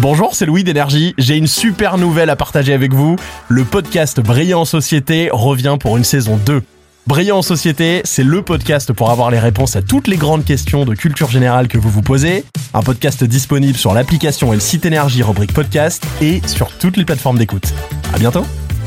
Bonjour, c'est Louis d'Énergie. J'ai une super nouvelle à partager avec vous. Le podcast Briller en Société revient pour une saison 2. Briller en Société, c'est le podcast pour avoir les réponses à toutes les grandes questions de culture générale que vous vous posez. Un podcast disponible sur l'application et le site Énergie rubrique podcast et sur toutes les plateformes d'écoute. À bientôt.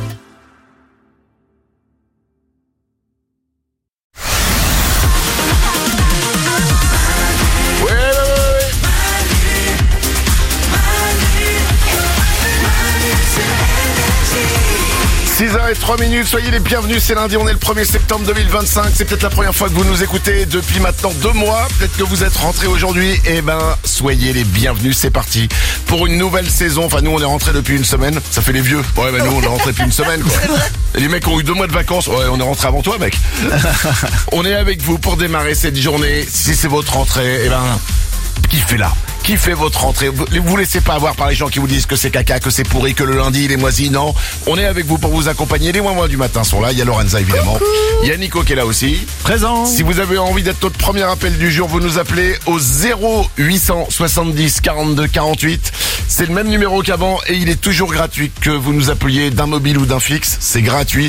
Et 3 minutes, soyez les bienvenus, c'est lundi, on est le 1er septembre 2025, c'est peut-être la première fois que vous nous écoutez depuis maintenant 2 mois, peut-être que vous êtes rentrés aujourd'hui, soyez les bienvenus, c'est parti pour une nouvelle saison. Enfin nous on est rentrés depuis une semaine, ça fait les vieux, ouais nous on est rentrés depuis une semaine quoi. Et les mecs ont eu 2 mois de vacances, ouais on est rentrés avant toi mec. On est avec vous pour démarrer cette journée, si c'est votre rentrée, kiffez votre rentrée. Vous laissez pas avoir par les gens qui vous disent que c'est caca, que c'est pourri, que le lundi il est moisi. Non, on est avec vous pour vous accompagner. Les moins du matin sont là. Il y a Lorenza évidemment. Il y a Nico qui est là aussi. Présent. Si vous avez envie d'être notre premier appel du jour, vous nous appelez au 0870 42 48. C'est le même numéro qu'avant et il est toujours gratuit. Que vous nous appeliez d'un mobile ou d'un fixe, c'est gratuit.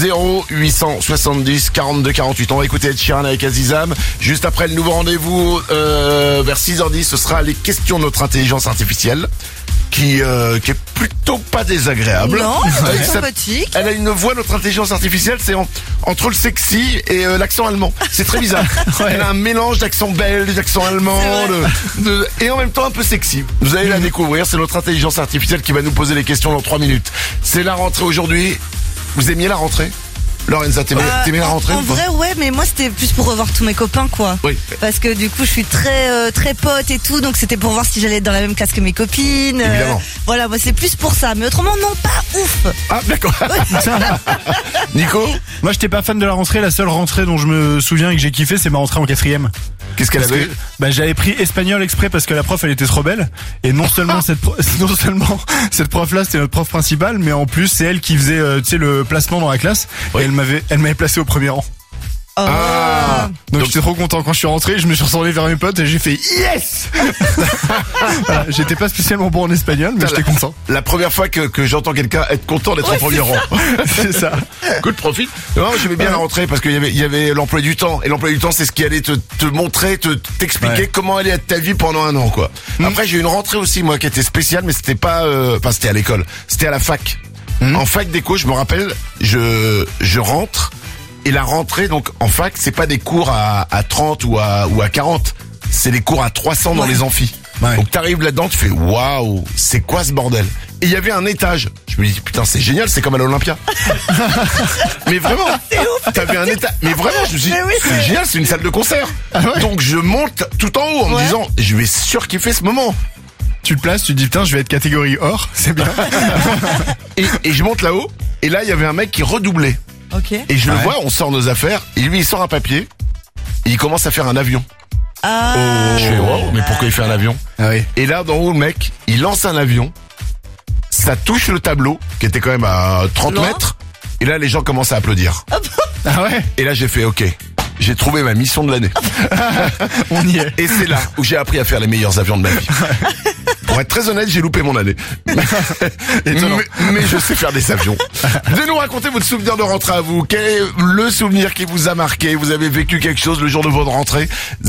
0870 42 48. On va écouter Ed Sheeran avec Azizam. Juste après le nouveau rendez-vous vers 6h10, ce sera les questions de notre intelligence artificielle qui est plutôt pas désagréable. Non, très sympathique. Elle a une voix, notre intelligence artificielle, c'est entre le sexy et l'accent allemand. C'est très bizarre. Ouais. Elle a un mélange d'accent belge, d'accent allemand, et en même temps un peu sexy. Vous allez la découvrir, c'est notre intelligence artificielle qui va nous poser les questions dans 3 minutes. C'est la rentrée aujourd'hui. Vous aimiez la rentrée ? Lorenza, t'aimais la rentrée? En vrai, ouais, mais moi c'était plus pour revoir tous mes copains, quoi. Oui. Parce que du coup, je suis très pote et tout, donc c'était pour voir si j'allais être dans la même classe que mes copines. Évidemment. Voilà, moi c'est plus pour ça. Mais autrement, non, pas ouf. Ah, d'accord. Nico? Moi, j'étais pas fan de la rentrée. La seule rentrée dont je me souviens et que j'ai kiffé, c'est ma rentrée en 4e. Qu'est-ce qu'elle avait? J'avais pris espagnol exprès parce que la prof elle était trop belle et non seulement cette prof là c'était notre prof principale, mais en plus c'est elle qui faisait le placement dans la classe. Oui. Et elle m'avait placé au premier rang. Donc j'étais trop content quand je suis rentré, je me suis retourné vers mes potes et j'ai fait yes. Voilà, j'étais pas spécialement bon en espagnol, mais j'étais content. La première fois que j'entends quelqu'un être content d'être au premier rang. C'est ça. Good profit. Non, j'aimais bien la rentrée parce qu'il y avait l'emploi du temps. Et l'emploi du temps, c'est ce qui allait te montrer, t'expliquer comment allait être ta vie pendant un an, quoi. Après, j'ai eu une rentrée aussi, moi, qui était spéciale, mais c'était pas, c'était à l'école. C'était à la fac. En fac d'éco, je me rappelle, je rentre. Et la rentrée, donc, en fac, c'est pas des cours à 30 ou à 40. C'est des cours à 300 dans les amphis. Ouais. Donc, t'arrives là-dedans, tu fais, waouh, c'est quoi ce bordel? Et il y avait un étage. Je me dis, putain, c'est génial, c'est comme à l'Olympia. Mais vraiment. C'est ouf. T'avais un étage. Mais vraiment, je me suis dit, c'est génial, c'est une salle de concert. Ah ouais. Donc, je monte tout en haut en me disant, je vais surkiffer ce moment. Tu te places, tu te dis, putain, je vais être catégorie or, c'est bien. et je monte là-haut. Et là, il y avait un mec qui redoublait. Okay. Et je le vois, on sort nos affaires, et lui il sort un papier, et il commence à faire un avion. Je fais wow, mais pourquoi il fait un avion? Et là d'en haut le mec, il lance un avion, ça touche le tableau, qui était quand même à 30 mètres, et là les gens commencent à applaudir. Ah ouais? Et là j'ai fait ok, j'ai trouvé ma mission de l'année. On y est. Et c'est là où j'ai appris à faire les meilleurs avions de ma vie. Pour être très honnête, j'ai loupé mon année. mais je sais faire des avions. Venez nous raconter votre souvenir de rentrée à vous. Quel est le souvenir qui vous a marqué? Vous avez vécu quelque chose le jour de votre rentrée?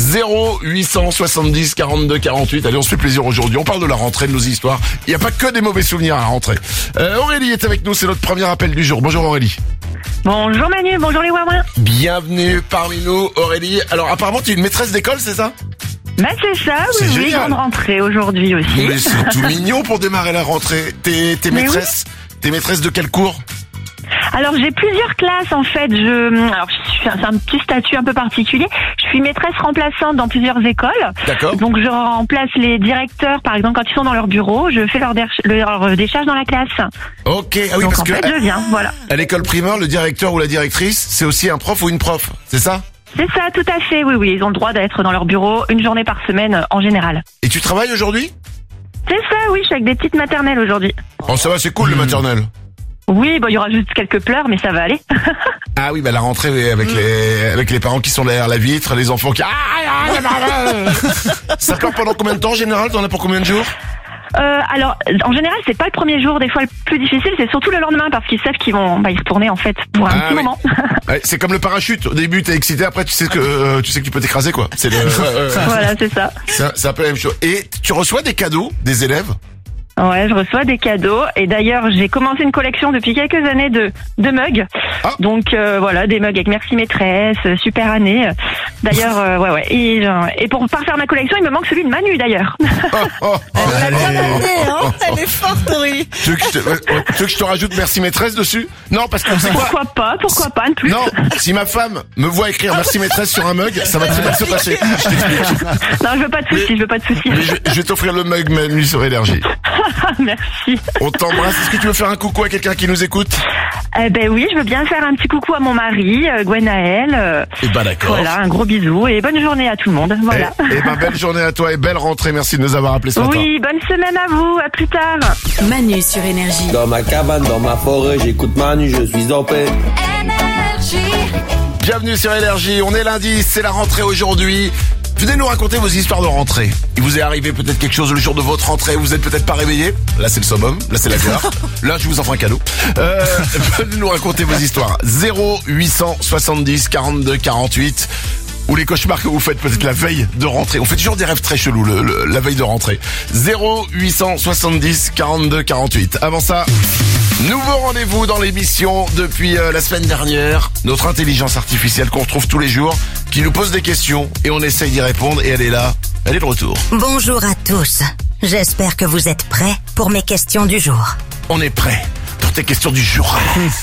0870 42 48. Allez, on se fait plaisir aujourd'hui. On parle de la rentrée, de nos histoires. Il n'y a pas que des mauvais souvenirs à la rentrée. Aurélie est avec nous, c'est notre premier appel du jour. Bonjour Aurélie. Bonjour Manu, bonjour les Wawins. Bienvenue parmi nous Aurélie. Alors apparemment tu es une maîtresse d'école, c'est ça? Bah c'est ça, oui, grande rentrée aujourd'hui aussi. Mais c'est tout mignon pour démarrer la rentrée. T'es maîtresse de quel cours? Alors j'ai plusieurs classes en fait. C'est un petit statut un peu particulier. Je suis maîtresse remplaçante dans plusieurs écoles. D'accord. Donc je remplace les directeurs, par exemple, quand ils sont dans leur bureau, je fais leur décharge dans la classe. Ok, ah oui, donc, parce en fait, je viens, voilà. À l'école primaire, le directeur ou la directrice, c'est aussi un prof ou une prof, c'est ça? C'est ça, tout à fait, oui. Ils ont le droit d'être dans leur bureau une journée par semaine en général. Et tu travailles aujourd'hui? C'est ça, oui, je suis avec des petites maternelles aujourd'hui. Oh, ça va, c'est cool le maternel. Oui, il y aura juste quelques pleurs, mais ça va aller. Ah oui, la rentrée avec les parents qui sont derrière la vitre, les enfants qui... Ça pleure pendant combien de temps en général? T'en as pour combien de jours? Alors, en général, c'est pas le premier jour. Des fois, le plus difficile, c'est surtout le lendemain parce qu'ils savent qu'ils vont y retourner en fait pour un petit moment. Ouais, c'est comme le parachute. Au début, t'es excité. Après, tu sais que tu peux t'écraser, quoi. C'est Voilà, c'est ça. c'est un peu la même chose. Et tu reçois des cadeaux des élèves? Ouais, je reçois des cadeaux et d'ailleurs j'ai commencé une collection depuis quelques années de mugs. Ah. Donc voilà, des mugs avec merci maîtresse, super année. D'ailleurs ouais. Et pour parfaire ma collection, il me manque celui de Manu d'ailleurs. Elle a bien amené, hein. Elle est forte, Aurélie. Tu veux que je te rajoute merci maîtresse dessus? Non, parce que c'est quoi? Pourquoi pas de plus. Non, si ma femme me voit écrire merci maîtresse sur un mug, ça va très mal se passer. Je t'explique. Non, je veux pas de soucis. Mais je vais t'offrir le mug Manu sur Énergie. Merci. On t'embrasse. Est-ce que tu veux faire un coucou à quelqu'un qui nous écoute? Ben oui, je veux bien faire un petit coucou à mon mari, Gwenaël. Eh ben d'accord. Voilà, un gros bisou et bonne journée à tout le monde. Voilà. Eh ben belle journée à toi et belle rentrée. Merci de nous avoir appelés ce matin. Oui, bonne semaine à vous. À plus tard. Manu sur Énergie. Dans ma cabane, dans ma forêt, j'écoute Manu, je suis en paix. Bienvenue sur Énergie. On est lundi, c'est la rentrée aujourd'hui. Venez nous raconter vos histoires de rentrée. Il vous est arrivé peut-être quelque chose le jour de votre rentrée, vous êtes peut-être pas réveillé. Là c'est le summum, là c'est la gloire. Là je vous offre un cadeau. Venez nous raconter vos histoires. 0870 42 48. Ou les cauchemars que vous faites peut-être la veille de rentrée. On fait toujours des rêves très chelous la veille de rentrée. 0870 42 48. Avant ça, nouveau rendez-vous dans l'émission depuis la semaine dernière. Notre intelligence artificielle qu'on retrouve tous les jours, qui nous pose des questions et on essaye d'y répondre et elle est là. Elle est de retour. Bonjour à tous. J'espère que vous êtes prêts pour mes questions du jour. On est prêt pour tes questions du jour.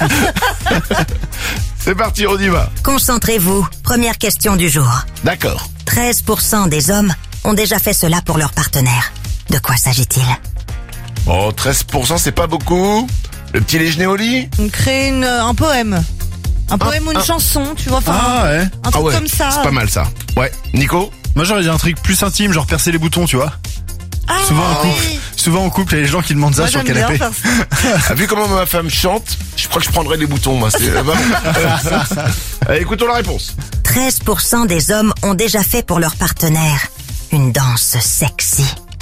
C'est parti, on y va. Concentrez-vous. Première question du jour. D'accord. 13% des hommes ont déjà fait cela pour leur partenaire. De quoi s'agit-il? Bon, 13% c'est pas beaucoup. Le petit déjeuner au lit? On crée un poème. Un poème ou une chanson, tu vois, enfin, ouais. un truc comme ça. C'est pas mal ça. Ouais. Nico? Moi j'aurais dit un truc plus intime, genre percer les boutons, tu vois. Ah, Souvent en couple, il y a des gens qui demandent ça moi, sur le j'aime bien canapé. faire ça. Vu comment ma femme chante, je crois que je prendrais les boutons, moi. Allez, écoutons la réponse. 13% des hommes ont déjà fait pour leur partenaire une danse sexy.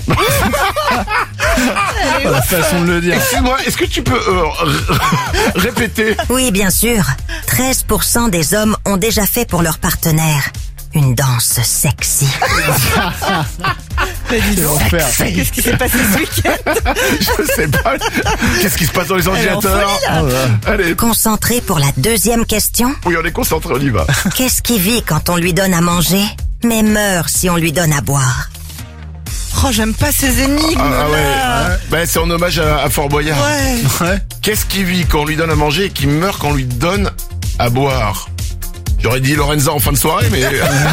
La façon de le dire. Excuse-moi, est-ce que tu peux répéter? Oui, bien sûr. 13% des hommes ont déjà fait pour leur partenaire une danse sexy. Qu'est-ce qui s'est passé ce week-end? Je sais pas. Qu'est-ce qui se passe dans les ordinateurs? Allez. Concentré pour la deuxième question. Oui, on est concentré, on y va. Qu'est-ce qui vit quand on lui donne à manger, mais meurt si on lui donne à boire? Oh, j'aime pas ces énigmes. Là. Ben, c'est en hommage à Fort Boyard. Ouais. Qu'est-ce qui vit quand on lui donne à manger et qui meurt quand on lui donne à boire? J'aurais dit Lorenza en fin de soirée, mais...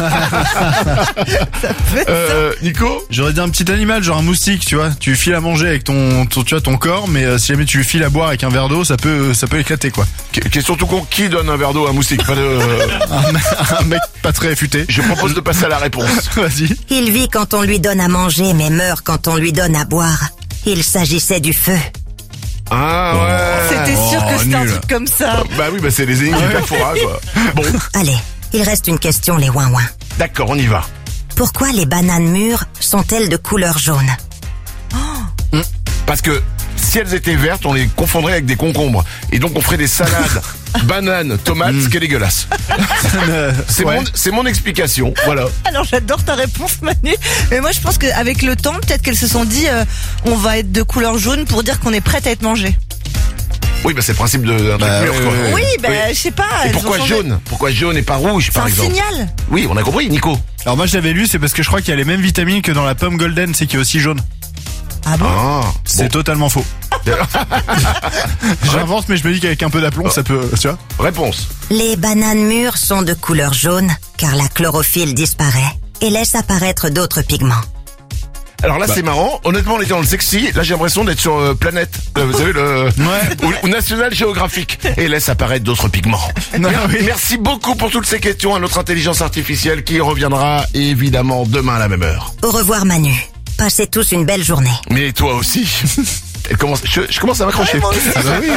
Nico? J'aurais dit un petit animal, genre un moustique, tu vois. Tu lui files à manger avec ton corps, mais si jamais tu lui files à boire avec un verre d'eau, ça peut éclater, quoi. Question tout con, qui donne un verre d'eau à un moustique? Pas de... un mec pas très affûté. Je propose de passer à la réponse. Vas-y. Il vit quand on lui donne à manger, mais meurt quand on lui donne à boire. Il s'agissait du feu. Ah ouais. C'était sûr que c'était un nul. truc comme ça. Bah oui, bah c'est les énigmes du Perfora, quoi. Bon, Allez, il reste une question, les ouin-ouin. d'accord, on y va. Pourquoi les bananes mûres sont-elles de couleur jaune? Parce que si elles étaient vertes, on les confondrait avec des concombres. Et donc on ferait des salades, bananes, tomates, ce qui est dégueulasse. C'est mon explication, voilà. Alors j'adore ta réponse, Manu. Mais moi je pense qu'avec le temps, peut-être qu'elles se sont dit on va être de couleur jaune pour dire qu'on est prête à être mangé. Oui, bah c'est le principe d'un truc mûr, quoi. Oui, je sais pas. Et elles pourquoi ont changé. jaune? Pourquoi jaune et pas rouge, C'est par un exemple? signal. Oui, on a compris, Nico. Alors moi je l'avais lu, c'est parce que je crois qu'il y a les mêmes vitamines que dans la pomme golden, c'est qui est aussi jaune. Ah bon? Ah, C'est totalement faux. J'invente, mais je me dis qu'avec un peu d'aplomb, ça peut, tu vois. Réponse. Les bananes mûres sont de couleur jaune car la chlorophylle disparaît et laisse apparaître d'autres pigments. Alors là, c'est marrant. Honnêtement, on était dans le sexy. Là, j'ai l'impression d'être sur Planète. Vous savez, ou National Geographic. Et laisse apparaître d'autres pigments. Merci beaucoup pour toutes ces questions à notre intelligence artificielle qui reviendra évidemment demain à la même heure. Au revoir Manu. Passez tous une belle journée. Mais toi aussi. Elle commence, je commence à m'accrocher. Ah bah oui.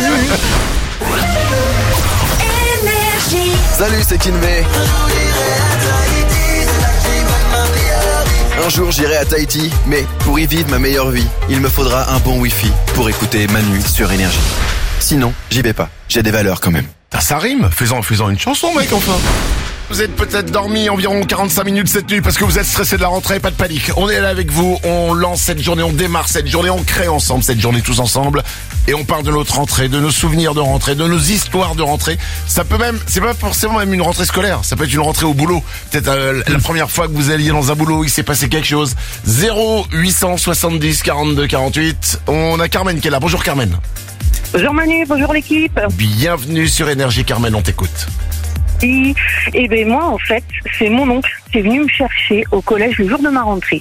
Salut, c'est Kinvey. Un jour j'irai à Tahiti, mais pour y vivre ma meilleure vie, il me faudra un bon Wi-Fi pour écouter Manu sur Énergie. Sinon, j'y vais pas. J'ai des valeurs quand même. Ça rime. Faisant une chanson, mec, enfin. Vous êtes peut-être dormi environ 45 minutes cette nuit parce que vous êtes stressé de la rentrée, pas de panique. On est là avec vous, on lance cette journée, on démarre cette journée, on crée ensemble cette journée tous ensemble. Et on parle de notre rentrée, de nos souvenirs de rentrée, de nos histoires de rentrée. Ça peut même, c'est pas forcément même une rentrée scolaire, ça peut être une rentrée au boulot. Peut-être la première fois que vous alliez dans un boulot, il s'est passé quelque chose. 0870 42 48. On a Carmen qui est là. Bonjour Carmen. Bonjour Manu, bonjour l'équipe. Bienvenue sur Énergie Carmen, on t'écoute. Et ben moi en fait, c'est mon oncle qui est venu me chercher au collège le jour de ma rentrée.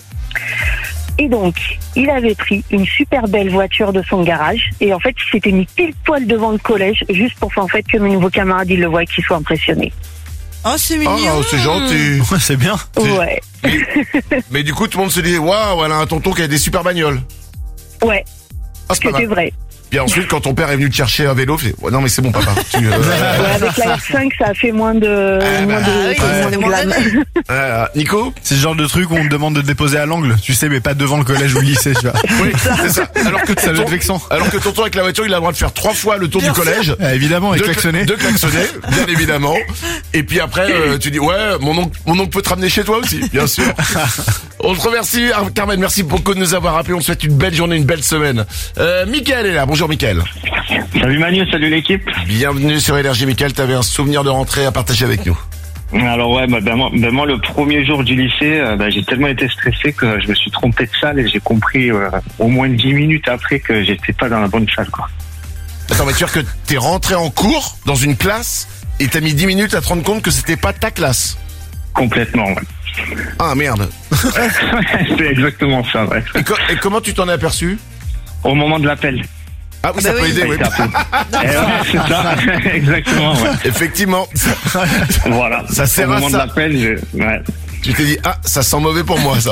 Et donc, il avait pris une super belle voiture de son garage et en fait, il s'était mis pile poil devant le collège juste pour en fait que mes nouveaux camarades ils le voient et qu'ils soient impressionnés. Oh, c'est mignon. Oh, c'est gentil. Ouais, c'est bien. Ouais. Mais du coup, tout le monde se dit, waouh, elle a un tonton qui a des super bagnoles. Ouais. Ah, c'est pas C'était mal. vrai. Puis ensuite, quand ton père est venu te chercher un vélo, fait, ouais, non mais c'est bon papa. Ouais, avec la R5, ça a fait moins de glam. Nico? C'est ce genre de truc où on te demande de te déposer à l'angle, tu sais, mais pas devant le collège ou le lycée, tu vois. Oui, c'est ça. Alors que Ça doit être vexant. Alors que tonton avec la voiture, il a le droit de faire 3 fois le tour du collège. Évidemment, et klaxonner. De klaxonner, bien évidemment. Et puis après, tu dis, ouais, mon oncle peut te ramener chez toi aussi, bien sûr. On te remercie, Carmen, merci beaucoup de nous avoir appelés. On te souhaite une belle journée, une belle semaine. Mickaël est là. Bonjour Mickaël. Salut Manu, salut l'équipe. Bienvenue sur Énergie. Mickaël, t'avais un souvenir de rentrée à partager avec nous. Alors ouais, moi le premier jour du lycée, j'ai tellement été stressé que je me suis trompé de salle et j'ai compris au moins 10 minutes après que j'étais pas dans la bonne salle, quoi. Attends, mais tu veux dire que t'es rentré en cours dans une classe et t'as mis 10 minutes à te rendre compte que c'était pas ta classe? Complètement, ouais. Ah merde. C'est exactement ça, ouais. Et comment tu t'en es aperçu? Au moment de l'appel. Ah oui, ça peut aider, oui. Ouais, c'est ça, exactement, ouais. Effectivement. Voilà. Ça sert au à moment ça. de l'appel, ouais. Tu t'es dit, ah, ça sent mauvais pour moi, ça.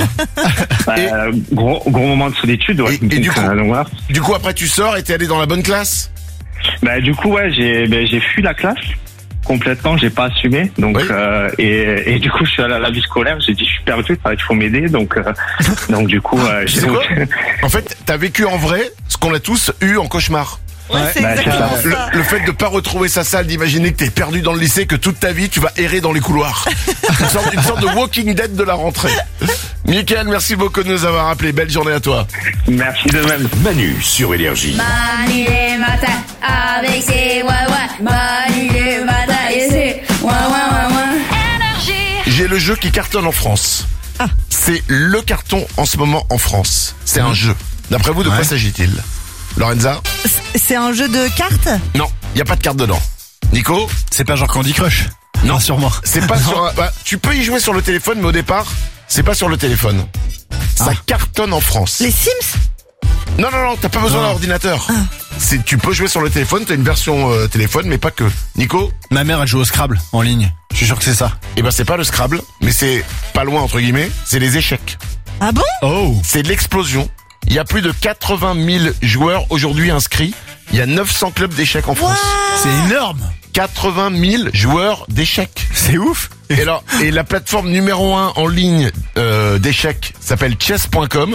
Gros moment de solitude, ouais. Et du coup, donc, voilà. Du coup, après, tu sors et t'es allé dans la bonne classe? Du coup, ouais, j'ai fui la classe. Complètement, j'ai pas assumé, donc oui. Et du coup je suis allé à la vie scolaire, j'ai dit je suis perdu, il faut m'aider, donc du coup j'ai quoi en fait t'as vécu en vrai ce qu'on a tous eu en cauchemar. Ouais, c'est exactement ça. Le fait de pas retrouver sa salle, d'imaginer que t'es perdu dans le lycée, que toute ta vie tu vas errer dans les couloirs. une sorte de Walking Dead de la rentrée. Mickaël, merci beaucoup de nous avoir appelés. Belle journée à toi. Merci de même. Manu sur Énergie. Manu les matins avec ses ouin-ouin. Manu les matins et ses ouin-ouin-ouin-ouin. Énergie. J'ai le jeu qui cartonne en France. C'est le carton en ce moment en France. C'est un jeu. D'après vous, de quoi s'agit-il? Lorenza? C'est un jeu de cartes? Non, il y a pas de carte dedans. Nico? C'est pas genre Candy Crush? Non, sûrement. C'est pas sur tu peux y jouer sur le téléphone, mais au départ, c'est pas sur le téléphone. Ça cartonne en France. Les Sims? Non, t'as pas besoin d'un ordinateur. Tu peux jouer sur le téléphone, t'as une version téléphone, mais pas que. Nico? Ma mère, elle joue au Scrabble en ligne. Je suis sûr que c'est ça. Eh ben, c'est pas le Scrabble, mais c'est pas loin, entre guillemets, c'est les échecs. Ah bon? Oh! C'est l'explosion. Il y a plus de 80 000 joueurs aujourd'hui inscrits. Il y a 900 clubs d'échecs en France. C'est énorme! 80 000 joueurs d'échecs. C'est ouf! Et la plateforme numéro 1 en ligne d'échecs s'appelle chess.com.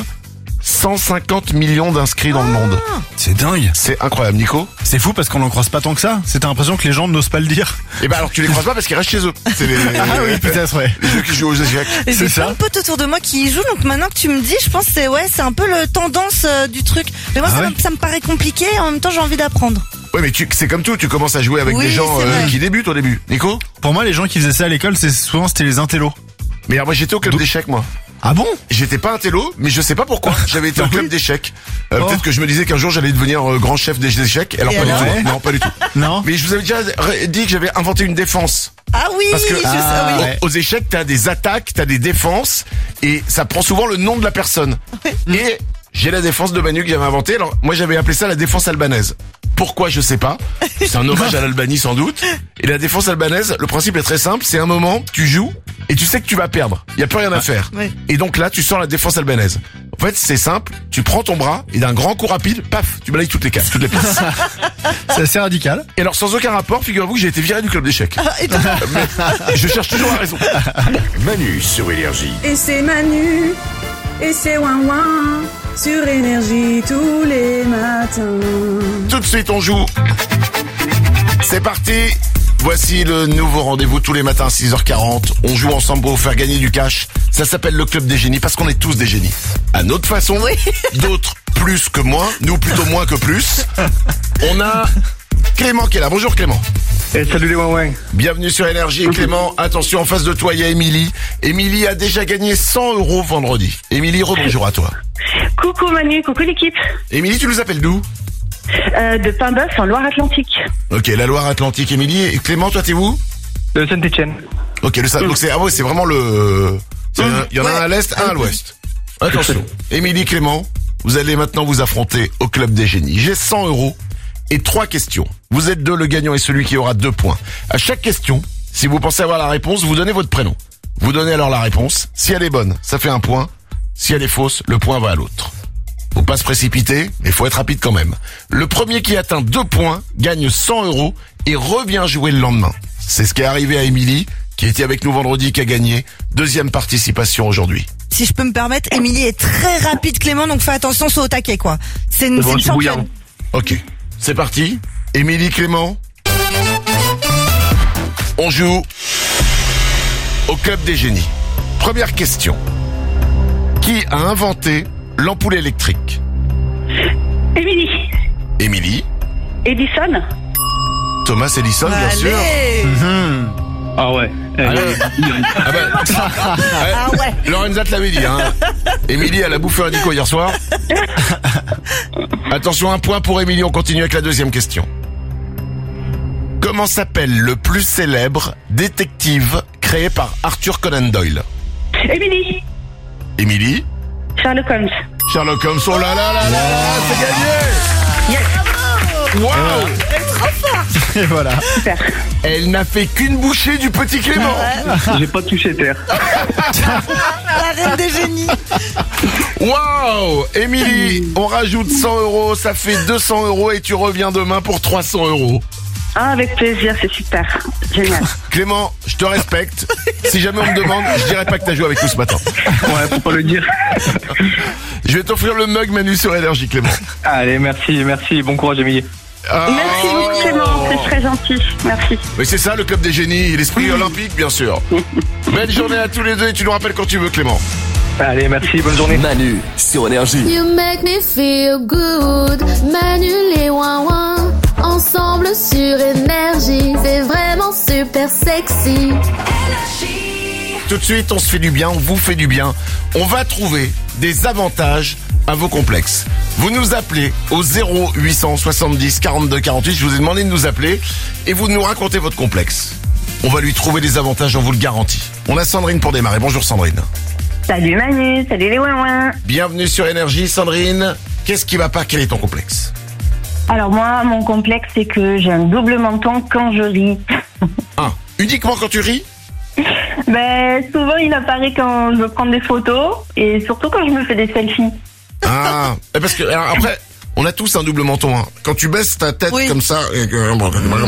150 millions d'inscrits dans le monde. C'est dingue. C'est incroyable, Nico. C'est fou parce qu'on n'en croise pas tant que ça. C'est l'impression que les gens n'osent pas le dire. Et alors tu les croises pas parce qu'ils restent chez eux. C'est les oui, peut-être, ouais. Les jeux qui jouent aux échecs. J'ai plein de potes autour de moi qui y jouent, donc maintenant que tu me dis, je pense que c'est un peu le tendance du truc. Mais moi, ça me paraît compliqué, en même temps j'ai envie d'apprendre. Ouais, mais c'est comme tout, tu commences à jouer avec des gens qui débutent au début. Nico? Pour moi, les gens qui faisaient ça à l'école, c'était les intellos. Mais alors moi j'étais au club d'échecs, moi. Ah bon? J'étais pas un télo, mais je sais pas pourquoi. J'avais été au club d'échecs. Peut-être que je me disais qu'un jour j'allais devenir grand chef des échecs. Alors pas du tout. Non, pas du tout. Non. Mais je vous avais déjà dit que j'avais inventé une défense. Ah oui, parce que oui. Aux échecs, t'as des attaques, t'as des défenses, et ça prend souvent le nom de la personne. Et j'ai la défense de Manu que j'avais inventée. Alors moi j'avais appelé ça la défense albanaise. Pourquoi, je sais pas. C'est un hommage à l'Albanie sans doute. Et la défense albanaise, le principe est très simple. C'est un moment, tu joues et tu sais que tu vas perdre. Il y a plus rien à faire. Ouais. Et donc là, tu sors la défense albanaise. En fait, c'est simple, tu prends ton bras et d'un grand coup rapide, paf, tu balayes toutes les pièces. C'est assez radical. Et alors, sans aucun rapport, figurez-vous que j'ai été viré du club d'échecs. Mais je cherche toujours la raison. Manu sur Énergie. Et c'est Manu, et c'est Ouin Ouin, sur Énergie tous les matins. Tout de suite, on joue. C'est parti. Voici le nouveau rendez-vous tous les matins à 6h40. On joue ensemble pour vous faire gagner du cash. Ça s'appelle le Club des Génies parce qu'on est tous des génies. À notre façon, d'autres plus que moins, nous plutôt moins que plus. On a Clément qui est là. Bonjour Clément. Salut les ouin. Bienvenue sur Énergie. Clément, attention, en face de toi, il y a Émilie. Émilie a déjà gagné 100 € vendredi. Émilie, rebonjour à toi. Coucou Manu, coucou l'équipe. Émilie, tu nous appelles d'où ? De Paimboeuf en Loire-Atlantique. Ok, la Loire-Atlantique, Émilie. Et Clément, toi, t'es où ? De Saint-Etienne. Ok, donc c'est vraiment le... Il y en a un à l'est, un à l'ouest. Attention, Émilie, Clément, vous allez maintenant vous affronter au Club des Génies. J'ai 100 € et 3 questions. Vous êtes 2, le gagnant est celui qui aura 2 points. À chaque question, si vous pensez avoir la réponse, vous donnez votre prénom. Vous donnez alors la réponse. Si elle est bonne, ça fait 1 point. Si elle est fausse, le point va à l'autre. Faut pas se précipiter, mais faut être rapide quand même. Le premier qui atteint 2 points gagne 100 € et revient jouer le lendemain. C'est ce qui est arrivé à Émilie, qui était avec nous vendredi, qui a gagné. 2e participation aujourd'hui. Si je peux me permettre, Émilie est très rapide, Clément, donc fais attention, sois au taquet, quoi. C'est une championne. Ok, c'est parti. Émilie, Clément. On joue au Club des Génies. Première question. Qui a inventé l'ampoule électrique? Émilie. Émilie. Edison. Thomas Edison, bien sûr. Ah ouais. Lorenza te l'avait dit, hein. Émilie, elle a bouffé un Nico hier soir. Attention, 1 point pour Émilie, on continue avec la 2e question. Comment s'appelle le plus célèbre détective créé par Arthur Conan Doyle? Émilie. Émilie. Sherlock Holmes. Sherlock Holmes, oh là là là là, c'est gagné. Yes. Waouh. Elle est trop forte. Et voilà. Super. Elle n'a fait qu'une bouchée du petit Clément. J'ai pas touché terre. La reine des génies. Waouh. Émilie, on rajoute 100 €, ça fait 200 € et tu reviens demain pour 300 €. Ah, avec plaisir, c'est super. Génial. Clément, je te respecte. Si jamais on me demande, je dirais pas que t'as joué avec nous ce matin. Ouais, faut pas le dire. Je vais t'offrir le mug Manu sur Énergie, Clément. Allez, merci. Bon courage, Émilie. Merci beaucoup Clément, c'est très gentil. Merci. Mais c'est ça le Club des Génies et l'esprit olympique, bien sûr. Belle journée à tous les deux et tu nous rappelles quand tu veux, Clément. Allez, merci, bonne journée. Manu sur Énergie. You make me feel good. Manu les ouin ouin. Ensemble sur Énergie. C'est vraiment super sexy. Tout de suite, on se fait du bien, on vous fait du bien. On va trouver des avantages à vos complexes. Vous nous appelez au 0870 42 48. Je vous ai demandé de nous appeler et vous nous racontez votre complexe. On va lui trouver des avantages, on vous le garantit. On a Sandrine pour démarrer. Bonjour Sandrine. Salut Manu, salut les ouin ouin. Bienvenue sur Énergie. Sandrine, qu'est-ce qui va pas? Quel est ton complexe? Alors moi, mon complexe, c'est que j'ai un double menton quand je ris. Ah, uniquement quand tu ris? Ben, souvent il apparaît quand je veux prendre des photos et surtout quand je me fais des selfies. Ah, parce que alors, après, on a tous un double menton. Hein. Quand tu baisses ta tête comme ça, et ben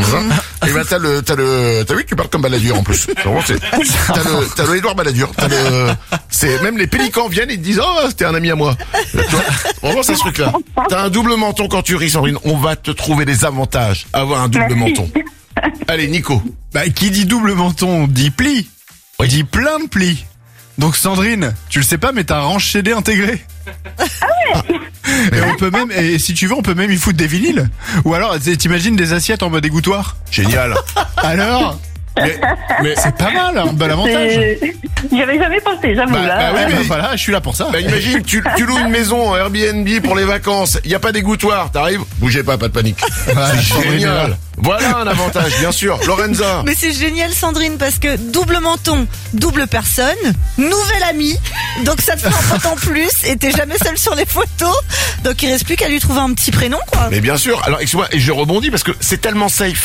t'as vu que tu parles comme Balladur en plus. T'as le Édouard Balladur. C'est même les pélicans viennent et te disent oh c'était un ami à moi. Tu vois, vraiment c'est ce truc-là. T'as un double menton quand tu ris, Sandrine. On va te trouver des avantages à avoir un double menton. Allez Nico. Bah qui dit double menton dit pli. Il dit plein de plis. Donc Sandrine, tu le sais pas mais t'as un range CD intégré. Ah ouais. Et on peut même, et si tu veux, on peut même y foutre des vinyles. Ou alors, t'imagines des assiettes en mode égouttoir. Génial. Alors mais c'est pas mal, un bel avantage. J'y avais jamais pensé, j'avoue. Voilà, je suis là pour ça. Bah, imagine, tu loues une maison en Airbnb pour les vacances. Il y a pas d'égouttoir, t'arrives, bougez pas de panique. C'est génial. Voilà un avantage, bien sûr. Lorenza. Mais c'est génial, Sandrine, parce que double menton, double personne, nouvel ami. Donc ça te fait un pote en plus et t'es jamais seul sur les photos. Donc il reste plus qu'à lui trouver un petit prénom, quoi. Mais bien sûr. Alors, excuse-moi, et je rebondis parce que c'est tellement safe.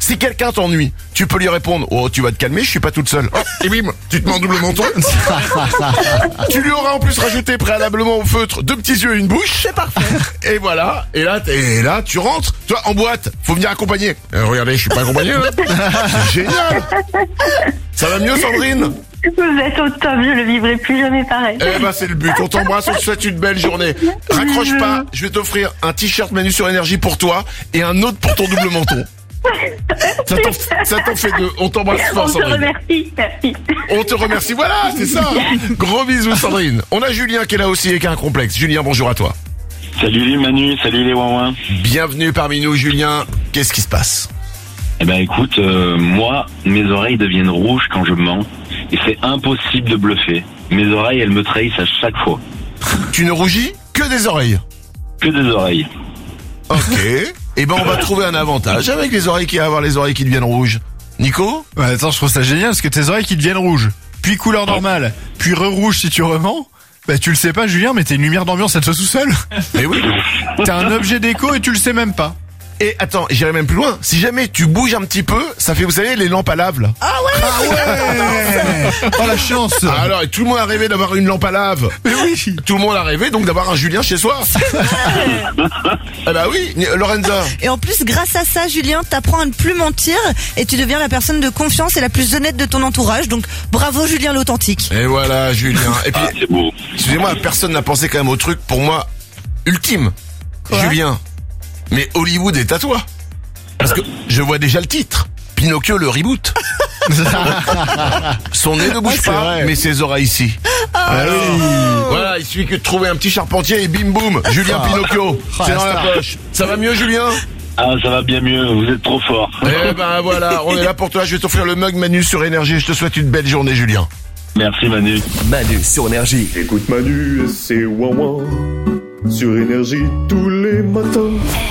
Si quelqu'un t'ennuie, tu peux lui répondre, oh, tu vas te calmer, je suis pas toute seule. Oh, et bim, tu te mets en double menton. Tu lui auras en plus rajouté préalablement au feutre 2 petits yeux et une bouche. C'est parfait. Et voilà. Et là, tu rentres. Toi, en boîte, faut venir accompagner. Regardez, je suis pas accompagné, là. C'est génial. Ça va mieux, Sandrine? Vous êtes au top, je le vivrai plus jamais pareil. Eh ben, c'est le but. On t'embrasse, on te souhaite une belle journée. Raccroche pas, je vais t'offrir un t-shirt Manu sur Énergie pour toi et un autre pour ton double menton. Ça t'en fait 2. On t'embrasse fort, Sandrine. On te remercie, merci. On te remercie, voilà, c'est ça. Gros bisous, Sandrine. On a Julien qui est là aussi et qui a un complexe. Julien, bonjour à toi. Salut Manu, salut les ouin-ouin. Bienvenue parmi nous, Julien. Qu'est-ce qui se passe? Eh ben écoute, moi, mes oreilles deviennent rouges quand je mens et c'est impossible de bluffer. Mes oreilles, elles me trahissent à chaque fois. Tu ne rougis que des oreilles? Que des oreilles. Ok. Eh ben on va trouver un avantage avec les oreilles qui avoir les oreilles qui deviennent rouges. Nico? Ouais, attends, je trouve ça génial parce que tes oreilles qui deviennent rouges, puis couleur normale, puis re-rouge si tu remens. Bah tu le sais pas, Julien, mais t'es une lumière d'ambiance à toi tout seul. Mais oui. T'es un objet déco et tu le sais même pas. Et attends, j'irai même plus loin. Si jamais tu bouges un petit peu, ça fait, vous savez, les lampes à lave là. Ah ouais. Oh la chance. Alors, et tout le monde a rêvé d'avoir une lampe à lave. Mais oui. Tout le monde a rêvé donc d'avoir un Julien chez soi. Ah bah oui, Lorenza. Et en plus, grâce à ça, Julien, t'apprends à ne plus mentir et tu deviens la personne de confiance et la plus honnête de ton entourage. Donc, bravo Julien l'authentique. Et voilà, Julien. Et puis, C'est beau. excusez-moi, personne n'a pensé quand même au truc pour moi ultime. Quoi? Julien. Mais Hollywood est à toi. Parce que je vois déjà le titre. Pinocchio le reboot. Son nez ne bouge c'est pas, vrai. mais ses oreilles ici. Alors, voilà, il suffit que de trouver un petit charpentier et bim boum, Julien Pinocchio. C'est dans la poche. Ça va mieux, Julien? Ah, ça va bien mieux, vous êtes trop fort. Eh ben voilà, on est là pour toi. Je vais t'offrir le mug Manu sur Énergie. Je te souhaite une belle journée, Julien. Merci Manu. Manu sur Énergie. Écoute Manu et c'est ouin-ouin sur Énergie tous les matins.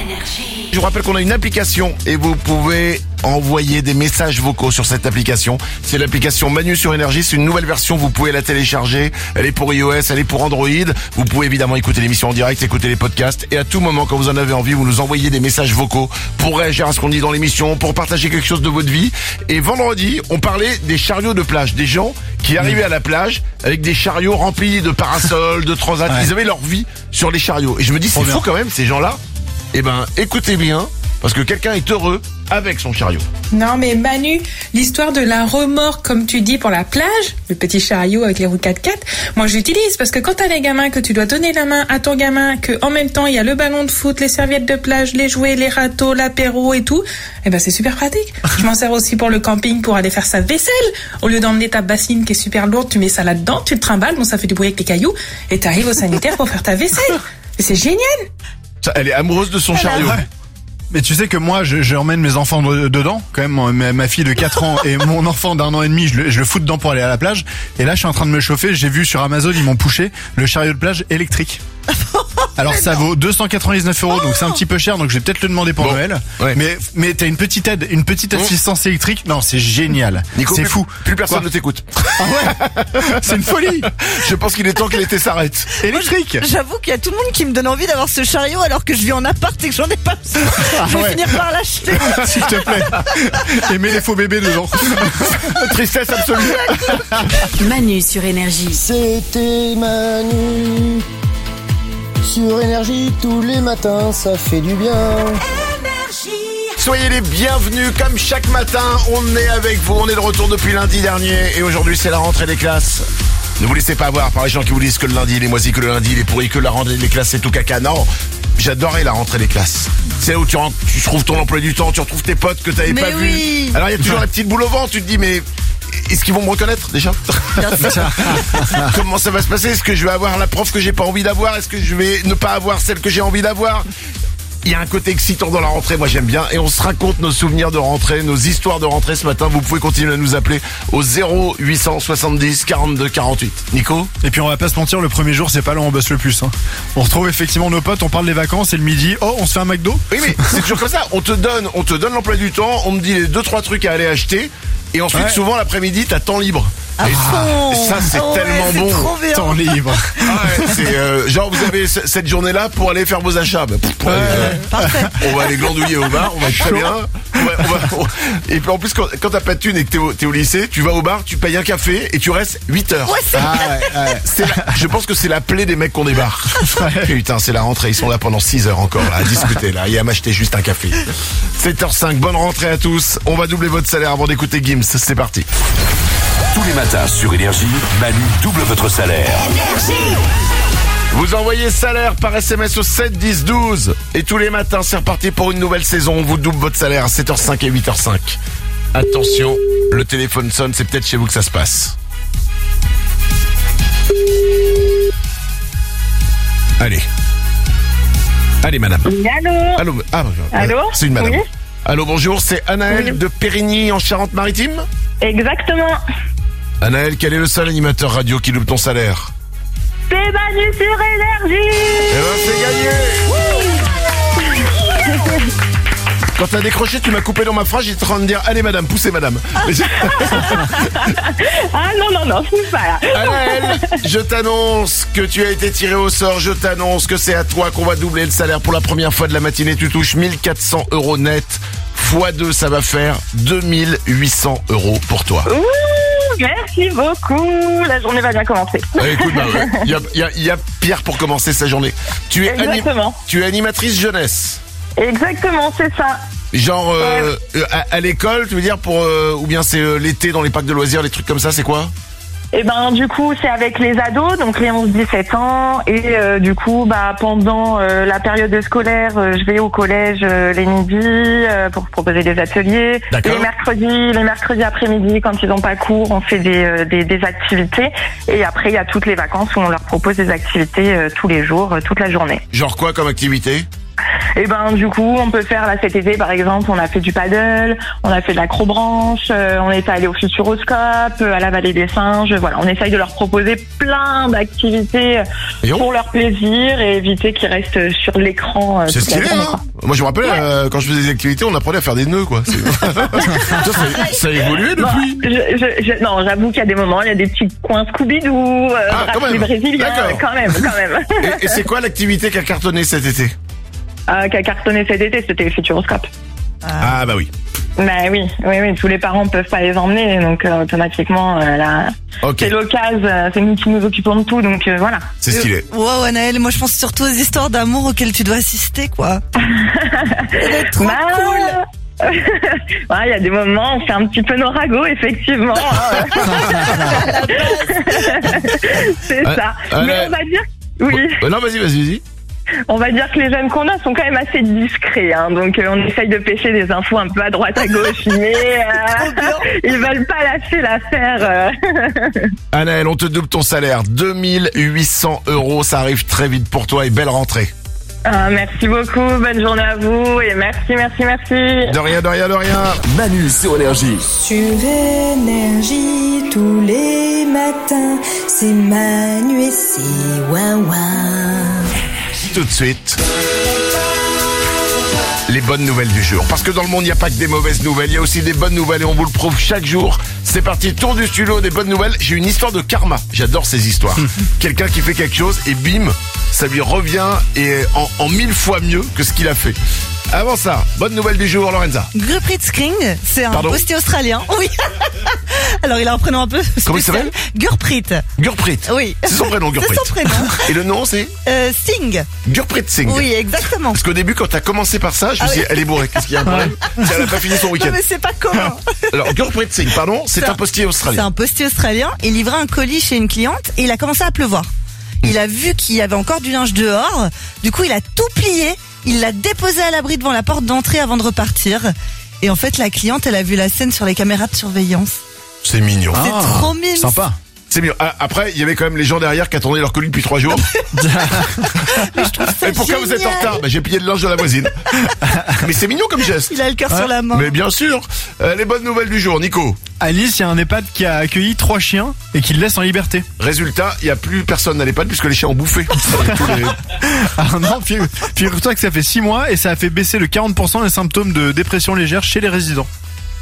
Je vous rappelle qu'on a une application et vous pouvez envoyer des messages vocaux sur cette application. C'est l'application Manu sur Énergie. C'est une nouvelle version. Vous pouvez la télécharger. Elle est pour iOS, elle est pour Android. Vous pouvez évidemment écouter l'émission en direct, écouter les podcasts. Et à tout moment, quand vous en avez envie, vous nous envoyez des messages vocaux pour réagir à ce qu'on dit dans l'émission, pour partager quelque chose de votre vie. Et vendredi, on parlait des chariots de plage. Des gens qui arrivaient à la plage avec des chariots remplis de parasols, de transats. Ouais. Ils avaient leur vie sur les chariots. Et je me dis, c'est fou quand même, ces gens-là. Eh ben, écoutez bien, parce que quelqu'un est heureux avec son chariot. Non mais Manu, l'histoire de la remorque, comme tu dis, pour la plage, le petit chariot avec les roues 4x4, moi j'utilise parce que quand t'as les gamins, que tu dois donner la main à ton gamin, que en même temps il y a le ballon de foot, les serviettes de plage, les jouets, les râteaux, l'apéro et tout, eh ben c'est super pratique. Je m'en sers aussi pour le camping pour aller faire sa vaisselle. Au lieu d'emmener ta bassine qui est super lourde, tu mets ça là-dedans, tu le trimbales, bon ça fait du bruit avec les cailloux, et t'arrives au sanitaire pour faire ta vaisselle. Et c'est génial. Ça, elle est amoureuse de son chariot. Ouais. Mais tu sais que moi, je emmène mes enfants dedans. Quand même, ma fille de 4 ans et mon enfant d'1 an et demi, je le fous dedans pour aller à la plage. Et là, je suis en train de me chauffer. J'ai vu sur Amazon, ils m'ont poussé le chariot de plage électrique. Alors ça vaut 299 €, donc c'est un petit peu cher, donc je vais peut-être le demander pour Noël. Ouais. Mais t'as une petite aide, une petite assistance électrique. Non, c'est génial. Nico, c'est fou. Plus personne Quoi ne t'écoute. Ah ouais. C'est une folie. Je pense qu'il est temps que l'été s'arrête. Électrique. J'avoue qu'il y a tout le monde qui me donne envie d'avoir ce chariot alors que je vis en appart et que j'en ai pas besoin. Je vais finir par l'acheter. S'il te plaît. Et mets les faux bébés dedans. Tristesse absolue. Manu sur Énergie. C'était Manu sur Énergie tous les matins, ça fait du bien. Soyez les bienvenus, comme chaque matin, on est avec vous, on est de retour depuis lundi dernier et aujourd'hui c'est la rentrée des classes. Ne vous laissez pas avoir par les gens qui vous disent que le lundi il est moisi, que le lundi il est pourri, que la rentrée des classes c'est tout caca. Non, j'adorais la rentrée des classes. C'est là où tu trouves ton emploi du temps, tu retrouves tes potes que t'avais pas oui. vus. Alors il y a toujours la petite boule au ventre, tu te dis mais est-ce qu'ils vont me reconnaître déjà? Comment ça va se passer? Est-ce que je vais avoir la prof que j'ai pas envie d'avoir? Est-ce que je vais ne pas avoir celle que j'ai envie d'avoir? Il y a un côté excitant dans la rentrée, moi j'aime bien. Et on se raconte nos souvenirs de rentrée, nos histoires de rentrée ce matin. Vous pouvez continuer à nous appeler au 0870 42 48. Nico? Et puis on va pas se mentir, le premier jour c'est pas là où on bosse le plus. On retrouve effectivement nos potes, on parle des vacances et le midi, oh on se fait un McDo. Oui mais c'est toujours comme ça, on te donne l'emploi du temps, on me dit les 2-3 trucs à aller acheter. Et ensuite, souvent, l'après-midi, t'as temps libre. À fond. Ça, c'est Oh ouais, tellement c'est bon. trop bien. Temps libre. Ah ouais, c'est genre vous avez cette journée-là pour aller faire vos achats. Bah, Parfait. on va aller glandouiller au bar, on va être très bien. Et puis en plus quand t'as pas de thune et que t'es au lycée, tu vas au bar, tu payes un café et tu restes 8 heures. Ouais, c'est Je pense que c'est la plaie des mecs qu'on débarque. Putain, c'est la rentrée, ils sont là pendant 6 heures encore là, à discuter là et à m'acheter juste un café. 7h05, bonne rentrée à tous. On va doubler votre salaire avant d'écouter Gims, c'est parti. Tous les matins sur Énergie, Manu double votre salaire. Vous envoyez salaire par SMS au 7 10 12 et tous les matins c'est reparti pour une nouvelle saison. On vous double votre salaire à 7h05 et 8h05. Attention, le téléphone sonne, c'est peut-être chez vous que ça se passe. Allez madame. Allô. Allô. C'est une madame. Oui. Allô, bonjour, c'est Anaël de Périgny en Charente-Maritime. Exactement. Anaël, quel est le seul animateur radio qui double ton salaire? C'est Manu sur Énergie. Eh ben c'est gagné. Quand t'as décroché, tu m'as coupé dans ma phrase, j'étais en train de dire allez madame, poussez madame. Ah non, c'est pas là. Anaël, je t'annonce que tu as été tiré au sort, je t'annonce que c'est à toi qu'on va doubler le salaire pour la première fois de la matinée. Tu touches 1400 € net, x2 ça va faire 2800 € pour toi. Ouh, merci beaucoup. La journée va bien commencer. Écoute, il y a pire pour commencer sa journée. Tu es animatrice jeunesse. Exactement, c'est ça. Genre à l'école, tu veux dire pour ou bien c'est l'été dans les parcs de loisirs, les trucs comme ça, c'est quoi? Et ben du coup c'est avec les ados, donc les 11-17 ans, et du coup pendant la période scolaire, je vais au collège les midis pour proposer des ateliers. D'accord. Les mercredis après-midi quand ils n'ont pas cours, on fait des activités, et après il y a toutes les vacances où on leur propose des activités tous les jours, toute la journée. Genre quoi comme activité? Et ben du coup on peut faire là cet été par exemple, on a fait du paddle, on a fait de l'acrobranche, on est allé au Futuroscope, à la Vallée des Singes, voilà, on essaye de leur proposer plein d'activités pour leur plaisir et éviter qu'ils restent sur l'écran. C'est stylé, hein. Moi je me rappelle quand je faisais des activités, on apprenait à faire des nœuds quoi. Ça a évolué depuis. Non, j'avoue qu'il y a des moments, il y a des petits coins Scooby-Doo, les Brésiliens, quand même. Et c'est quoi l'activité qui a cartonné cet été? Qui a cartonné cet été, c'était le Futuroscope. Ah bah oui. Bah oui, tous les parents peuvent pas les emmener, donc automatiquement c'est l'occasion, c'est nous qui nous occupons de tout, donc voilà. C'est stylé. Wow, Anaël, moi je pense surtout aux histoires d'amour auxquelles tu dois assister, quoi. Ça doit être trop cool. Il y a des moments, on fait un petit peu nos ragots, effectivement. C'est ça. Mais on va dire, oui. Non, vas-y. On va dire que les jeunes qu'on a sont quand même assez discrets, hein, donc on essaye de pêcher des infos un peu à droite à gauche, mais ils veulent pas lâcher l'affaire. Anaël, on te double ton salaire, 2800 €, ça arrive très vite pour toi et belle rentrée. Merci beaucoup, bonne journée à vous et merci. De rien. Manu sur Énergie. Sur Énergie, tous les matins, c'est Manu et c'est Ouin-Ouin. Tout de suite, les bonnes nouvelles du jour. Parce que dans le monde, il n'y a pas que des mauvaises nouvelles, il y a aussi des bonnes nouvelles et on vous le prouve chaque jour. C'est parti, tour du studio des bonnes nouvelles. J'ai une histoire de karma, j'adore ces histoires. Quelqu'un qui fait quelque chose et bim, ça lui revient et en 1000 fois mieux que ce qu'il a fait. Avant ça, bonne nouvelle du jour, Lorenza. Gurpreet Singh, c'est un postier australien. Oui. Alors il a un prénom un peu spécial. Comment il s'appelle? Gurpreet. Oui. C'est son prénom, Gurpreet. C'est son prénom. Et le nom c'est Singh. Gurpreet Singh. Oui, exactement. Parce qu'au début, quand t'as commencé par ça, je me suis dit, elle est bourrée. Qu'est-ce qu'il y a un problème? Elle a pas fini son week-end. Non mais c'est pas commun. Alors Gurpreet Singh, c'est un postier australien. C'est un postier australien. Il livrait un colis chez une cliente et il a commencé à pleuvoir. Il a vu qu'il y avait encore du linge dehors. Du coup, il a tout plié. Il l'a déposé à l'abri devant la porte d'entrée avant de repartir. Et en fait, la cliente, elle a vu la scène sur les caméras de surveillance. C'est mignon. C'est trop mignon. Sympa. C'est mignon. Après, il y avait quand même les gens derrière qui attendaient leur colis depuis 3 jours. Mais je trouve ça Et pourquoi vous êtes en retard? J'ai plié le linge de la voisine. Mais c'est mignon comme geste. Il a le cœur sur la main. Mais bien sûr. Les bonnes nouvelles du jour, Nico. À Nice, il y a un EHPAD qui a accueilli 3 chiens et qui le laisse en liberté. Résultat, il n'y a plus personne à l'EHPAD puisque les chiens ont bouffé. Ah non, figure-toi que ça fait 6 mois et ça a fait baisser de 40% les symptômes de dépression légère chez les résidents.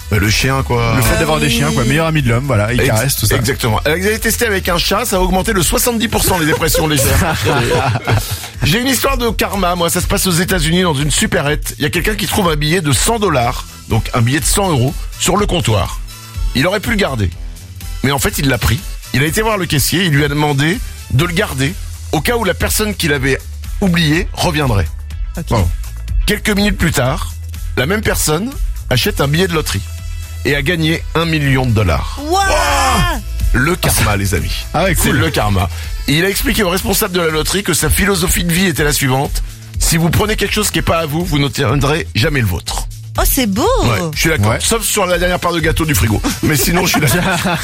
Le chien, quoi. Le fait d'avoir des chiens, quoi. Meilleur ami de l'homme, voilà. Il caresse, tout ça. Exactement. Vous avez testé avec un chat, ça a augmenté de 70% les dépressions légères. J'ai une histoire de karma, moi. Ça se passe aux États-Unis dans une supérette. Il y a quelqu'un qui trouve un billet de $100, donc un billet de 100 €, sur le comptoir. Il aurait pu le garder. Mais en fait, il l'a pris. Il a été voir le caissier, il lui a demandé de le garder au cas où la personne qui l'avait oublié reviendrait. Ok. Bon. Quelques minutes plus tard, la même personne achète un billet de loterie et a gagné $1 million. Wow. Le karma, les amis. Ah ouais, cool. C'est le karma. Et il a expliqué au responsable de la loterie que sa philosophie de vie était la suivante. Si vous prenez quelque chose qui n'est pas à vous, vous n'obtiendrez jamais le vôtre. Oh, c'est beau. Ouais, je suis d'accord. Ouais. Sauf sur la dernière part de gâteau du frigo. Mais sinon, je suis d'accord.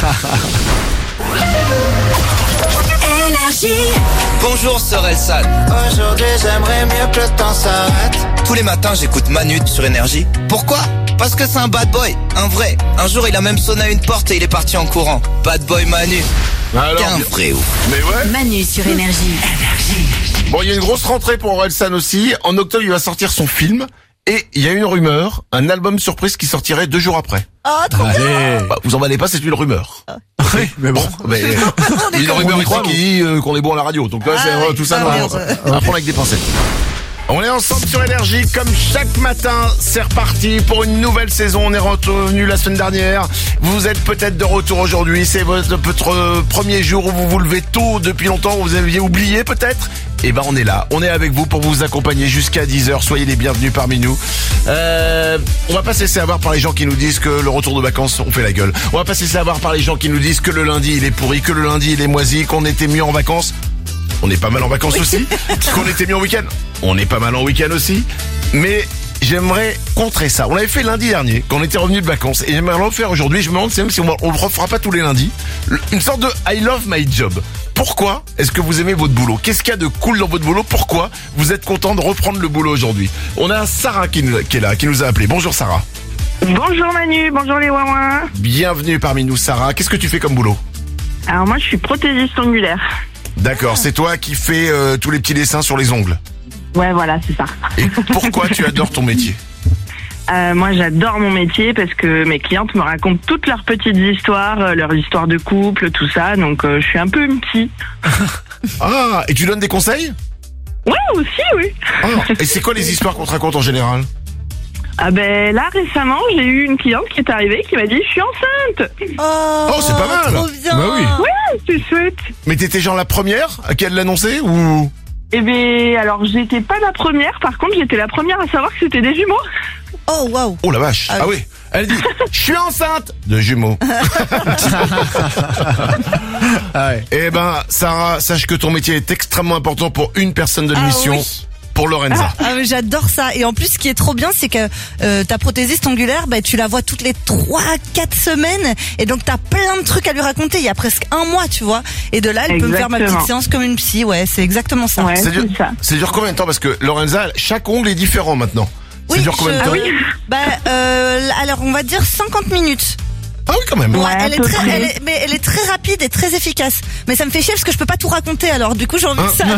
Bonjour sœur Elsan. Aujourd'hui j'aimerais mieux que le temps s'arrête. Tous les matins j'écoute Manu sur Énergie. Pourquoi? Parce que c'est un bad boy, un vrai. Un jour il a même sonné à une porte et il est parti en courant. Bad boy Manu. Alors, t'es un vrai ouf. Mais ouais. Manu sur Énergie. Bon, il y a une grosse rentrée pour Orelsan aussi. En octobre, il va sortir son film. Et il y a une rumeur, un album surprise qui sortirait 2 jours après. Oh, trop bien. Bah, vous emballez pas, c'est une rumeur. Oui, mais bon. Mais, il y a une rumeur ici qui dit qu'on est bon à la radio. Donc là, c'est tout ça, on va prendre avec des pincettes. On est ensemble sur Énergie, comme chaque matin, c'est reparti pour une nouvelle saison. On est revenu la semaine dernière. Vous êtes peut-être de retour aujourd'hui. C'est votre premier jour où vous vous levez tôt depuis longtemps, vous aviez oublié peut-être. Et ben on est là, on est avec vous pour vous accompagner jusqu'à 10h. Soyez les bienvenus parmi nous. On va pas se laisser avoir par les gens qui nous disent que le retour de vacances, on fait la gueule. On va pas se laisser avoir par les gens qui nous disent que le lundi il est pourri, que le lundi il est moisi, qu'on était mieux en vacances. On est pas mal en vacances aussi. Qu'on était mieux en week-end. On est pas mal en week-end aussi. Mais j'aimerais contrer ça. On l'avait fait lundi dernier, quand on était revenu de vacances. Et j'aimerais le refaire aujourd'hui. Je me demande même si on le refera pas tous les lundis. Une sorte de I love my job. Pourquoi est-ce que vous aimez votre boulot? Qu'est-ce qu'il y a de cool dans votre boulot? Pourquoi vous êtes content de reprendre le boulot aujourd'hui? On a Sarah qui est là, qui nous a appelé. Bonjour Sarah. Bonjour Manu, bonjour les Wawins. Bienvenue parmi nous Sarah. Qu'est-ce que tu fais comme boulot? Alors moi je suis prothésiste ongulaire. D'accord, c'est toi qui fais tous les petits dessins sur les ongles. Ouais voilà, c'est ça. Et pourquoi tu adores ton métier? Moi j'adore mon métier parce que mes clientes me racontent toutes leurs petites histoires, leurs histoires de couple, tout ça, donc je suis un peu une psy. Ah, et tu donnes des conseils? Ouais aussi, oui. Ah, et c'est quoi les histoires qu'on te raconte en général? Ah ben là récemment j'ai eu une cliente qui est arrivée qui m'a dit je suis enceinte. Oh c'est pas mal. Trop bien. Bah oui. Ouais, c'est chouette. Mais t'étais genre la première à qui elle l'annonçait ou? Eh ben alors j'étais pas la première, par contre j'étais la première à savoir que c'était des jumeaux. Oh waouh. Oh la vache. Ah oui. Elle dit je suis enceinte de jumeaux. Ah ouais. Eh ben Sarah, sache que ton métier est extrêmement important pour une personne de l'émission. Oui. Pour Lorenza. Ah mais j'adore ça. Et en plus, ce qui est trop bien, c'est que ta prothésiste ongulaire, bah, tu la vois toutes les 3-4 semaines. Et donc, t'as plein de trucs à lui raconter. Il y a presque un mois, tu vois. Et de là, elle peut me faire ma petite séance comme une psy. Ouais, c'est exactement ça. Ouais, ça dure combien de temps? Parce que Lorenza, chaque ongle est différent maintenant. Oui, ça dure combien de temps? Alors, on va dire 50 minutes. Ah oui, quand même. Ouais, elle est très rapide et très efficace. Mais ça me fait chier parce que je peux pas tout raconter. Alors, du coup, j'ai envie que ça.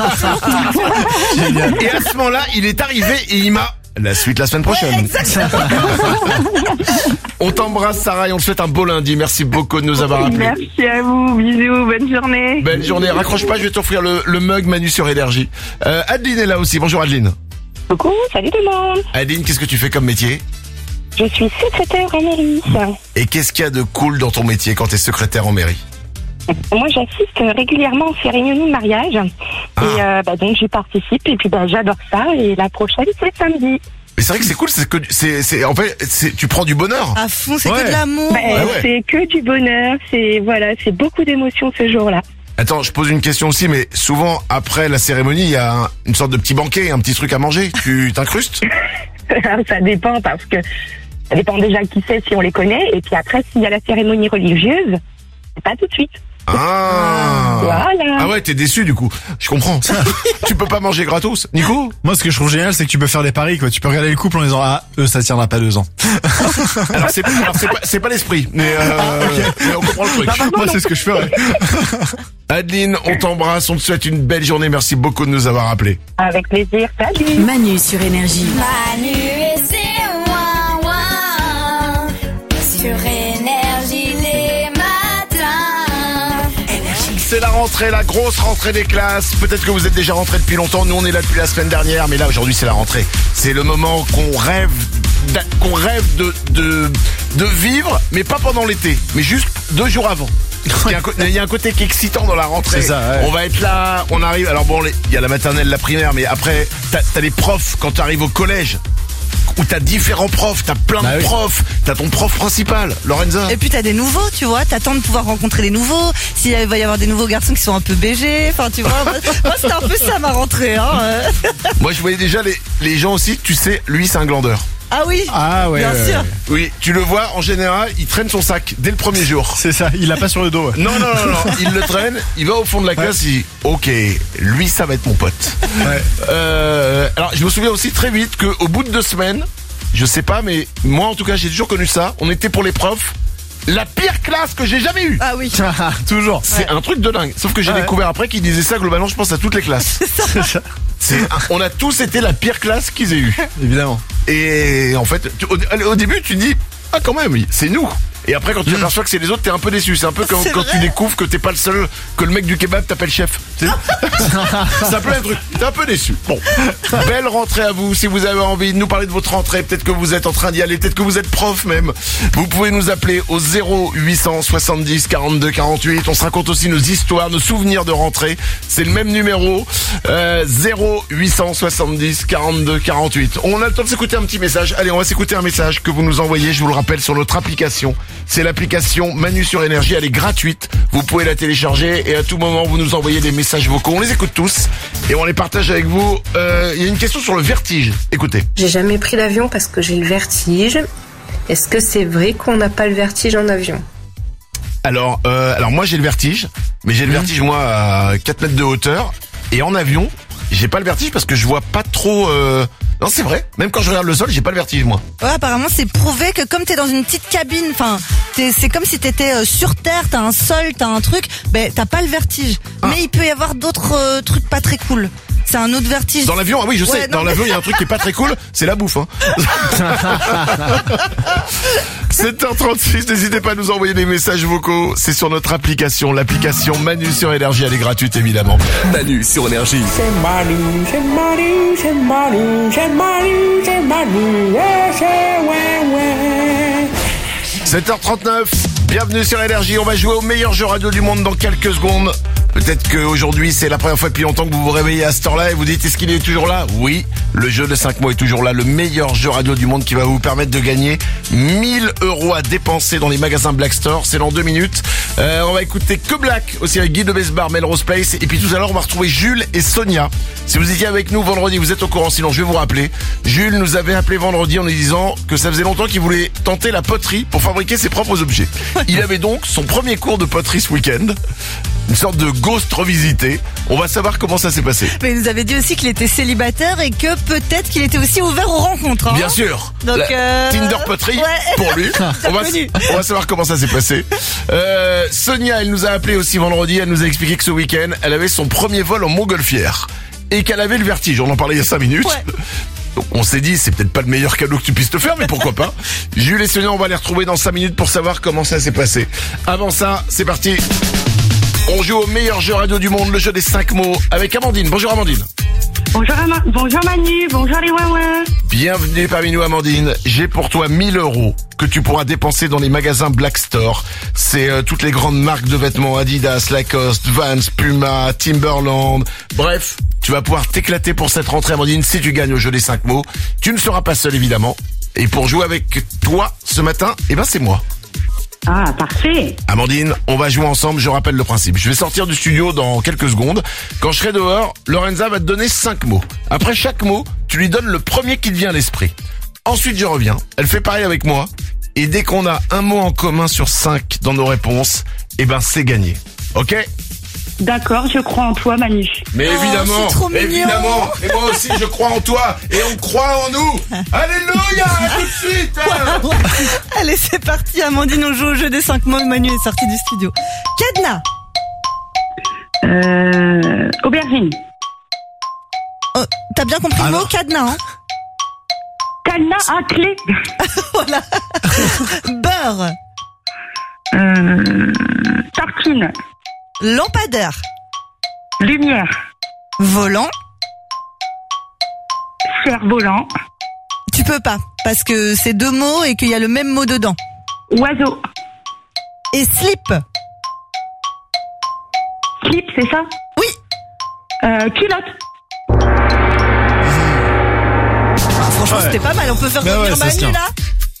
Et à ce moment-là, il est arrivé et il m'a... La suite la semaine prochaine. Ouais, exactement. On t'embrasse Sarah et on te souhaite un beau lundi. Merci beaucoup de nous avoir appelés. Merci à vous, bisous, bonne journée. Belle journée, raccroche pas, je vais t'offrir le mug Manu sur Énergie. Adeline est là aussi, bonjour Adeline. Coucou, salut tout le monde. Adeline, qu'est-ce que tu fais comme métier? Je suis secrétaire en mairie. Et qu'est-ce qu'il y a de cool dans ton métier quand t'es secrétaire en mairie? Moi, j'assiste régulièrement aux cérémonies de mariage. Et donc, j'y participe. Et puis, j'adore ça. Et la prochaine, c'est samedi. Mais c'est vrai que c'est cool, en fait, tu prends du bonheur. À fond, c'est que de l'amour. C'est que du bonheur. C'est beaucoup d'émotions ce jour-là. Attends, je pose une question aussi, mais souvent, après la cérémonie, il y a une sorte de petit banquet, un petit truc à manger. Tu t'incrustes? Ça dépend parce que ça dépend déjà qui c'est, si on les connaît. Et puis après, s'il y a la cérémonie religieuse, c'est pas tout de suite. Ah. Voilà. Ah ouais, t'es déçu du coup. Je comprends. Tu peux pas manger gratos, Nico? Moi, ce que je trouve génial, c'est que tu peux faire des paris, quoi. Tu peux regarder le couple en disant, eux, ça tiendra pas 2 ans. Alors c'est pas l'esprit, mais on comprend le truc. Moi, c'est ce que je ferais. Adeline, on t'embrasse, on te souhaite une belle journée. Merci beaucoup de nous avoir appelés. Avec plaisir. Salut. Manu sur Énergie. Manu et ses ouin-ouin. c'est la rentrée, la grosse rentrée des classes. Peut-être que vous êtes déjà rentrés depuis longtemps. Nous, on est là depuis la semaine dernière, mais là, aujourd'hui, c'est la rentrée. C'est le moment qu'on rêve de vivre, mais pas pendant l'été, mais juste 2 jours avant. Il y a un côté qui est excitant dans la rentrée. C'est ça, ouais. On va être là, on arrive. Alors bon, il y a la maternelle, la primaire, mais après, t'as les profs quand t'arrives au collège. Où t'as différents profs, t'as plein de profs, t'as ton prof principal, Lorenza. Et puis t'as des nouveaux, tu vois, t'attends de pouvoir rencontrer les nouveaux. S'il va y avoir des nouveaux garçons qui sont un peu BG, enfin tu vois, moi c'était un peu ça ma rentrée. Moi je voyais déjà les gens aussi, tu sais, lui c'est un glandeur. Ah oui, bien sûr. Oui, tu le vois, en général, il traîne son sac dès le premier jour. C'est ça, il l'a pas sur le dos. Non, il le traîne, il va au fond de la classe, il dit, ok, lui ça va être mon pote. Alors je me souviens aussi très vite qu'au bout de 2 semaines, je sais pas, mais moi en tout cas j'ai toujours connu ça, on était pour les profs, la pire classe que j'ai jamais eue. Ah oui. Toujours. C'est un truc de dingue. Sauf que j'ai découvert après qu'ils disaient ça globalement, je pense à toutes les classes. On a tous été la pire classe qu'ils aient eue. Évidemment. Et en fait, au début, tu dis, ah quand même, c'est nous. Et après, quand tu t'aperçois que c'est les autres, t'es un peu déçu. C'est un peu comme quand tu découvres que t'es pas le seul, que le mec du kebab t'appelle chef. C'est un peu un truc. T'es un peu déçu. Bon. Belle rentrée à vous. Si vous avez envie de nous parler de votre rentrée, peut-être que vous êtes en train d'y aller, peut-être que vous êtes prof même. Vous pouvez nous appeler au 0800 70 42 48. On se raconte aussi nos histoires, nos souvenirs de rentrée. C'est le même numéro. 0800 70 42 48. On a le temps de s'écouter un petit message. Allez, on va s'écouter un message que vous nous envoyez. Je vous le rappelle sur notre application. C'est l'application Manu sur Énergie, elle est gratuite. Vous pouvez la télécharger et à tout moment vous nous envoyez des messages vocaux. On les écoute tous et on les partage avec vous. Il y a une question sur le vertige. Écoutez. J'ai jamais pris l'avion parce que j'ai le vertige. Est-ce que c'est vrai qu'on n'a pas le vertige en avion ? Alors moi j'ai le vertige, mais j'ai le vertige moi à 4 mètres de hauteur et en avion j'ai pas le vertige parce que je vois pas trop. Non, c'est vrai. Même quand je regarde le sol, j'ai pas le vertige, moi. Ouais, apparemment, c'est prouvé que comme t'es dans une petite cabine, enfin, c'est comme si t'étais sur terre, t'as un sol, t'as un truc, ben, t'as pas le vertige. Mais il peut y avoir d'autres trucs pas très cool. C'est un autre vertige. Dans l'avion, ah oui, je sais. Dans l'avion, il y a un truc qui est pas très cool, c'est la bouffe, 7h36, n'hésitez pas à nous envoyer des messages vocaux. C'est sur notre application, l'application Manu sur Énergie, elle est gratuite, évidemment. Manu sur Énergie. C'est Manu, c'est Manu, c'est Manu, c'est Manu, c'est Manu, c'est ouais. 7h39, bienvenue sur Énergie. On va jouer au meilleur jeu radio du monde dans quelques secondes. Peut-être qu'aujourd'hui, c'est la première fois depuis longtemps que vous vous réveillez à cette heure-là et vous dites, est-ce qu'il est toujours là ? Oui, le jeu de 5 mots est toujours là. Le meilleur jeu radio du monde qui va vous permettre de gagner 1 000 € à dépenser dans les magasins Black Store. C'est dans 2 minutes. On va écouter Que Black, aussi avec Guy de Besbar, Melrose Place. Et puis tout à l'heure, on va retrouver Jules et Sonia. Si vous étiez avec nous vendredi, vous êtes au courant, sinon je vais vous rappeler. Jules nous avait appelé vendredi en nous disant que ça faisait longtemps qu'il voulait tenter la poterie pour fabriquer ses propres objets. Il avait donc son premier cours de poterie ce week-end. Une sorte de ghost revisité. On va savoir comment ça s'est passé. Mais il nous avait dit aussi qu'il était célibataire et que peut-être qu'il était aussi ouvert aux rencontres. Hein. Bien sûr. Donc Tinder poterie pour lui. On va savoir comment ça s'est passé. Sonia, elle nous a appelé aussi vendredi. Elle nous a expliqué que ce week-end, elle avait son premier vol en montgolfière et qu'elle avait le vertige. On en parlait il y a 5 minutes. Ouais. Donc on s'est dit, c'est peut-être pas le meilleur cadeau que tu puisses te faire, mais pourquoi pas. Jules et Sonia, on va les retrouver dans 5 minutes pour savoir comment ça s'est passé. Avant ça, c'est parti. On joue au meilleur jeu radio du monde, le jeu des 5 mots, avec Amandine. Bonjour Amandine. Bonjour Manu, bonjour les ouin-ouin. Bienvenue parmi nous Amandine. J'ai pour toi 1 000 € que tu pourras dépenser dans les magasins Black Store. C'est toutes les grandes marques de vêtements, Adidas, Lacoste, Vans, Puma, Timberland. Bref, tu vas pouvoir t'éclater pour cette rentrée Amandine si tu gagnes au jeu des 5 mots. Tu ne seras pas seul évidemment. Et pour jouer avec toi ce matin, c'est moi. Ah, parfait. Amandine, on va jouer ensemble, je rappelle le principe. Je vais sortir du studio dans quelques secondes. Quand je serai dehors, Lorenza va te donner 5 mots. Après chaque mot, tu lui donnes le premier qui te vient à l'esprit. Ensuite, je reviens. Elle fait pareil avec moi. Et dès qu'on a un mot en commun sur 5 dans nos réponses, c'est gagné. Ok ? D'accord, je crois en toi, Manu. Mais évidemment, évidemment. Et moi aussi, je crois en toi. Et on croit en nous. Alléluia, à tout de suite. Allez, c'est parti, Amandine, on joue au jeu des 5 mots. Manu est sorti du studio. Cadenas. Aubergine. Oh, t'as bien compris le mot, cadenas, hein? Cadenas à clé. Voilà. Beurre. Tartine. Lampadaire. Lumière. Volant. Cerf-volant. Tu peux pas, parce que c'est 2 mots et qu'il y a le même mot dedans. Oiseau. Et slip. Slip, c'est ça? Oui. Culotte. Franchement, c'était pas mal. On peut faire revenir Manu, là.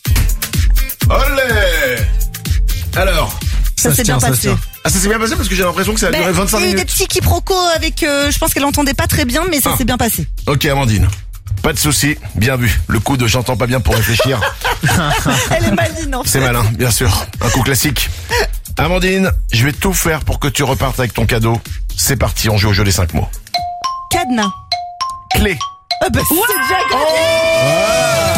Olé! Alors, ça s'est bien passé. Ah, ça s'est bien passé parce que j'ai l'impression que ça a duré 25 minutes. Il y a eu des petits quiproquos avec, je pense qu'elle entendait pas très bien, mais ça s'est bien passé. Ok, Amandine. Pas de souci, bien vu. Le coup de j'entends pas bien pour réfléchir. Elle est maligne, en fait. C'est malin, bien sûr. Un coup classique. Amandine, je vais tout faire pour que tu repartes avec ton cadeau. C'est parti, on joue au jeu des 5 mots. Cadenas. Clé. Ah bah c'est déjà gagné.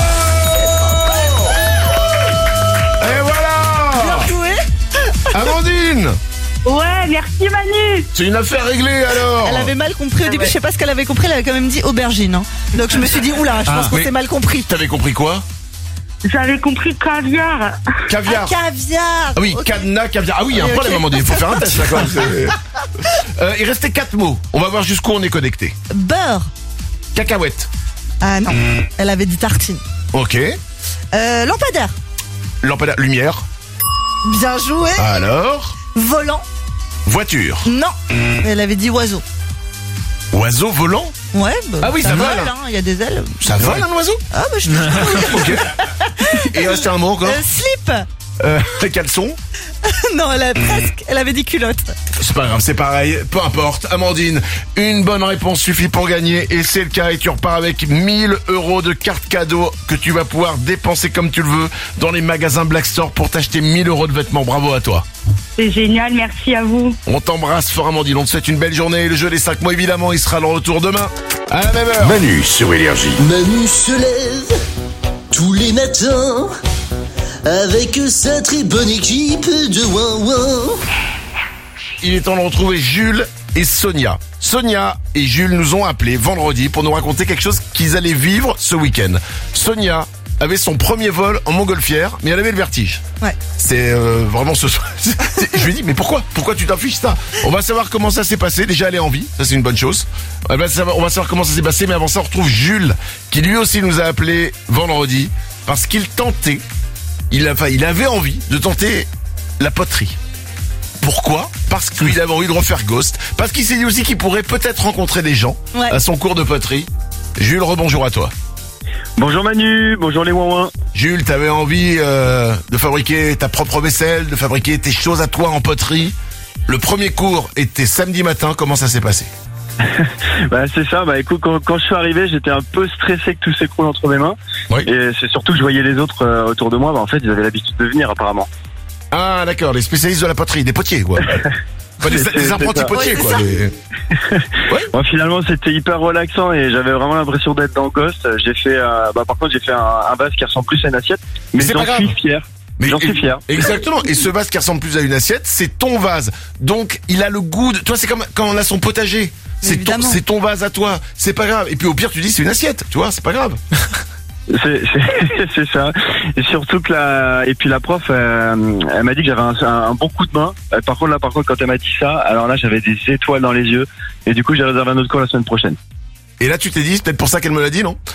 Et voilà. Bien joué. Amandine. Ouais, merci Manu. C'est une affaire réglée alors. Elle avait mal compris au début, je sais pas ce qu'elle avait compris, elle avait quand même dit aubergine. Hein. Donc je me suis dit, oula, je pense qu'on s'est mal compris. T'avais compris quoi? J'avais compris caviar. Caviar. Ah, caviar. Ah oui, okay. Cadenas, caviar. Ah oui, il y a un problème à un moment donné, il faut faire un test là quand même. Il restait 4 mots, on va voir jusqu'où on est connecté. Beurre. Cacahuète. Ah non, elle avait dit tartine. Ok. Lampadaire. Lampadaire, lumière. Bien joué. Alors? Volant. Voiture. Non, elle avait dit oiseau. Oiseau volant? Ouais, bah, ah oui, ça vole. Il y a des ailes. Ça vole un oiseau? Ah bah je te Ok. Et il restait un mot encore? Slip. Caleçon? Non, elle avait dit culotte. C'est pas grave, c'est pareil, peu importe. Amandine, une bonne réponse suffit pour gagner et c'est le cas et tu repars avec 1000 € de cartes cadeaux que tu vas pouvoir dépenser comme tu le veux dans les magasins Black Store pour t'acheter 1000 € de vêtements. Bravo à toi. C'est génial, merci à vous. On t'embrasse fort Amandine, on te souhaite une belle journée. Le jeu des 5 mots évidemment, il sera de retour demain à la même heure. Manu sur Énergie. Manu se lève tous les matins avec sa très bonne équipe de Ouin-Ouin. Il est temps de retrouver Jules et Sonia. Sonia et Jules nous ont appelés vendredi pour nous raconter quelque chose qu'ils allaient vivre ce week-end. Sonia avait son premier vol en montgolfière, mais elle avait le vertige. Ouais. C'est vraiment ce soir. Je lui ai dit, mais pourquoi tu t'affiches ça? On va savoir comment ça s'est passé. Déjà, elle est en vie. Ça, c'est une bonne chose. On va savoir comment ça s'est passé. Mais avant ça, on retrouve Jules, qui lui aussi nous a appelé vendredi parce qu'il tentait, il avait envie de tenter la poterie. Pourquoi? Parce qu'il avait envie de refaire Ghost. Parce qu'il s'est dit aussi qu'il pourrait peut-être rencontrer des gens à son cours de poterie. Jules, rebonjour à toi. Bonjour Manu, bonjour les Ouin-Ouin. Jules, t'avais envie de fabriquer ta propre vaisselle, de fabriquer tes choses à toi en poterie. Le premier cours était samedi matin, comment ça s'est passé? Bah c'est ça, bah écoute, quand je suis arrivé, j'étais un peu stressé que tout s'écroule entre mes mains. Oui. Et c'est surtout que je voyais les autres autour de moi, bah en fait ils avaient l'habitude de venir apparemment. Ah d'accord, les spécialistes de la poterie, des potiers quoi. Enfin, des apprentis potiers quoi. Bon, finalement c'était hyper relaxant et j'avais vraiment l'impression d'être dans Ghost. J'ai fait, par contre j'ai fait un vase qui ressemble plus à une assiette, mais j'en suis fier. J'en suis fier. Exactement. Et ce vase qui ressemble plus à une assiette, c'est ton vase. Donc il a le goût de... Toi c'est comme quand on a son potager. C'est ton vase à toi. C'est pas grave. Et puis au pire tu dis c'est une assiette. Tu vois, c'est pas grave. C'est ça. Et surtout que la prof, elle m'a dit que j'avais un bon coup de main. Par contre quand elle m'a dit ça, alors là j'avais des étoiles dans les yeux. Et du coup j'ai réservé un autre cours la semaine prochaine. Et là tu t'es dit, c'est peut-être pour ça qu'elle me l'a dit, non?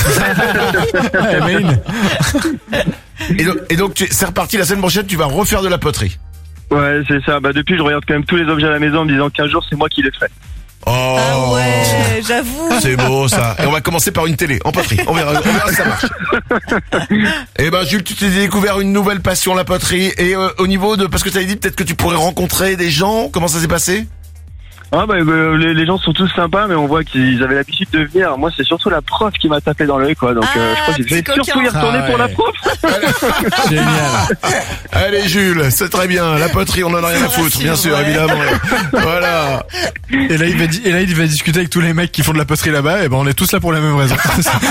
Et donc c'est reparti, la semaine prochaine tu vas refaire de la poterie. Ouais c'est ça. Bah depuis je regarde quand même tous les objets à la maison en me disant qu'un jour c'est moi qui les ferai. Oh, ah ouais, j'avoue. C'est beau ça. Et on va commencer par une télé en poterie. On verra si ça marche. Et ben Jules, tu t'es découvert une nouvelle passion, la poterie. Et au niveau de, parce que tu avais dit peut-être que tu pourrais rencontrer des gens. Comment ça s'est passé? Ah bah les gens sont tous sympas, mais on voit qu'ils avaient l'habitude de venir. Moi c'est surtout la prof qui m'a tapé dans l'œil quoi. Donc je crois que je vais surtout y retourner pour la prof. Génial. Allez Jules, c'est très bien. La poterie, on en a rien à foutre, bien sûr, évidemment. Voilà. Et là il va discuter avec tous les mecs qui font de la poterie là-bas. Et ben on est tous là pour la même raison.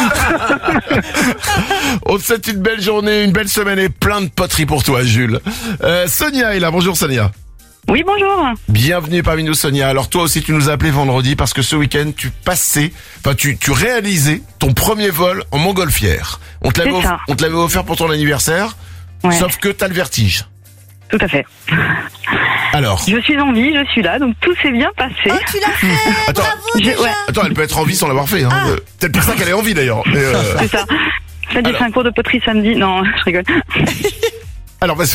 On te souhaite une belle journée, une belle semaine et plein de poterie pour toi Jules. Sonia est là. Bonjour Sonia. Oui, bonjour. Bienvenue parmi nous Sonia. Alors toi aussi tu nous as appelé vendredi parce que ce week-end tu réalisais ton premier vol en montgolfière. On te l'avait offert pour ton anniversaire, sauf que t'as le vertige. Tout à fait. Alors. Je suis en vie, je suis là, donc tout s'est bien passé. Oh, tu l'as fait. Attends, bravo déjà. Attends, elle peut être en vie sans l'avoir fait. Hein. Peut-être pour ça qu'elle est en vie d'ailleurs. C'est ça. Ça dit, c'est un cours de poterie samedi. Non, je rigole. Alors, vas-y.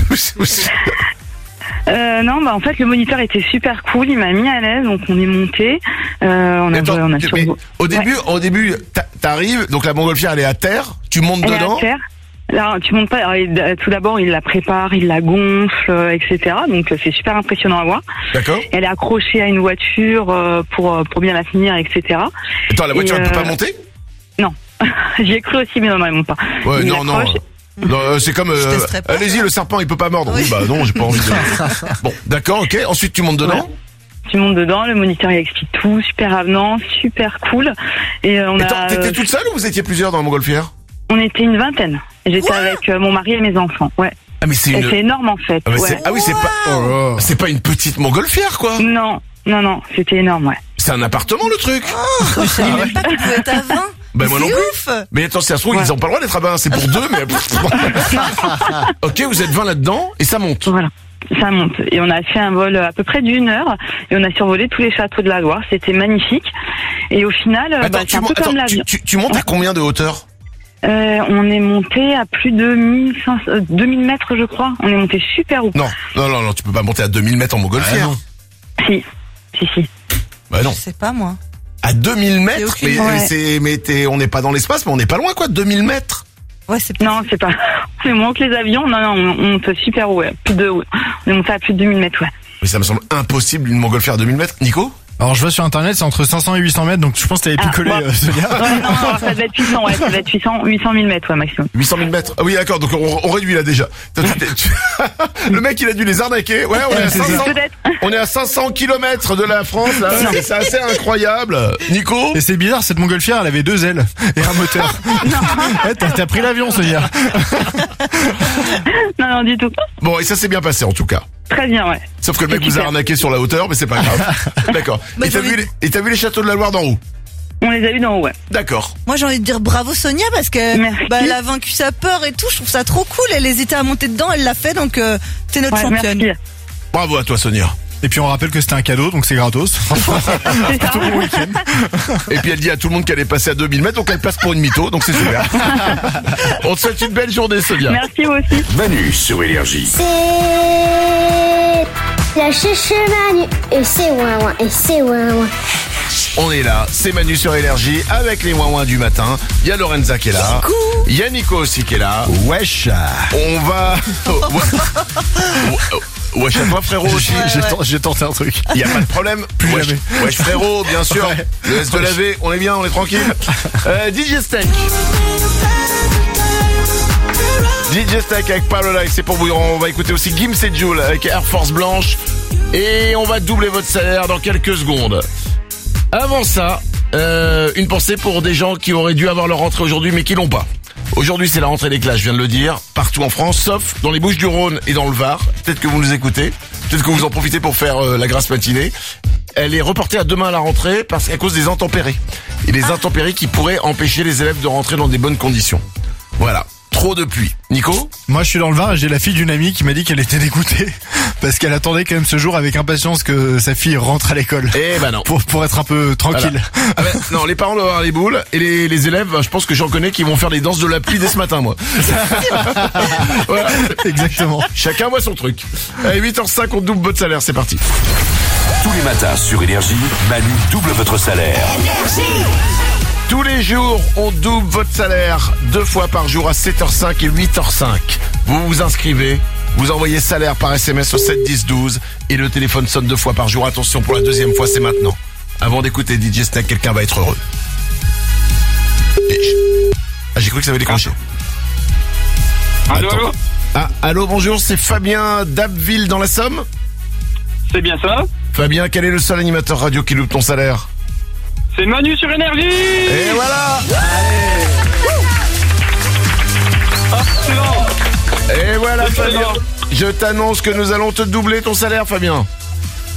Non, bah en fait le moniteur était super cool, il m'a mis à l'aise, donc on est monté. Au début, t'arrives, donc la montgolfière elle est à terre, tu montes elle dedans. Est à terre. Alors, tu montes pas. Alors, tout d'abord, il la prépare, il la gonfle, etc. Donc c'est super impressionnant à voir. D'accord. Elle est accrochée à une voiture pour bien la finir, etc. Attends, la voiture elle peut pas monter? Non, j'y ai cru aussi, mais non, elle monte pas. Ouais, non. Non, c'est comme allez-y, le serpent il peut pas mordre. Oui, bah non, j'ai pas envie de. Bon, d'accord, ok. Ensuite tu montes dedans. Ouais. Tu montes dedans, le moniteur il explique tout, super avenant, super cool. Et t'étais toute seule ou vous étiez plusieurs dans la montgolfière? On était une vingtaine. J'étais avec mon mari et mes enfants. Ouais. Ah mais c'est énorme en fait. C'est pas une petite montgolfière quoi. Non, c'était énorme, ouais. C'est un appartement le truc. Je savais même pas qu'il pouvait être à 20. Ben moi non plus. Ouf. Mais attends, c'est à ce moment ils ont pas le droit d'être à 20, c'est pour deux, mais. Ok, vous êtes 20 là-dedans et ça monte. Voilà. Ça monte. Et on a fait un vol à peu près d'1 heure et on a survolé tous les châteaux de la Loire. C'était magnifique. Et au final, c'est un peu comme l'avion. Tu montes à combien de hauteur? On est monté à plus de 2000 mètres, je crois. On est monté super haut. Non, tu peux pas monter à 2000 mètres en montgolfière. Si. Bah non. Je sais pas, moi. À 2000 mètres? On n'est pas dans l'espace, mais on n'est pas loin, quoi, 2000 mètres. Ouais, non, c'est pas. C'est moins que les avions. Non, on monte super haut, ouais. On est monté à plus de 2000 mètres, ouais. Mais ça me semble impossible une montgolfière à 2000 mètres. Nico? Alors je vois sur internet, c'est entre 500 et 800 mètres, donc je pense que t'avais picolé, Sonia. Ouais, non, ça devait être 800, ouais, ça devait être 800 000 mètres, ouais, maximum. 800 000 mètres. Ah oui, d'accord, donc on réduit là déjà. Le mec, il a dû les arnaquer. Ouais, on est à 500 km de la France, là. C'est assez incroyable. Nico? Et c'est bizarre, cette montgolfière, elle avait 2 ailes et un moteur. Ouais, t'as pris l'avion, Sonia. Non, du tout. Bon, et ça s'est bien passé, en tout cas. Très bien, ouais. Sauf que le mec vous a arnaqué sur la hauteur, mais c'est pas grave. D'accord. Et t'as vu les châteaux de la Loire d'en haut? On les a vus d'en haut, ouais. D'accord. Moi, j'ai envie de dire bravo Sonia parce que elle a vaincu sa peur et tout. Je trouve ça trop cool. Elle hésitait à monter dedans, elle l'a fait, donc t'es notre championne. Merci. Bravo à toi, Sonia. Et puis on rappelle que c'était un cadeau, donc c'est gratos. Plutôt bon week-end. Et puis elle dit à tout le monde qu'elle est passée à 2000 mètres, donc elle passe pour une mytho, donc c'est super. On te souhaite une belle journée, Sonia. Merci vous aussi. Manu sur Énergie. C'est la chéché Manu et c'est ouin et c'est ouin. On est là, c'est Manu sur Énergie avec les ouin du matin. Il y a Lorenza qui est là. Il y a Nico aussi qui est là. Wesh. On va. Wesh à toi frérot aussi. J'ai tenté un truc. Il y a pas de problème. Wesh frérot, bien sûr. Ouais. Le laisse de laver, on est bien, on est tranquille. DJ Steak. DJ Steak avec Paradise, c'est pour vous. On va écouter aussi Gims et Jules avec Air Force Blanche. Et on va doubler votre salaire dans quelques secondes. Avant ça, une pensée pour des gens qui auraient dû avoir leur rentrée aujourd'hui mais qui l'ont pas. Aujourd'hui, c'est la rentrée des classes, je viens de le dire, partout en France, sauf dans les Bouches-du-Rhône et dans le Var. Peut-être que vous nous écoutez, peut-être que vous en profitez pour faire la grasse matinée. Elle est reportée à demain à la rentrée parce qu'à cause des intempéries. Et les intempéries qui pourraient empêcher les élèves de rentrer dans des bonnes conditions. Voilà. Trop de pluie. Nico? Moi je suis dans le Var et j'ai la fille d'une amie qui m'a dit qu'elle était dégoûtée parce qu'elle attendait quand même ce jour avec impatience que sa fille rentre à l'école. Eh ben non. Pour être un peu tranquille. Voilà. Ah ben, non, les parents doivent avoir les boules et les élèves, je pense que j'en connais qui vont faire les danses de la pluie dès ce matin, moi. Voilà. Exactement. Chacun voit son truc. Allez, 8h05, on double votre salaire, c'est parti. Tous les matins sur Énergie, Manu double votre salaire. Tous les jours, on double votre salaire 2 fois par jour à 7h05 et 8h05. Vous vous inscrivez, vous envoyez salaire par SMS au 7 10 12 et le téléphone sonne 2 fois par jour. Attention, pour la deuxième fois, c'est maintenant. Avant d'écouter DJ Snack, quelqu'un va être heureux. J'ai cru que ça avait déclenché. Allô. Ah, allô, bonjour, c'est Fabien d'Abbeville dans la Somme? C'est bien ça. Fabien, quel est le seul animateur radio qui loupe ton salaire? C'est Manu sur Énergie. Et voilà. Excellent. Et voilà Fabien, je t'annonce que nous allons te doubler ton salaire Fabien.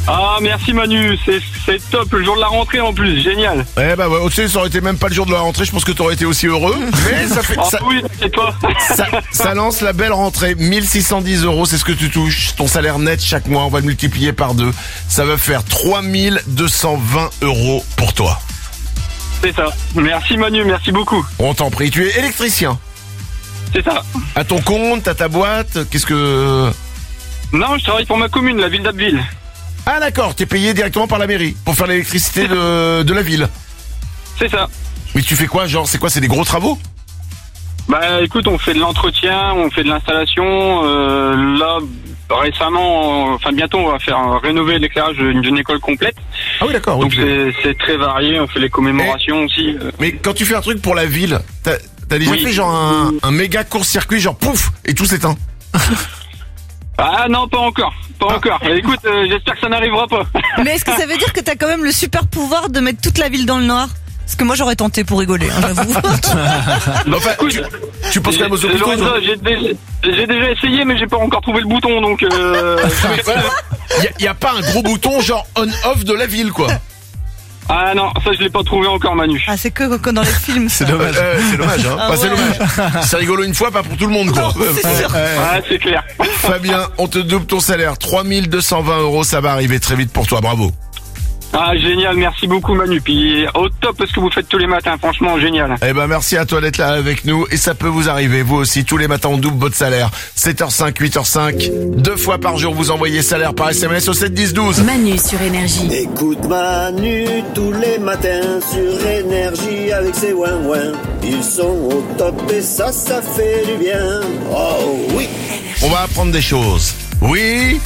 Ah, merci Manu, c'est top, le jour de la rentrée en plus, génial. Eh bah ouais, tu sais, ça aurait été même pas le jour de la rentrée, je pense que t'aurais été aussi heureux. Mais ça fait... oui, t'inquiète pas. Ça lance la belle rentrée, 1610 €, c'est ce que tu touches. Ton salaire net chaque mois, on va le multiplier par 2. Ça va faire 3220 € pour toi. C'est ça. Merci Manu, merci beaucoup. On t'en prie, tu es électricien. C'est ça. À ton compte, t'as ta boîte, qu'est-ce que... Non, je travaille pour ma commune, la ville d'Abbeville. Ah d'accord, t'es payé directement par la mairie pour faire l'électricité de la ville. C'est ça. Mais tu fais quoi, genre, c'est quoi, c'est des gros travaux? Bah écoute, on fait de l'entretien, on fait de l'installation. Là, récemment, enfin bientôt, on va faire rénover l'éclairage d'une école complète. Ah oui d'accord. Donc c'est très varié, on fait les commémorations aussi. Mais quand tu fais un truc pour la ville, t'as déjà fait genre un méga court-circuit, genre pouf, et tout s'éteint? Ah non, pas encore. Encore. Écoute, j'espère que ça n'arrivera pas. Mais est-ce que ça veut dire que t'as quand même le super pouvoir de mettre toute la ville dans le noir? Parce que moi j'aurais tenté pour rigoler, hein, j'avoue. Enfin, tu penses quand même aux hôpitaux? J'ai déjà essayé, mais j'ai pas encore trouvé le bouton, donc. Y a pas un gros bouton genre on/off de la ville, quoi. Ah non, ça je l'ai pas trouvé encore, Manu. Ah, c'est que dans les films. C'est dommage. C'est dommage, hein. Ah, c'est dommage. C'est rigolo une fois, pas pour tout le monde, quoi. C'est sûr. Ah, c'est clair. Fabien, on te double ton salaire, 3220 €, ça va arriver très vite pour toi, bravo. Ah, génial, merci beaucoup Manu. Puis au top ce que vous faites tous les matins, franchement génial. Eh ben merci à toi d'être là avec nous, et ça peut vous arriver, vous aussi, tous les matins on double votre salaire. 7h05, 8h05, 2 fois par jour vous envoyez salaire par SMS au 7 10 12. Manu sur Énergie. Écoute Manu tous les matins sur Énergie avec ses ouin-ouin. Ils sont au top et ça fait du bien. Oh oui. On va apprendre des choses. Oui.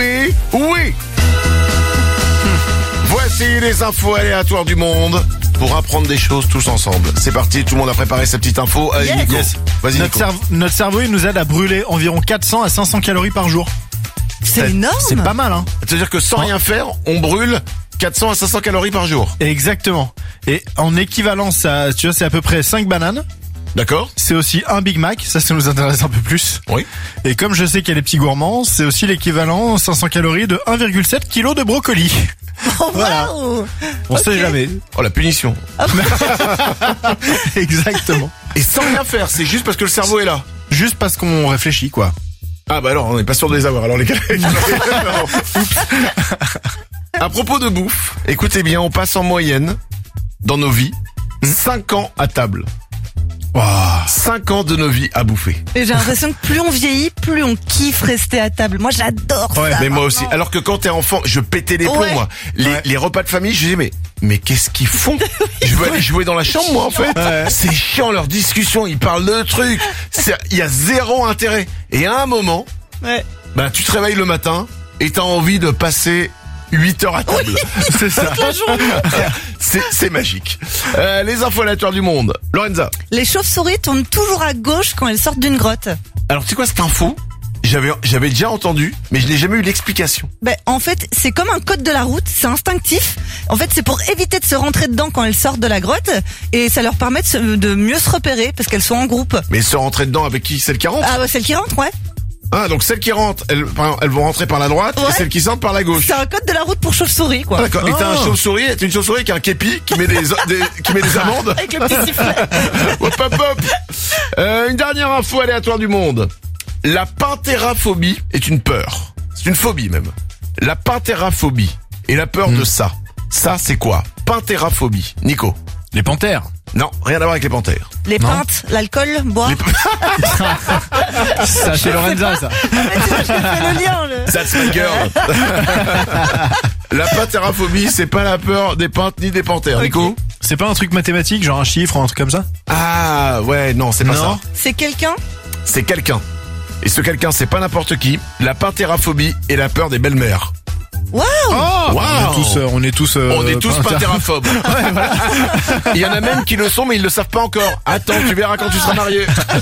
Voici les infos aléatoires du monde pour apprendre des choses tous ensemble. C'est parti, tout le monde a préparé sa petite info. Allez, Nico. Vas-y, Nico. Notre cerveau, il nous aide à brûler environ 400 à 500 calories par jour. C'est énorme. C'est pas mal, hein. C'est-à-dire que sans rien faire, on brûle 400 à 500 calories par jour. Exactement. Et en équivalence, tu vois, c'est à peu près 5 bananes. D'accord. C'est aussi un Big Mac, ça nous intéresse un peu plus. Oui. Et comme je sais qu'il y a les petits gourmands, c'est aussi l'équivalent 500 calories de 1,7 kg de brocoli. Oh, voilà. Wow. On sait jamais. Oh, la punition. Exactement. Et sans rien faire, c'est juste parce que le cerveau est là. Juste parce qu'on réfléchit, quoi. Ah bah alors, on n'est pas sûr de les avoir. Alors les gars. À propos de bouffe, écoutez bien, on passe en moyenne, dans nos vies, 5 ans à table. Wow. 5 ans de nos vies à bouffer. Et j'ai l'impression que plus on vieillit, plus on kiffe rester à table. Moi, j'adore ça. Mais moi aussi. Alors que quand t'es enfant, je pétais les plombs, moi. Les repas de famille, je disais, mais qu'est-ce qu'ils font? Je veux aller jouer dans la chambre, moi, en fait. C'est chiant, leur discussion. Ils parlent de trucs. Il y a zéro intérêt. Et à un moment, bah, tu te réveilles le matin et t'as envie de passer 8 heures à table. C'est ça. Toute la journée. C'est magique. Les infos aléatoires du monde. Lorenza. Les chauves-souris tournent toujours à gauche quand elles sortent d'une grotte. Alors, tu sais quoi, cette info? J'avais déjà entendu, mais je n'ai jamais eu l'explication. En fait, c'est comme un code de la route, c'est instinctif. En fait, c'est pour éviter de se rentrer dedans quand elles sortent de la grotte, et ça leur permet de mieux se repérer, parce qu'elles sont en groupe. Mais se rentrer dedans avec qui? Celle qui rentre? Ah ouais, celle qui rentre, ouais. Ah, donc celles qui rentrent, elles vont rentrer par la droite, et celles qui sortent par la gauche. C'est un code de la route pour chauve-souris, quoi. Ah, d'accord. Et t'as une chauve-souris qui a un képi, qui met des amandes. Avec le petit sifflet. Hop, hop, hop. Une dernière info aléatoire du monde. La panthéraphobie est une peur. C'est une phobie, même. La panthéraphobie. Et la peur de ça. Ça, c'est quoi? Panthéraphobie. Nico. Les panthères. Non, rien à voir avec les panthères. Les pintes, l'alcool, boire. Ça, chez Lorenza, ça. Le lien, That's my girl. La panthéraphobie, c'est pas la peur des pintes ni des panthères. Nico? C'est pas un truc mathématique, genre un chiffre ou un truc comme ça? Ah, ouais, non, c'est pas ça. C'est quelqu'un? C'est quelqu'un. Et ce quelqu'un, c'est pas n'importe qui. La panthéraphobie est la peur des belles-mères. Waouh! Wow. On est tous panthéraphobes. Ouais, voilà. Il y en a même qui le sont, mais ils le savent pas encore. Attends, tu verras quand tu seras marié.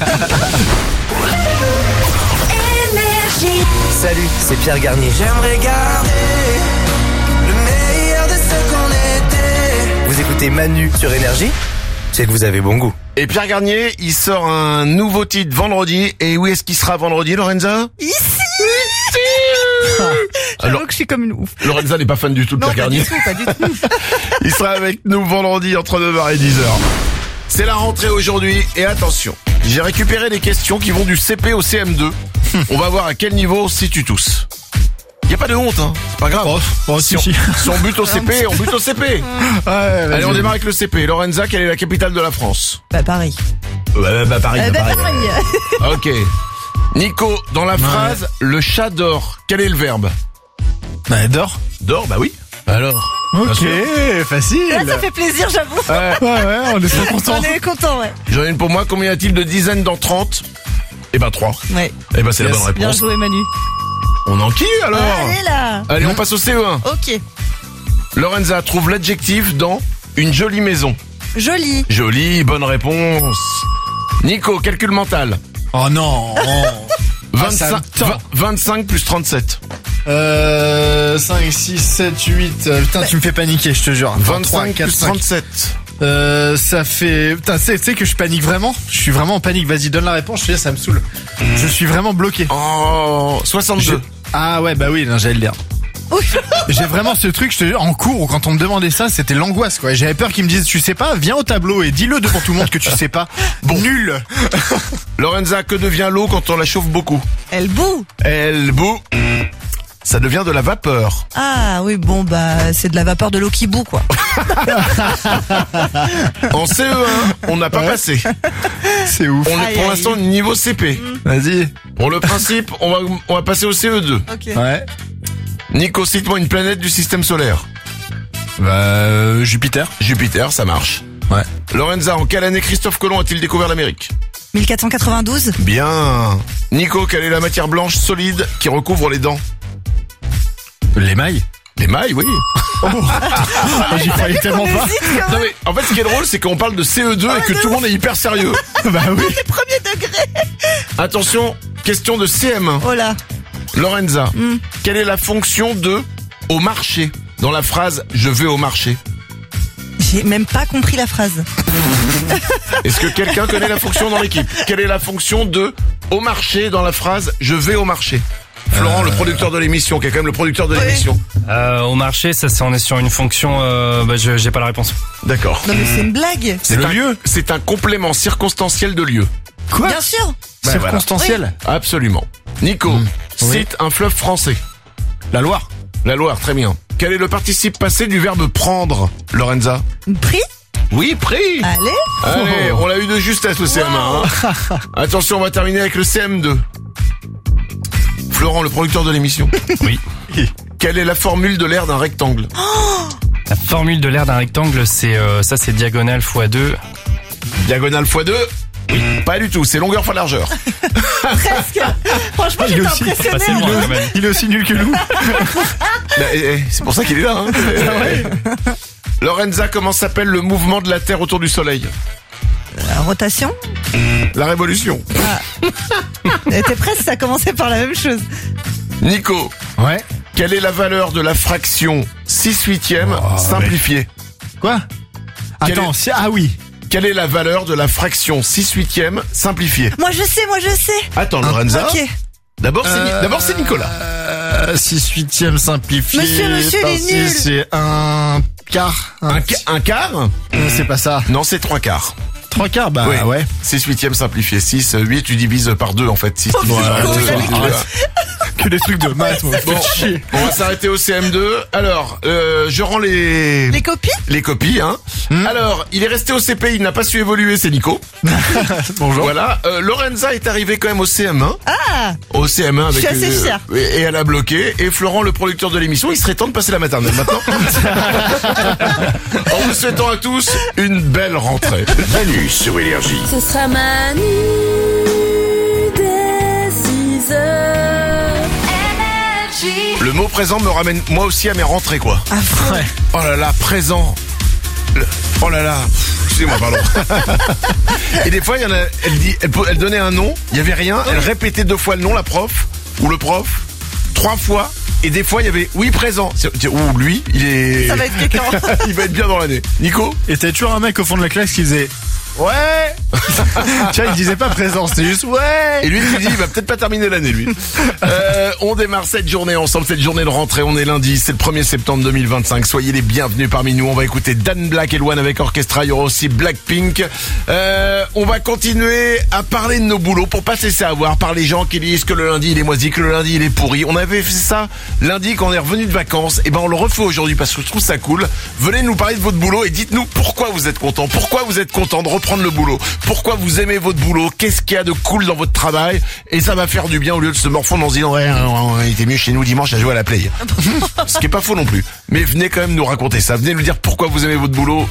Salut, c'est Pierre Garnier. J'aimerais garder le meilleur de ce qu'on était. Vous écoutez Manu sur Énergie? C'est que vous avez bon goût. Et Pierre Garnier, il sort un nouveau titre vendredi. Et où est-ce qu'il sera vendredi, Lorenza? Ici! J'avoue que je suis comme une ouf. Lorenza n'est pas fan du tout de Non, Pierre pas Garnier. du tout. Il sera avec nous vendredi entre 9h et 10h. C'est la rentrée aujourd'hui et attention, j'ai récupéré des questions qui vont du CP au CM2. On va voir à quel niveau on se situe tous. Y a pas de honte, hein. C'est pas grave. Si on bute au CP, on bute au CP. Allez, on démarre avec le CP. Lorenza, quelle est la capitale de la France? Paris. Paris. Paris. Ok. Nico, dans la phrase, le chat dort, quel est le verbe? Dort. Dort, bah oui. Alors. Ok, facile. Là, ça fait plaisir, j'avoue. Ouais, on est trop contents. On est contents, ouais. J'en ai une pour moi. Combien y a-t-il de dizaines dans 30? Eh ben 3. Ouais. Eh ben c'est la bonne réponse. Bien joué, Manu. On enquille alors. Allez là. Allez, on passe au CE1. Ok. Lorenza trouve l'adjectif dans une jolie maison. Joli. Jolie, bonne réponse. Nico, calcul mental. Oh non. 25 plus 37. 5, 6, 7, 8. Putain, tu me fais paniquer, je te jure. 25 4, plus 5. 37. Ça fait... Putain, tu sais que je panique vraiment. Je suis vraiment en panique. Vas-y, donne la réponse. Je te dis, ça me saoule. Je suis vraiment bloqué. Oh, 62. Ah ouais, bah oui, non, j'allais le dire. J'ai vraiment ce truc, je te jure, en cours, quand on me demandait ça, c'était l'angoisse, quoi. J'avais peur qu'ils me disent, tu sais pas, viens au tableau et dis-le devant tout le monde que tu sais pas. Bon. Nul. Lorenza, que devient l'eau quand on la chauffe beaucoup? Elle bout. Elle bout. Ça devient de la vapeur. Ah oui, bon, bah, c'est de la vapeur de l'eau qui bout, quoi. En CE1, on n'a pas passé. C'est ouf. On est pour l'instant niveau CP. Vas-y. Pour le principe, on va passer au CE2. Ok. Ouais. Nico, cite-moi une planète du système solaire. Jupiter. Jupiter, ça marche. Ouais. Lorenza, en quelle année Christophe Colomb a-t-il découvert l'Amérique? 1492. Bien. Nico, quelle est la matière blanche solide qui recouvre les dents? L'émail. L'émail, oui. J'y croyais tellement pas. Non mais, en fait, ce qui est drôle, c'est qu'on parle de CE2 et que tout le monde est hyper sérieux. Bah oui. C'est premier degré. Attention, question de CM1. Oh là. Lorenza, quelle est la fonction de au marché dans la phrase je vais au marché? J'ai même pas compris la phrase. Est-ce que quelqu'un connaît la fonction dans l'équipe? Quelle est la fonction de au marché dans la phrase je vais au marché? Florent, le producteur de l'émission, qui est quand même le producteur de l'émission. Au marché, ça c'est on est sur une fonction. J'ai pas la réponse. D'accord. Non mais c'est une blague. C'est un lieu. C'est un complément circonstanciel de lieu. Quoi? Bien sûr. Circonstanciel. Voilà. Absolument. Nico, cite un fleuve français. La Loire. La Loire, très bien. Quel est le participe passé du verbe prendre, Lorenza? Pris. Oui, pris. Allez, on l'a eu de justesse le CM1. Hein. Attention, on va terminer avec le CM2. Florent, le producteur de l'émission. Oui. Quelle est la formule de l'aire d'un rectangle? La formule de l'aire d'un rectangle, c'est diagonale x 2. Diagonale x 2? Oui. Pas du tout, c'est longueur fois largeur. Presque. Franchement, j'étais impressionné. Il est aussi nul que nous. C'est pour ça qu'il est là. Hein. Lorenza, comment s'appelle le mouvement de la Terre autour du Soleil? La rotation. La révolution. T'es presque, ça a commencé par la même chose. Nico. Ouais. Quelle est la valeur de la fraction 6/8 simplifiée? Quoi? Attends, ah oui. Quelle est la valeur de la fraction 6/8 simplifiée? Moi je sais. Attends, Lorenza. Ok. D'abord c'est Nicolas. 6/8 simplifié. Monsieur, il est nul. C'est un quart. Un quart? C'est pas ça. Non, c'est 3/4. 3/4, bah ouais. 6/8 simplifié. 6, 8, tu divises par 2 en fait. 6, tu divises par 2. Que des trucs de maths, moi. Bon, on va s'arrêter au CM2. Alors, je rends les copies. Les copies, hein. Alors, il est resté au CP, il n'a pas su évoluer, c'est Nico. Bonjour. Voilà. Lorenza est arrivée quand même au CM1. Ah. Au CM1 avec. Je suis assez fière. Et elle a bloqué. Et Florent, le producteur de l'émission, il serait temps de passer la maternelle maintenant. En vous souhaitant à tous une belle rentrée. Manu sur Énergie. Ce sera Manu dès 6h. Le mot présent me ramène moi aussi à mes rentrées, quoi. Ah ouais. Oh là là, présent. Oh là là. Excusez-moi, pardon. Et des fois, il y en a, elle donnait un nom, il y avait rien, elle répétait 2 fois le nom, la prof, ou le prof, 3 fois, et des fois, il y avait oui, présent. Ouh, lui, il est... Ça va être quelqu'un. Il va être bien dans l'année. Nico? Et t'avais toujours un mec au fond de la classe qui faisait Ouais. Tiens, il disait pas présent, c'était juste ouais. Et lui, tu dis, il va peut-être pas terminer l'année, lui. On démarre cette journée ensemble, cette journée de rentrée. On est lundi, c'est le 1er septembre 2025. Soyez les bienvenus parmi nous. On va écouter Dan Black et Luan avec Orchestra. Il y aura aussi Blackpink. On va continuer à parler de nos boulots pour pas se laisser avoir par les gens qui disent que le lundi il est moisi, que le lundi il est pourri. On avait fait ça lundi quand on est revenu de vacances. Et ben on le refait aujourd'hui parce que je trouve ça cool. Venez nous parler de votre boulot et dites-nous pourquoi vous êtes content, pourquoi vous êtes content de reprendre le boulot, pourquoi vous aimez votre boulot, qu'est-ce qu'il y a de cool dans votre travail, et ça va faire du bien au lieu de se morfondre en se disant ouais, il était mieux chez nous dimanche à jouer à la play. Ce qui est pas faux non plus. Mais venez quand même nous raconter ça. Venez nous dire pourquoi vous aimez votre boulot.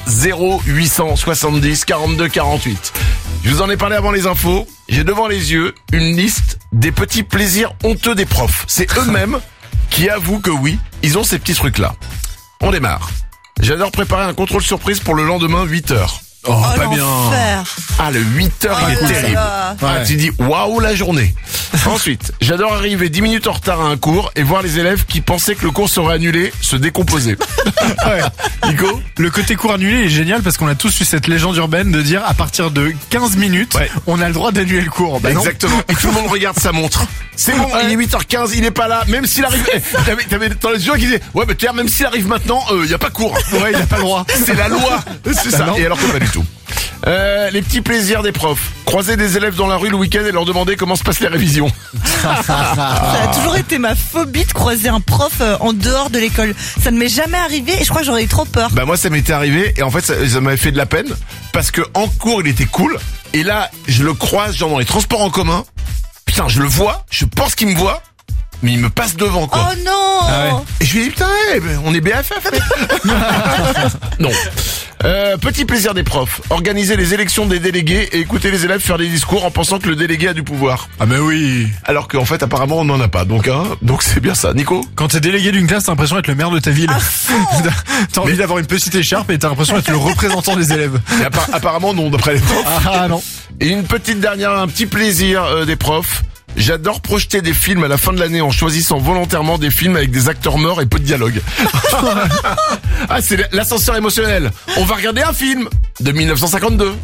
0870 42 48. Je vous en ai parlé avant les infos. J'ai devant les yeux une liste des petits plaisirs honteux des profs. C'est eux-mêmes qui avouent que oui, ils ont ces petits trucs-là. On démarre. J'adore préparer un contrôle surprise pour le lendemain 8h. Oh, pas bien. Ah, le 8h, il est terrible. Ah, tu dis, waouh, la journée. Ensuite, j'adore arriver 10 minutes en retard à un cours et voir les élèves qui pensaient que le cours serait annulé se décomposer. Ouais. Nico, le côté cours annulé est génial parce qu'on a tous eu cette légende urbaine de dire à partir de 15 minutes, on a le droit d'annuler le cours. Bah exactement. Et tout le monde regarde sa montre. C'est bon, il est 8h15, il est pas là, même s'il arrive. T'avais dans les yeux qui disaient, ouais, mais même s'il arrive maintenant, y a pas cours. Ouais, il a pas le droit. C'est la loi. C'est ça. Et alors que pas du tout. Les petits plaisirs des profs. Croiser des élèves dans la rue le week-end et leur demander comment se passent les révisions. Ça a toujours été ma phobie de croiser un prof en dehors de l'école. Ça ne m'est jamais arrivé et je crois que j'aurais eu trop peur. Bah moi ça m'était arrivé et en fait ça m'avait fait de la peine parce que en cours il était cool et là je le croise genre dans les transports en commun. Putain, je le vois, je pense qu'il me voit. Mais il me passe devant quoi. Oh non. Ah ouais. Et je lui dis putain, on est BFF. Non. Petit plaisir des profs, organiser les élections des délégués et écouter les élèves faire des discours en pensant que le délégué a du pouvoir. Ah mais oui. Alors qu'en fait apparemment on n'en a pas. Donc c'est bien ça. Nico, quand t'es délégué d'une classe, t'as l'impression d'être le maire de ta ville. T'as envie d'avoir une petite écharpe et t'as l'impression d'être le représentant des élèves. Et apparemment non, d'après les profs. Ah non. Et une petite dernière, un petit plaisir des profs. J'adore projeter des films à la fin de l'année en choisissant volontairement des films avec des acteurs morts et peu de dialogue. Ah, c'est l'ascenseur émotionnel. On va regarder un film de 1952.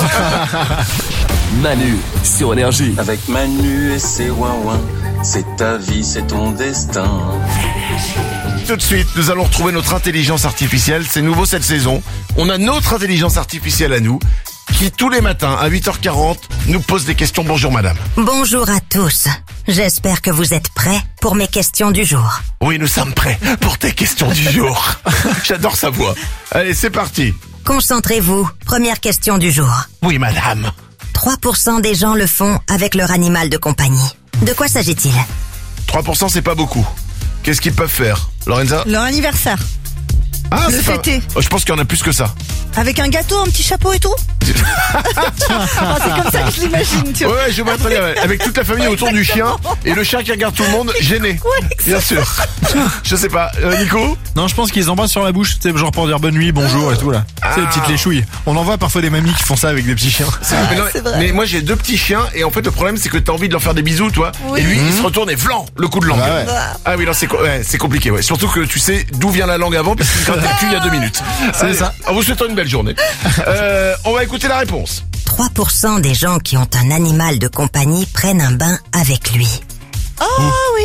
Manu sur Énergie. Avec Manu et ses ouin-ouin, c'est ta vie, c'est ton destin. Tout de suite, nous allons retrouver notre intelligence artificielle. C'est nouveau cette saison. On a notre intelligence artificielle à nous qui tous les matins à 8h40 nous pose des questions. Bonjour madame. Bonjour à tous. J'espère que vous êtes prêts pour mes questions du jour. Oui, nous sommes prêts pour tes questions du jour. J'adore sa voix. Allez, c'est parti. Concentrez-vous. Première question du jour. Oui madame. 3% des gens le font avec leur animal de compagnie. De quoi s'agit-il? 3% c'est pas beaucoup. Qu'est-ce qu'ils peuvent faire, Lorenza? Leur anniversaire. Ah, le fêter. Je pense qu'il y en a plus que ça. Avec un gâteau, un petit chapeau et tout. C'est comme ça que je l'imagine, tu vois. Ouais, je vois très bien. Avec toute la famille autour du chien et le chien qui regarde tout le monde gêné. Ouais, bien sûr. Je sais pas. Nico? Non, je pense qu'ils embrassent sur la bouche, tu sais, genre pour dire bonne nuit, bonjour et tout là. C'est les petites léchouilles. On en voit parfois des mamies qui font ça avec des petits chiens. Mais moi j'ai 2 petits chiens et en fait le problème c'est que t'as envie de leur faire des bisous, toi. Oui. Et lui il se retourne et vlan, le coup de langue. Ouais. Ah oui, non, c'est compliqué. Ouais. Surtout que tu sais d'où vient la langue avant parce qu'il t'a cul il y a 2 minutes. C'est ça. En vous souhaitant une belle journée. On va écouter la réponse. 3% des gens qui ont un animal de compagnie prennent un bain avec lui. Oh oui.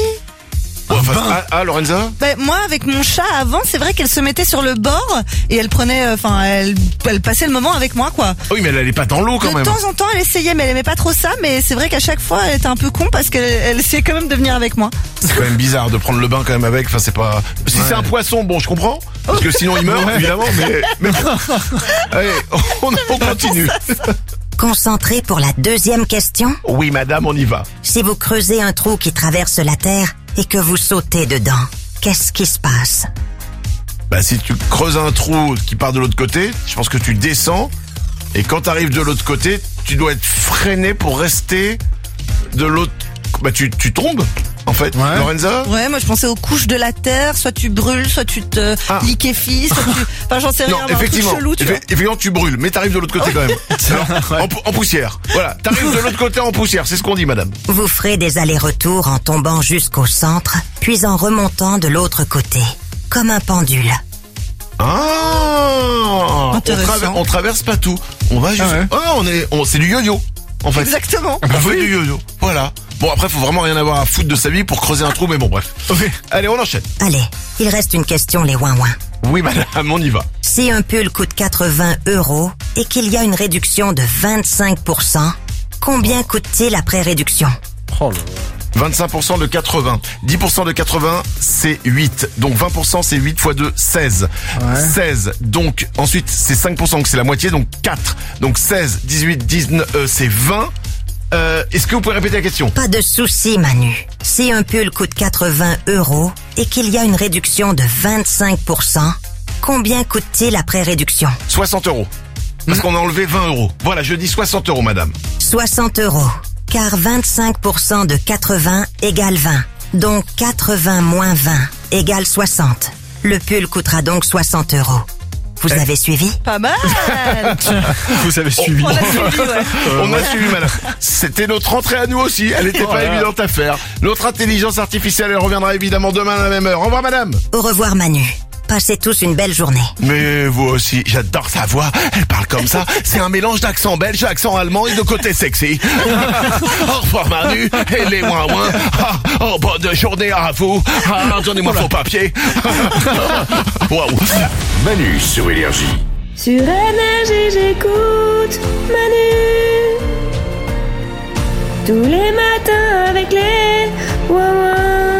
Lorenza? Moi, avec mon chat avant, c'est vrai qu'elle se mettait sur le bord et elle prenait, elle passait le moment avec moi, quoi. Oui, mais elle allait pas dans l'eau quand même. De temps en temps, elle essayait, mais elle aimait pas trop ça. Mais c'est vrai qu'à chaque fois, elle était un peu con parce qu'elle essayait quand même de venir avec moi. C'est quand même bizarre de prendre le bain quand même avec. Enfin, c'est pas. Si c'est un poisson, bon, je comprends. Parce que sinon il meurt, évidemment. Mais... Allez, on continue. Concentré pour la deuxième question? Oui, madame, on y va. Si vous creusez un trou qui traverse la terre et que vous sautez dedans, qu'est-ce qui se passe? Si tu creuses un trou qui part de l'autre côté, je pense que tu descends et quand t'arrives de l'autre côté, tu dois être freiné pour rester de l'autre. Tu tombes. En fait, Lorenza? Ouais, moi je pensais aux couches de la terre, soit tu brûles, soit tu te liquéfies, soit tu... Enfin, j'en sais rien, non, effectivement, un truc chelou, tu vois. Effectivement, tu brûles, mais t'arrives de l'autre côté quand même. En poussière. Voilà, t'arrives de l'autre côté en poussière, c'est ce qu'on dit, madame. Vous ferez des allers-retours en tombant jusqu'au centre, puis en remontant de l'autre côté, comme un pendule. Ah, on traverse pas tout. On va juste... c'est du yo-yo, en fait. Exactement. On fait du yo-yo, voilà. Bon, après, faut vraiment rien avoir à foutre de sa vie pour creuser un trou, mais bon, bref. Ok, allez, on enchaîne. Allez, il reste une question, les ouin-ouin. Oui, madame, on y va. Si un pull coûte 80 € et qu'il y a une réduction de 25%, combien coûte-t-il après réduction? 25% de 80. 10% de 80, c'est 8. Donc 20%, c'est 8 x 2, 16. Ouais. 16. Donc, ensuite, c'est 5%, donc c'est la moitié, donc 4. Donc 16, 18, 19, c'est 20. Est-ce que vous pouvez répéter la question? Pas de souci, Manu. Si un pull coûte 80 € et qu'il y a une réduction de 25%, combien coûte-t-il après réduction? 60 €. Parce qu'on a enlevé 20 €. Voilà, je dis 60 €, madame. 60 €. Car 25% de 80 égale 20. Donc 80 moins 20 égale 60. Le pull coûtera donc 60 €. Vous avez suivi? Pas mal. Vous avez suivi. On a suivi, ouais. On a suivi, madame. C'était notre rentrée à nous aussi. Elle n'était pas évidente à faire. Notre intelligence artificielle, elle reviendra évidemment demain à la même heure. Au revoir, madame. Au revoir, Manu. Passez tous une belle journée. Mais vous aussi, j'adore sa voix. Elle parle comme ça. C'est un mélange d'accent belge, d'accent allemand et de côté sexy. Au revoir, Manu. Et les ouin-ouin. Oh, bonne journée à vous. Donnez-moi vos papiers. Waouh. Manu sur Énergie. Sur Énergie, j'écoute Manu. Tous les matins avec les ouin-ouin.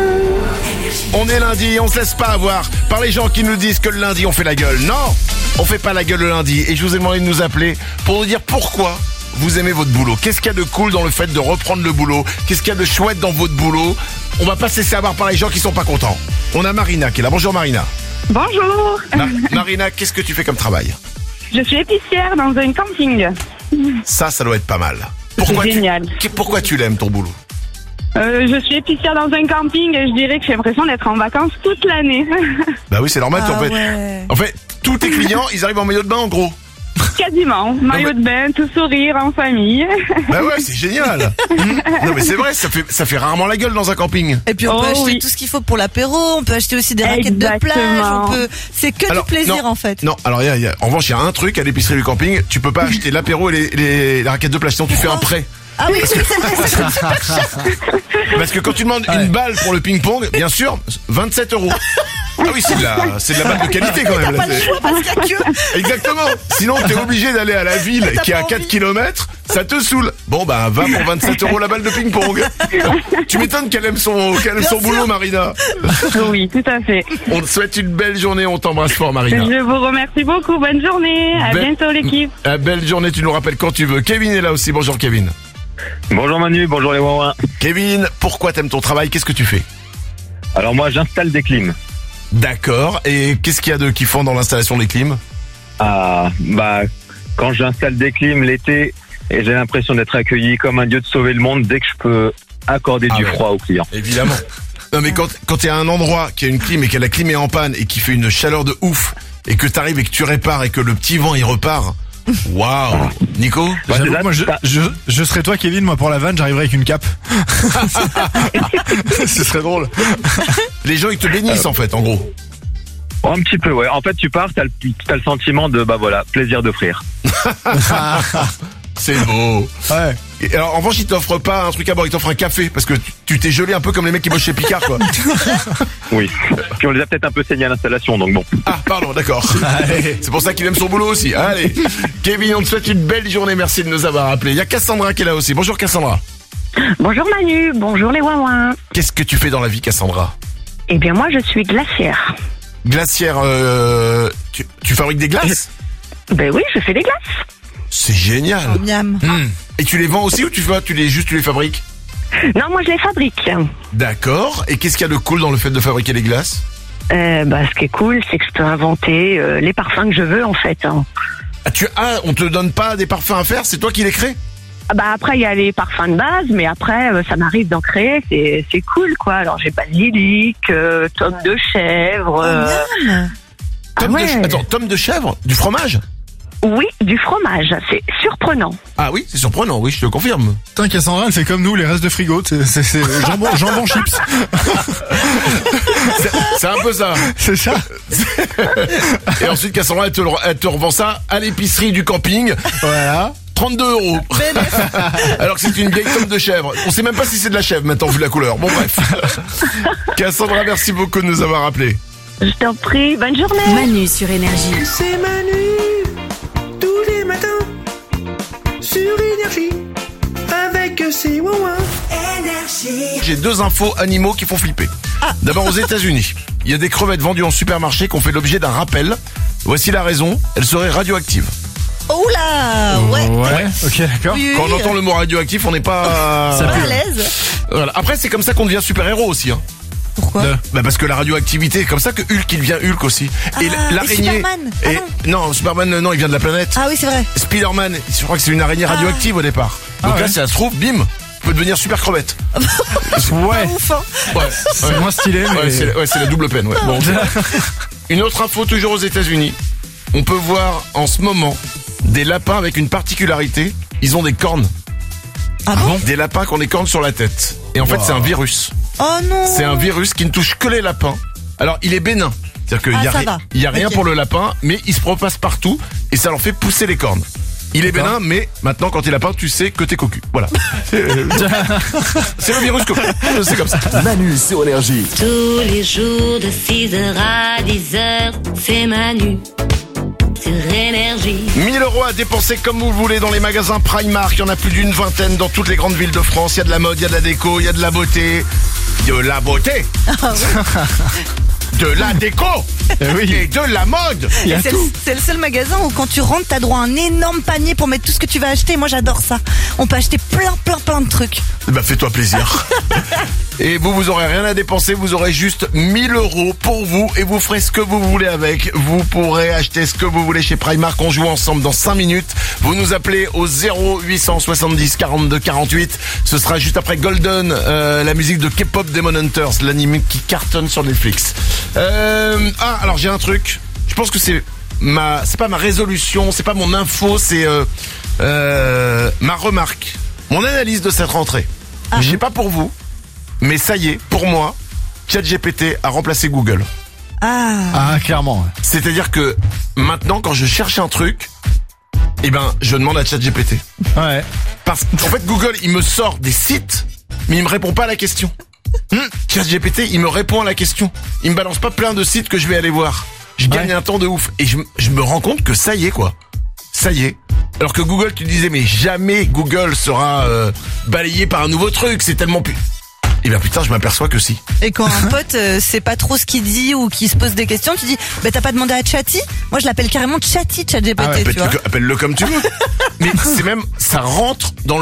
On est lundi, on se laisse pas avoir par les gens qui nous disent que le lundi on fait la gueule. Non, on fait pas la gueule le lundi. Et je vous ai demandé de nous appeler pour nous dire pourquoi vous aimez votre boulot. Qu'est-ce qu'il y a de cool dans le fait de reprendre le boulot? Qu'est-ce qu'il y a de chouette dans votre boulot? On va pas se laisser avoir par les gens qui sont pas contents. On a Marina qui est là. Bonjour Marina. Bonjour. Marina, qu'est-ce que tu fais comme travail? Je suis épicière dans un camping. Ça doit être pas mal. C'est génial. Pourquoi tu l'aimes ton boulot? Je suis épicière dans un camping et je dirais que j'ai l'impression d'être en vacances toute l'année. Bah oui, c'est normal en fait. Ouais. En fait, tous tes clients, ils arrivent en maillot de bain en gros. Quasiment. Maillot de bain, tout sourire, en famille. Bah ouais, c'est génial. Non mais c'est vrai, ça fait rarement la gueule dans un camping. Et puis on peut acheter tout ce qu'il faut pour l'apéro, on peut acheter aussi des raquettes de plage, c'est que du plaisir en fait. Non, alors en revanche, il y a un truc à l'épicerie du camping, tu peux pas acheter l'apéro et les raquettes de plage, sinon tu fais un prêt. Ah oui, c'est super cher. Parce que quand tu demandes une balle pour le ping-pong, bien sûr, 27 €. Ah oui, c'est de la balle de qualité quand même. T'as pas le choix parce qu'il y a que. Exactement. Sinon, t'es obligé d'aller à la ville qui est à 4 km, ça te saoule. Bon, bah, va pour 27 € la balle de ping-pong. Tu m'étonnes qu'elle aime son boulot, Marina. Oui, tout à fait. On te souhaite une belle journée, on t'embrasse fort, Marina. Je vous remercie beaucoup, bonne journée. À bientôt, l'équipe. Belle journée, tu nous rappelles quand tu veux. Kevin est là aussi, bonjour Kevin. Bonjour Manu, bonjour les ouin-ouin. Kevin, pourquoi t'aimes ton travail? Qu'est-ce que tu fais? Alors moi, j'installe des clims. D'accord, et qu'est-ce qu'il y a de kiffant dans l'installation des clims? Ah, bah, quand j'installe des clims l'été, et j'ai l'impression d'être accueilli comme un dieu de sauver le monde dès que je peux accorder du froid aux clients. Évidemment. Non mais quand t'es à un endroit qui a une clim et que la clim est en panne et qui fait une chaleur de ouf, et que t'arrives et que tu répares et que le petit vent il repart... Waouh, Nico. Moi, je serais toi, Kevin. Moi, pour la vanne, j'arriverais avec une cape. Ce serait drôle. Les gens, ils te bénissent en fait, en gros. Un petit peu, ouais. En fait, tu pars, t'as le sentiment de, bah voilà, plaisir d'offrir. C'est beau. Ouais. Et alors, en revanche, ils t'offrent pas un truc à boire, ils t'offrent un café parce que tu t'es gelé un peu comme les mecs qui bossent chez Picard, quoi. Oui. Puis on les a peut-être un peu saignés à l'installation, donc bon. Ah, pardon, d'accord. C'est pour ça qu'il aime son boulot aussi. Allez, Kevin, on te souhaite une belle journée. Merci de nous avoir appelés. Il y a Cassandra qui est là aussi. Bonjour Cassandra. Bonjour Manu, bonjour les ouin-ouin. Qu'est-ce que tu fais dans la vie, Cassandra? Eh bien moi, je suis glacière. Glacière, tu fabriques des glaces? Ben oui, je fais des glaces. C'est génial. Et tu les vends aussi ou tu les fabriques? Non, moi je les fabrique. D'accord. Et qu'est-ce qu'il y a de cool dans le fait de fabriquer les glaces? Ce qui est cool, c'est que je peux inventer les parfums que je veux en fait. On te donne pas des parfums à faire, c'est toi qui les crées? Après il y a les parfums de base, mais après ça m'arrive d'en créer, c'est cool quoi. Alors j'ai basilic, tome de chèvre. Tome de chèvre, du fromage? Oui, du fromage. C'est surprenant. Ah oui, c'est surprenant, oui, je te confirme. Putain, Cassandra, elle fait comme nous, les restes de frigo. C'est jambon chips. C'est un peu ça. C'est ça. Et ensuite, Cassandra, elle te revend ça à l'épicerie du camping. Voilà. 32 €. Alors que c'est une vieille tome de chèvre. On sait même pas si c'est de la chèvre maintenant, vu la couleur. Bon, bref. Cassandra, merci beaucoup de nous avoir appelés. Je t'en prie, bonne journée. Manu sur Énergie. C'est Manu, tous les matins, sur Énergie, avec ses ouin-ouin. Énergie. J'ai 2 infos animaux qui font flipper. D'abord, aux États-Unis, il y a des crevettes vendues en supermarché qui ont fait l'objet d'un rappel. Voici la raison, elles seraient radioactives. Oh là, ouais. Ok, d'accord. Oui, Quand on entend le mot radioactif, on n'est pas... Pas à l'aise. Voilà. Après, c'est comme ça qu'on devient super-héros aussi. Hein. Pourquoi Parce que la radioactivité, c'est comme ça que Hulk, il devient Hulk aussi. Et l'araignée... Superman. non, Superman, non, il vient de la planète. Ah oui, c'est vrai. Spider-Man, je crois que c'est une araignée radioactive au départ. Donc là, si ça se trouve, bim, tu peux devenir super crevette. Ouais. Ouf, hein. Ouais. C'est moins stylé, mais... c'est la double peine, ouais. Bon. Une autre info, toujours aux États-Unis. On peut voir en ce moment des lapins avec une particularité. Ils ont des cornes. Ah bon? Des lapins qui ont des cornes sur la tête. Et en fait, c'est un virus. Oh non. C'est un virus qui ne touche que les lapins. Alors, il est bénin. C'est-à-dire qu'il y a rien pour le lapin, mais il se propage partout et ça leur fait pousser les cornes. Il est bénin, mais maintenant, quand il est lapin, tu sais que t'es cocu. Voilà. C'est le virus cocu. C'est comme ça. Manu sur Énergie. Tous les jours de 6h à 10h, c'est Manu sur Énergie. 1000 € à dépenser comme vous le voulez dans les magasins Primark. Il y en a plus d'une vingtaine dans toutes les grandes villes de France. Il y a de la mode, il y a de la déco, il y a de la beauté. De la beauté. De la déco. Et de la mode. C'est le seul magasin où quand tu rentres, t'as droit à un énorme panier pour mettre tout ce que tu vas acheter. Moi, j'adore ça. On peut acheter plein de trucs. Bah, fais-toi plaisir. Et vous aurez rien à dépenser, vous aurez juste 1000 € pour vous et vous ferez ce que vous voulez avec. Vous pourrez acheter ce que vous voulez chez Primark. On joue ensemble dans 5 minutes. Vous nous appelez au 0870 42 48. Ce sera juste après Golden, la musique de K-pop Demon Hunters, l'anime qui cartonne sur Netflix. Alors j'ai un truc. Je pense que c'est pas ma résolution, c'est pas mon info, c'est ma remarque, mon analyse de cette rentrée. Je sais pas pour vous, mais ça y est, pour moi, ChatGPT a remplacé Google. Ah, clairement. C'est-à-dire que maintenant, quand je cherche un truc, je demande à ChatGPT. Ouais. Parce qu'en fait, Google, il me sort des sites, mais il me répond pas à la question. ChatGPT, il me répond à la question. Il me balance pas plein de sites que je vais aller voir. Je gagne un temps de ouf. Et je me rends compte que ça y est, quoi. Ça y est. Alors que Google, tu disais, mais jamais Google sera balayé par un nouveau truc. C'est tellement plus... Et bien putain, je m'aperçois que si. Et quand un pote sait pas trop ce qu'il dit ou qu'il se pose des questions, tu dis, t'as pas demandé à Chatty? Moi, je l'appelle carrément Chatty, ChatGPT, tu vois. Appelle-le comme tu veux. Mais c'est même, ça rentre dans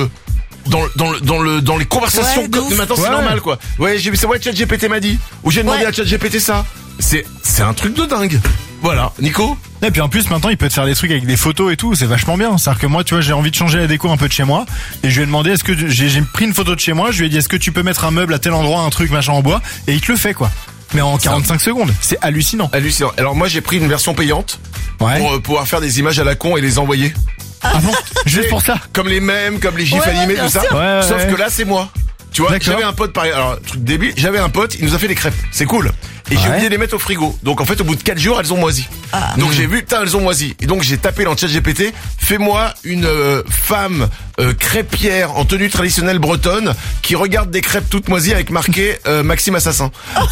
les conversations. Maintenant, c'est normal, quoi. Ouais, ChatGPT m'a dit. Ou j'ai demandé à ChatGPT ça. C'est un truc de dingue. Voilà, Nico. Et puis en plus maintenant il peut te faire des trucs avec des photos et tout, c'est vachement bien. C'est-à-dire que moi, tu vois, j'ai envie de changer la déco un peu de chez moi et je lui ai demandé est-ce que j'ai pris une photo de chez moi, je lui ai dit est-ce que tu peux mettre un meuble à tel endroit, un truc machin en bois, et il te le fait, quoi. Mais en 45 secondes, c'est hallucinant. Alors moi j'ai pris une version payante pour pouvoir faire des images à la con et les envoyer. Ah bon? Juste pour ça? Comme les mèmes, comme les gifs animés, tout ça. Sauf que là c'est moi. Tu vois, j'avais un pote pareil. Alors, truc débile, j'avais un pote, il nous a fait des crêpes. C'est cool. Et j'ai oublié de les mettre au frigo. Donc en fait, au bout de 4 jours, elles ont moisi. Donc j'ai vu, elles ont moisi. Et donc j'ai tapé dans le ChatGPT, fais-moi une femme crêpière en tenue traditionnelle bretonne qui regarde des crêpes toutes moisies avec marqué Maxime Assassin.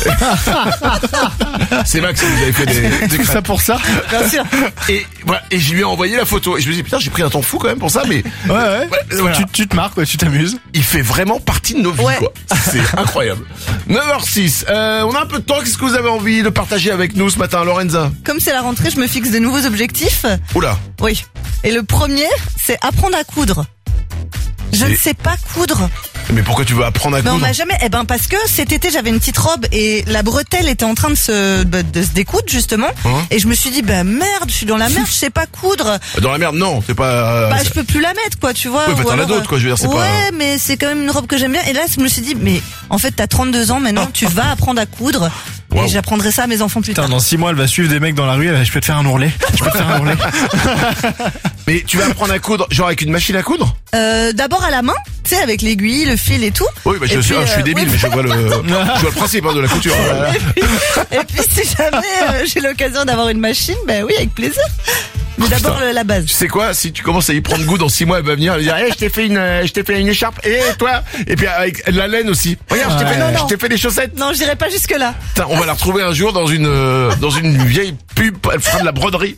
C'est Max qui vous avez fait des crêpes. Ça pour ça? Bien sûr. Et voilà, et je lui ai envoyé la photo. Et je me dis putain, j'ai pris un temps fou quand même pour ça, mais voilà. Tu te marques, quoi, tu t'amuses. Il fait vraiment partie de nos vies, quoi. C'est incroyable. 9h06. On a un peu de temps. Qu'est-ce que vous avez envie de partager avec nous ce matin, Lorenza? Comme c'est la rentrée, je me fixe de nouveaux objectifs. Oula. Oui. Et le premier, c'est apprendre à coudre. Je ne sais pas coudre. Mais pourquoi tu veux apprendre à coudre? Mais on m'a jamais. Parce que cet été j'avais une petite robe et la bretelle était en train de se découdre justement. Et je me suis dit merde, je suis dans la merde, je sais pas coudre. Dans la merde, non, c'est pas. Je peux plus la mettre, quoi, tu vois. Oui, t'en as d'autres, quoi. Je veux dire, c'est pas. Ouais, mais c'est quand même une robe que j'aime bien. Et là, je me suis dit, mais en fait, t'as 32 ans maintenant, tu vas apprendre à coudre. Wow. Et j'apprendrai ça à mes enfants plus Putain, tard. dans 6 mois, elle va suivre des mecs dans la rue, je peux te faire un ourlet. Je peux te faire un ourlet. Mais tu vas apprendre à coudre, genre avec une machine à coudre? D'abord à la main, tu sais, avec l'aiguille, le fil et tout. Oui, bah je suis débile, mais je vois le principe de la couture. Et puis si jamais j'ai l'occasion d'avoir une machine, ben oui, avec plaisir. Mais d'abord la base. Tu sais quoi, si tu commences à y prendre goût dans 6 mois, elle va venir, elle va dire, je t'ai fait une écharpe, et toi? Et puis avec la laine aussi. Regarde, je t'ai fait des chaussettes. Non, je dirais pas jusque là. Putain, on va la retrouver un jour dans une vieille pub, elle fera de la broderie.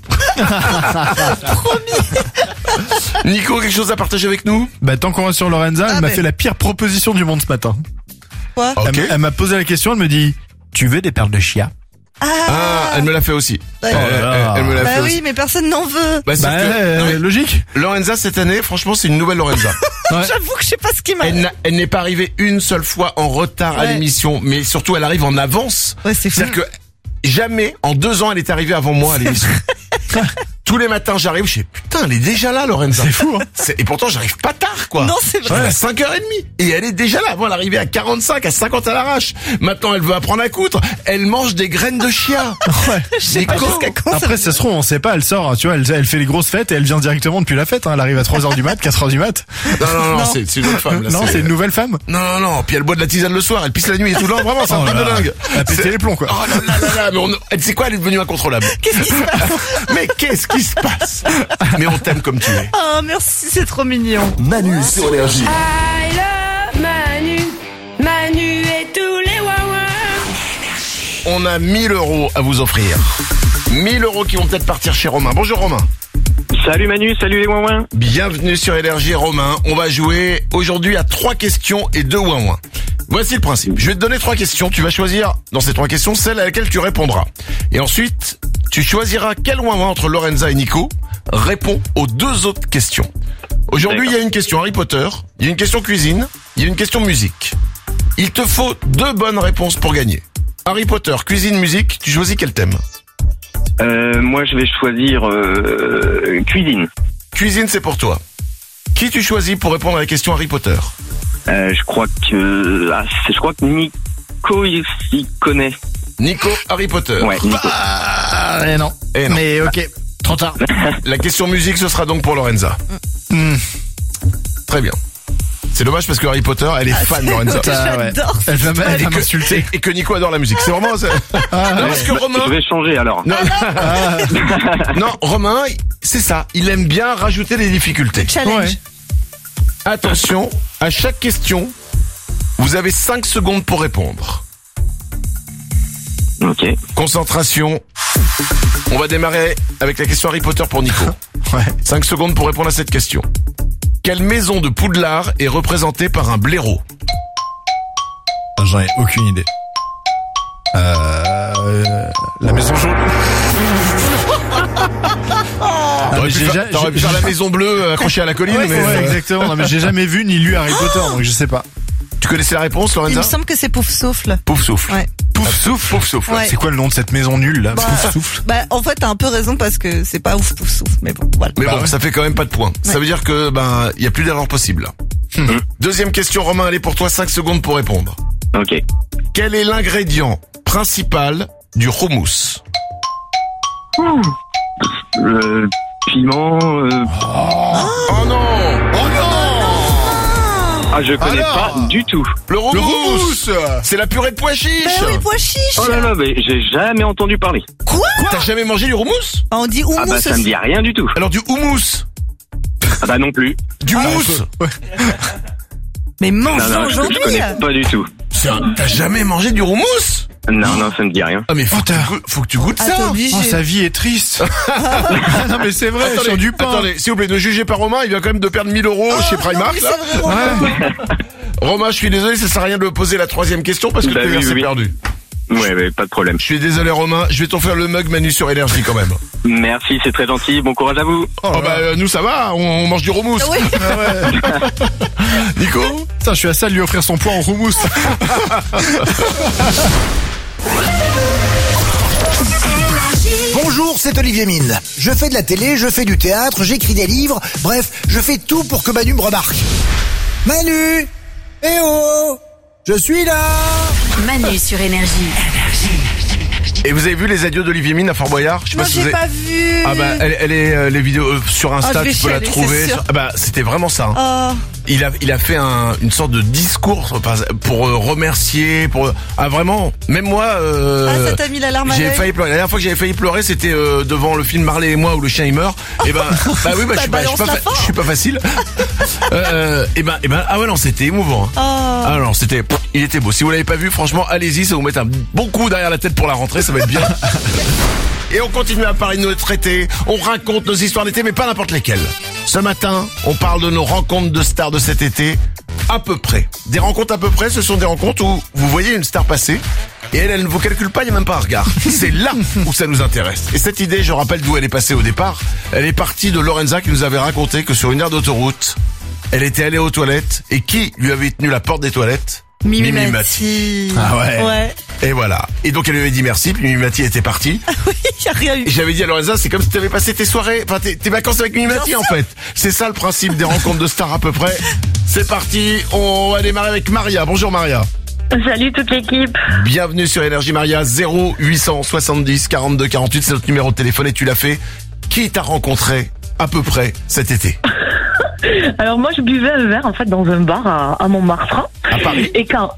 Promis. Nico, quelque chose à partager avec nous? Bah, tant qu'on va sur Lorenza, elle m'a fait la pire proposition du monde ce matin. Quoi? Okay. Elle m'a posé la question, elle me dit, tu veux des perles de chia? Elle me l'a fait aussi. Ouais. Elle me l'a fait oui, aussi. mais personne n'en veut. Logique. Lorenza, cette année, franchement, c'est une nouvelle Lorenza. J'avoue que je sais pas ce qui m'a... Elle n'est pas arrivée une seule fois en retard à l'émission, mais surtout, elle arrive en avance. Ouais, c'est fou. C'est-à-dire que jamais, en 2 ans, elle est arrivée avant moi à l'émission. Tous les matins, j'arrive, je dis, putain, elle est déjà là, Lorenza. C'est fou, hein. Et pourtant, j'arrive pas tard, quoi. Non, c'est vrai. J'arrive à 5h30. Et elle est déjà là. Avant, elle arrivait à 45, à 50 à l'arrache. Maintenant, elle veut apprendre à coudre. Elle mange des graines de chia. Ouais. Après, ça se trouve, on sait pas, elle sort, tu vois, elle fait les grosses fêtes et elle vient directement depuis la fête, hein. Elle arrive à 3h du mat, 4h du mat. Non, c'est une autre femme, là. Non, c'est une nouvelle femme. Non. Puis elle boit de la tisane le soir, elle pisse la nuit et tout. Non, vraiment, c'est un truc de dingue. Elle a pété les plombs, quoi. Oh là, mais tu sais quoi, elle est devenue incontrôlable. Qu'est-ce qui se passe? Mais qu'est-ce qui se passe? Mais on t'aime comme tu es. Oh, merci, c'est trop mignon. Manu sur Énergie. I love Manu et tous les wawas. On a 1000 € à vous offrir. 1000 € qui vont peut-être partir chez Romain. Bonjour Romain. Salut Manu, salut les ouin-ouin. Bienvenue sur Énergie Romain. On va jouer aujourd'hui à 3 questions et 2 ouin-ouin. Voici le principe. Je vais te donner 3 questions. Tu vas choisir dans ces 3 questions celle à laquelle tu répondras. Et ensuite, tu choisiras quel ouin-ouin entre Lorenza et Nico répond aux 2 autres questions. Aujourd'hui, il y a une question Harry Potter, il y a une question cuisine, il y a une question musique. Il te faut 2 bonnes réponses pour gagner. Harry Potter, cuisine, musique, tu choisis quel thème? Moi, je vais choisir cuisine. Cuisine, c'est pour toi. Qui tu choisis pour répondre à la question Harry Potter? Je crois que Nico il s'y connaît. Nico, Harry Potter. Ouais, Nico. Non. Mais ok, trop tard. La question musique, ce sera donc pour Lorenza. Très bien. C'est dommage parce que Harry Potter, elle est fan de Lorenza. J'adore. Elle va m'insulter. Et que Nico adore la musique. C'est vraiment... Non, parce que Romain... Je vais changer alors. Non, Romain, c'est ça. Il aime bien rajouter des difficultés. Challenge. Ouais. Attention, à chaque question, vous avez 5 secondes pour répondre. Ok. Concentration. On va démarrer avec la question Harry Potter pour Nico. Ouais. 5 secondes pour répondre à cette question. Quelle maison de Poudlard est représentée par un blaireau? J'en ai aucune idée. La maison jaune. T'aurais pu faire la maison bleue accrochée à la colline, Ouais, mais exactement. Non, mais j'ai jamais vu ni lu Harry Potter, donc je sais pas. Tu connaissais la réponse, Il Lorenza? me semble que c'est Pouf Souffle. Pouf souffle. Ouais. Pouf souffle, pouf souffle. Ouais. C'est quoi le nom de cette maison nulle là? Pouf souffle. Bah, en fait, t'as un peu raison parce que c'est pas ouf Pouf Souffle, mais bon, voilà. Mais bon, ça fait quand même pas de points. Ça veut dire que il y a plus d'erreur possible. Deuxième question, Romain, elle est pour toi, 5 secondes pour répondre. Ok. Quel est l'ingrédient principal du houmous? Le piment. Oh non! Oh non! Ah, je connais pas du tout. Le houmous! C'est la purée de pois chiches! Bah oui, pois chiches. Oh là là, mais j'ai jamais entendu parler. Quoi? T'as jamais mangé du houmous? Bah, on dit houmous Ah bah ça me aussi. dit rien du tout. Alors du houmous? Ah bah non plus. Du mousse? Mais mange Non, aujourd'hui. je connais pas du tout. T'as jamais mangé du houmous? Non, ça me dit rien. Ah mais faut que tu goûtes Ah, t'es ça! obligé. Oh, sa vie est triste. Non mais c'est vrai, sur du pain. Attendez, s'il vous plaît, ne jugez pas Romain, il vient quand même de perdre 1000 € chez Primark. Oui, Là. c'est vrai, Romain. Romain, je suis désolé, ça sert à rien de poser la 3e question parce que Bah tu oui, c'est oui. perdu. Ouais, pas de problème. Je suis désolé Romain, je vais t'offrir le mug Manu sur Énergie quand même. Merci, c'est très gentil. Bon courage à vous. Nous ça va, on mange du houmous. Oui. Nico? Putain, je suis à ça de lui offrir son poids en houmous. Bonjour, c'est Olivier Mine. Je fais de la télé, je fais du théâtre, j'écris des livres, bref, je fais tout pour que Manu me remarque. Manu! Eh oh! Je suis là! Manu sur Énergie. Et vous avez vu les adieux d'Olivier Mine à Fort Boyard? Non, j'ai pas vu. Ah bah elle est les vidéos sur Insta, tu peux la trouver. Ah bah c'était vraiment ça. Oh. Il a fait une sorte de discours pour remercier, vraiment. Même moi. Ça t'a mis la larme à l'œil. J'ai failli pleurer. La dernière fois que j'avais failli pleurer, c'était devant le film Marley et moi où le chien il meurt. Et bah oui, je suis pas facile. Ah ouais non, c'était émouvant. Hein. Ah non, il était beau. Si vous l'avez pas vu, franchement, allez-y, ça vous met un bon coup derrière la tête pour la rentrée, ça va être bien. Et on continue à parler de nos traités, on raconte nos histoires d'été, mais pas n'importe lesquelles. Ce matin, on parle de nos rencontres de stars de cet été, à peu près. Des rencontres à peu près, ce sont des rencontres où vous voyez une star passer, et elle ne vous calcule pas, il n'y a même pas un regard. C'est là où ça nous intéresse. Et cette idée, je rappelle d'où elle est passée au départ. Elle est partie de Lorenza qui nous avait raconté que sur une aire d'autoroute, elle était allée aux toilettes, et qui lui avait tenu la porte des toilettes? Mimi Mati. Ah ouais. Et voilà. Et donc elle lui avait dit merci, puis Mimi Mati était partie. Oui, y a rien eu. Et j'avais dit à Lorenza, c'est comme si t'avais passé tes soirées, tes vacances avec Mimi Mati en fait. C'est ça le principe des rencontres de stars à peu près. C'est parti, on va démarrer avec Maria. Bonjour Maria. Salut toute l'équipe. Bienvenue sur Énergie Maria, 0870 42 48, c'est notre numéro de téléphone et tu l'as fait. Qui t'a rencontré à peu près cet été? Alors moi je buvais un verre en fait dans un bar à Montmartre. À Paris. Et quand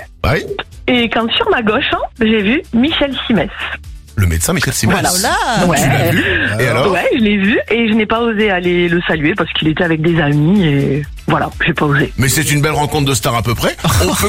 Et quand sur ma gauche, j'ai vu Michel Simès. Le médecin Michel Simès. Voilà. Ouais. Tu l'as vu? Et alors? Ouais, je l'ai vu et je n'ai pas osé aller le saluer parce qu'il était avec des amis et voilà, j'ai pas osé. Mais c'est une belle rencontre de star à peu près.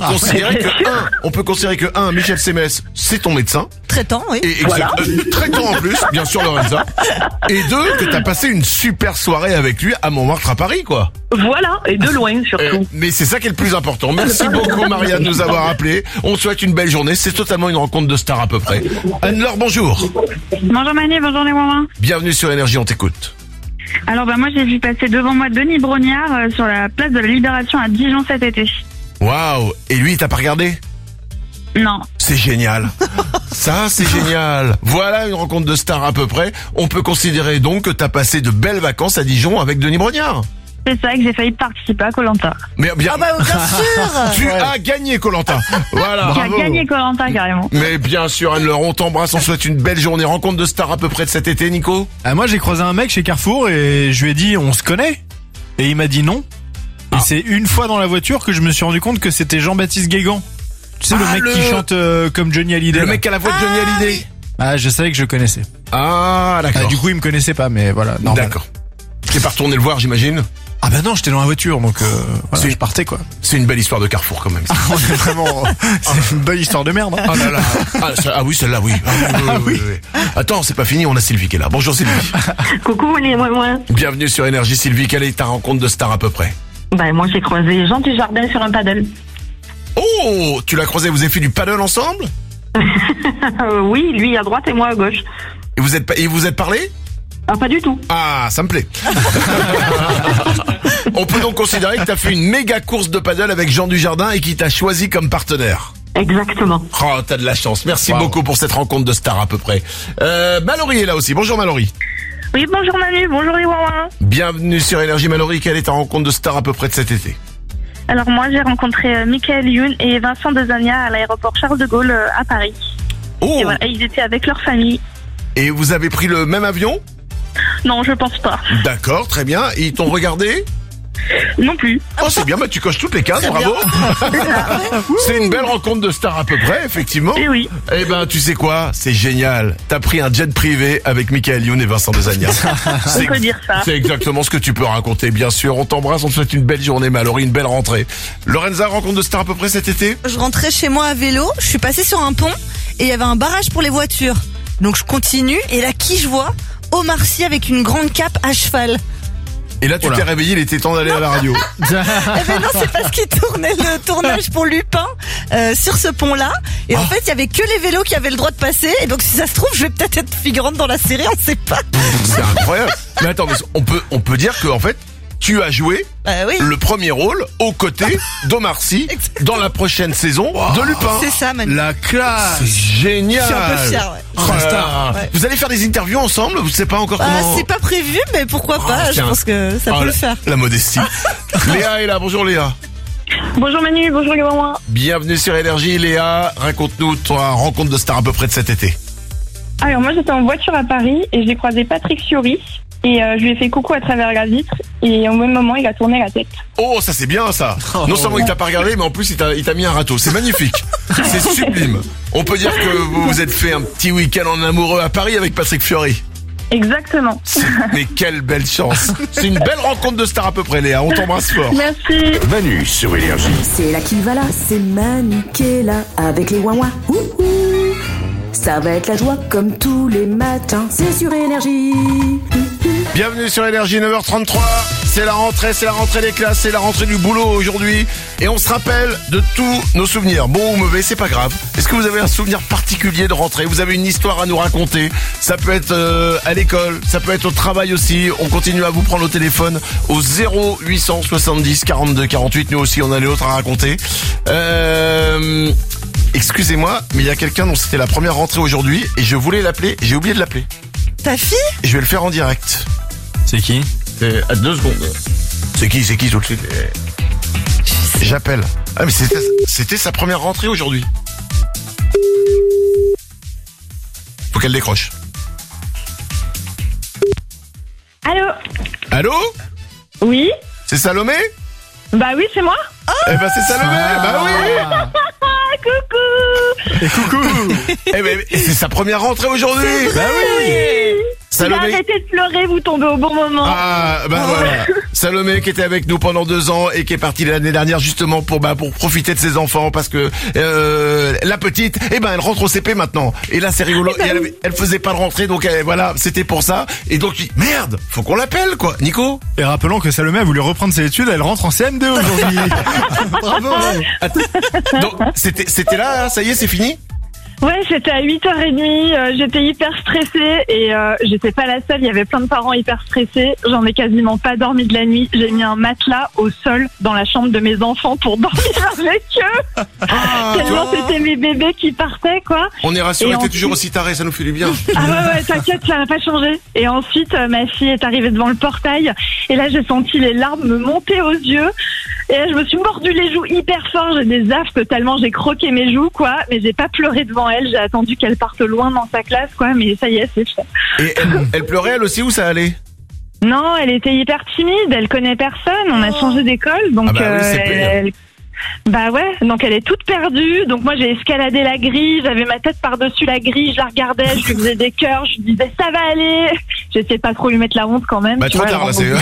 On peut considérer que Michel Simès, c'est ton médecin. Traitant, oui. Et traitant en plus, bien sûr Lorenza. Et deux, que t'as passé une super soirée avec lui à Montmartre à Paris, quoi. Voilà, et de loin surtout. Mais c'est ça qui est le plus important. Merci beaucoup Maria de nous avoir appelé. On te souhaite une belle journée. C'est totalement une rencontre de star à peu près. Anne-Laure, bonjour. Bonjour Manu, bonjour les mamans. Bienvenue sur Énergie, on t'écoute. Alors moi j'ai vu passer devant moi Denis Brognard sur la place de la Libération à Dijon cet été. Waouh. Et lui, il t'a pas regardé? Non. C'est génial. Ça, c'est génial. Voilà une rencontre de stars à peu près. On peut considérer donc que t'as passé de belles vacances à Dijon avec Denis Brognard. C'est ça, que j'ai failli participer à Koh-Lanta. Mais bien, bien sûr. Tu as gagné Koh-Lanta. Voilà. Tu as gagné Koh-Lanta carrément. Mais bien sûr, Anne-Laure, on t'embrasse, on souhaite une belle journée. Rencontre de stars à peu près de cet été, Nico. Moi, j'ai croisé un mec chez Carrefour et je lui ai dit on se connaît. Et il m'a dit non. Et c'est une fois dans la voiture que je me suis rendu compte que c'était Jean-Baptiste Guégan. Tu sais, le mec qui chante comme Johnny Hallyday. Le mec à la voix de Johnny Hallyday. Ah, je savais que je connaissais. Ah, d'accord. Du coup, il me connaissait pas, mais voilà. Normal. D'accord. T'es pas retourné le voir, j'imagine? Ah bah non, j'étais dans la voiture, donc je partais quoi. C'est une belle histoire de Carrefour quand même. On est vraiment, c'est une belle histoire de merde. Hein. Ah là là. Oui, celle-là, oui. Oui. Attends, c'est pas fini, on a Sylvie qui est là. Bonjour Sylvie. Coucou les moi. Bienvenue sur Énergie Sylvie, quelle est ta rencontre de star à peu près? Moi j'ai croisé Jean Dujardin sur un paddle. Oh, tu l'as croisé, vous avez fait du paddle ensemble? Oui, lui à droite et moi à gauche. Et vous êtes parlé? Ah, pas du tout. Ah, ça me plaît. On peut donc considérer que tu as fait une méga course de paddle avec Jean Dujardin et qui t'a choisi comme partenaire. Exactement. Oh, t'as de la chance. Merci beaucoup pour cette rencontre de stars à peu près. Mallory est là aussi. Bonjour Mallory. Oui, bonjour Manu, bonjour les Wawa. Bienvenue sur Énergie Mallory. Quelle est ta rencontre de stars à peu près de cet été? Alors moi, j'ai rencontré Michael Youn et Vincent Dezania à l'aéroport Charles de Gaulle à Paris. Oh. Et voilà, ils étaient avec leur famille. Et vous avez pris le même avion? Non, je pense pas. D'accord, très bien. Et ils t'ont regardé? Non plus. Oh, c'est bien, tu coches toutes les cases, bravo. C'est une belle rencontre de stars à peu près, effectivement. Et oui. Eh ben, tu sais quoi? C'est génial. T'as pris un jet privé avec Michael Youn et Vincent Dezania. On peut dire ça. C'est exactement ce que tu peux raconter, bien sûr. On t'embrasse, on te souhaite une belle journée, Mallory, une belle rentrée. Lorenza, rencontre de stars à peu près cet été? Je rentrais chez moi à vélo, je suis passée sur un pont et il y avait un barrage pour les voitures. Donc je continue et là, qui je vois? Omar Sy avec une grande cape à cheval. Et là, tu t'es réveillé, il était temps d'aller à la radio. Eh ben non, c'est parce qu'il tournait le tournage pour Lupin sur ce pont-là. Et en fait, il y avait que les vélos qui avaient le droit de passer. Et donc, si ça se trouve, je vais peut-être être figurante dans la série, on ne sait pas. C'est incroyable. Mais attends, on peut dire que en fait, tu as joué le premier rôle aux côtés d'Omar Sy dans la prochaine saison de Lupin. C'est ça, Manu. La classe. C'est génial. Je suis un peu fière, Vous allez faire des interviews ensemble? Vous ne savez pas encore comment? C'est pas prévu, mais pourquoi pas? Je pense que ça peut le faire. La modestie. Léa est là. Bonjour Léa. Bonjour Manu, bonjour les mamans. Bienvenue sur Énergie. Léa, raconte-nous ta rencontre de star à peu près de cet été. Alors moi j'étais en voiture à Paris et j'ai croisé Patrick Fiori et je lui ai fait coucou à travers la vitre et au même moment il a tourné la tête. Oh, ça c'est bien ça. Non seulement il t'a pas regardé, mais en plus il t'a mis un râteau. C'est magnifique. C'est sublime. On peut dire que vous vous êtes fait un petit week-end en amoureux à Paris avec Patrick Fiori. Exactement. Mais quelle belle chance. C'est une belle rencontre de stars à peu près, Léa. On t'embrasse fort. Merci. Manu sur Énergie. C'est là qui va là, c'est Manu qui est là avec les ouin-ouin. Ça va être la joie comme tous les matins, c'est sur Énergie. Bienvenue sur Énergie, 9h33. C'est la rentrée des classes, c'est la rentrée du boulot aujourd'hui. Et on se rappelle de tous nos souvenirs. Bon ou mauvais, c'est pas grave. Est-ce que vous avez un souvenir particulier de rentrée? Vous avez une histoire à nous raconter? Ça peut être à l'école, ça peut être au travail aussi. On continue à vous prendre au téléphone au 0870 42 48. Nous aussi, on a les autres à raconter. Excusez-moi, mais il y a quelqu'un dont c'était la première rentrée aujourd'hui et je voulais l'appeler, j'ai oublié de l'appeler. Ta fille? Je vais le faire en direct. C'est qui? À 2 secondes. C'est qui tout de suite? J'appelle. Ah mais c'était sa première rentrée aujourd'hui. Faut qu'elle décroche. Allô? Allô? Oui? C'est Salomé? Bah oui, c'est moi. Eh ben c'est Salomé, bah oui. Coucou. Et coucou. Eh ben c'est sa première rentrée aujourd'hui. Bah oui. Salomé. Arrêtez de pleurer, vous tombez au bon moment. Ah bah voilà. Salomé qui était avec nous pendant 2 ans et qui est partie l'année dernière justement pour profiter de ses enfants parce que la petite, elle rentre au CP maintenant. Et là c'est rigolo. Et elle faisait pas de rentrée donc voilà, c'était pour ça. Et donc merde, faut qu'on l'appelle quoi, Nico. Et rappelons que Salomé a voulu reprendre ses études, elle rentre en CM2 aujourd'hui. Bravo. Donc c'était là, hein, ça y est, c'est fini. Ouais, c'était à 8h30, j'étais hyper stressée et j'étais pas la seule, il y avait plein de parents hyper stressés, j'en ai quasiment pas dormi de la nuit, j'ai mis un matelas au sol dans la chambre de mes enfants pour dormir avec eux, tellement c'était mes bébés qui partaient quoi. On est rassurés, t'es toujours aussi taré, ça nous fait du bien. Ah ouais, t'inquiète, ça n'a pas changé. Et ensuite, ma fille est arrivée devant le portail et là j'ai senti les larmes me monter aux yeux et là je me suis mordu les joues hyper fort, j'ai des aftes tellement j'ai croqué mes joues quoi, mais j'ai pas pleuré devant elle, j'ai attendu qu'elle parte loin dans sa classe quoi, mais ça y est, c'est fait. Et elle pleurait elle aussi ou ça allait? Non, elle était hyper timide, elle connaît personne, on a changé d'école donc bah ouais, donc elle est toute perdue. Donc moi j'ai escaladé la grille, j'avais ma tête par-dessus la grille, je la regardais, je lui faisais des cœurs, je lui disais ça va aller. J'essayais pas trop lui mettre la honte quand même. Bah trop tard là, c'est.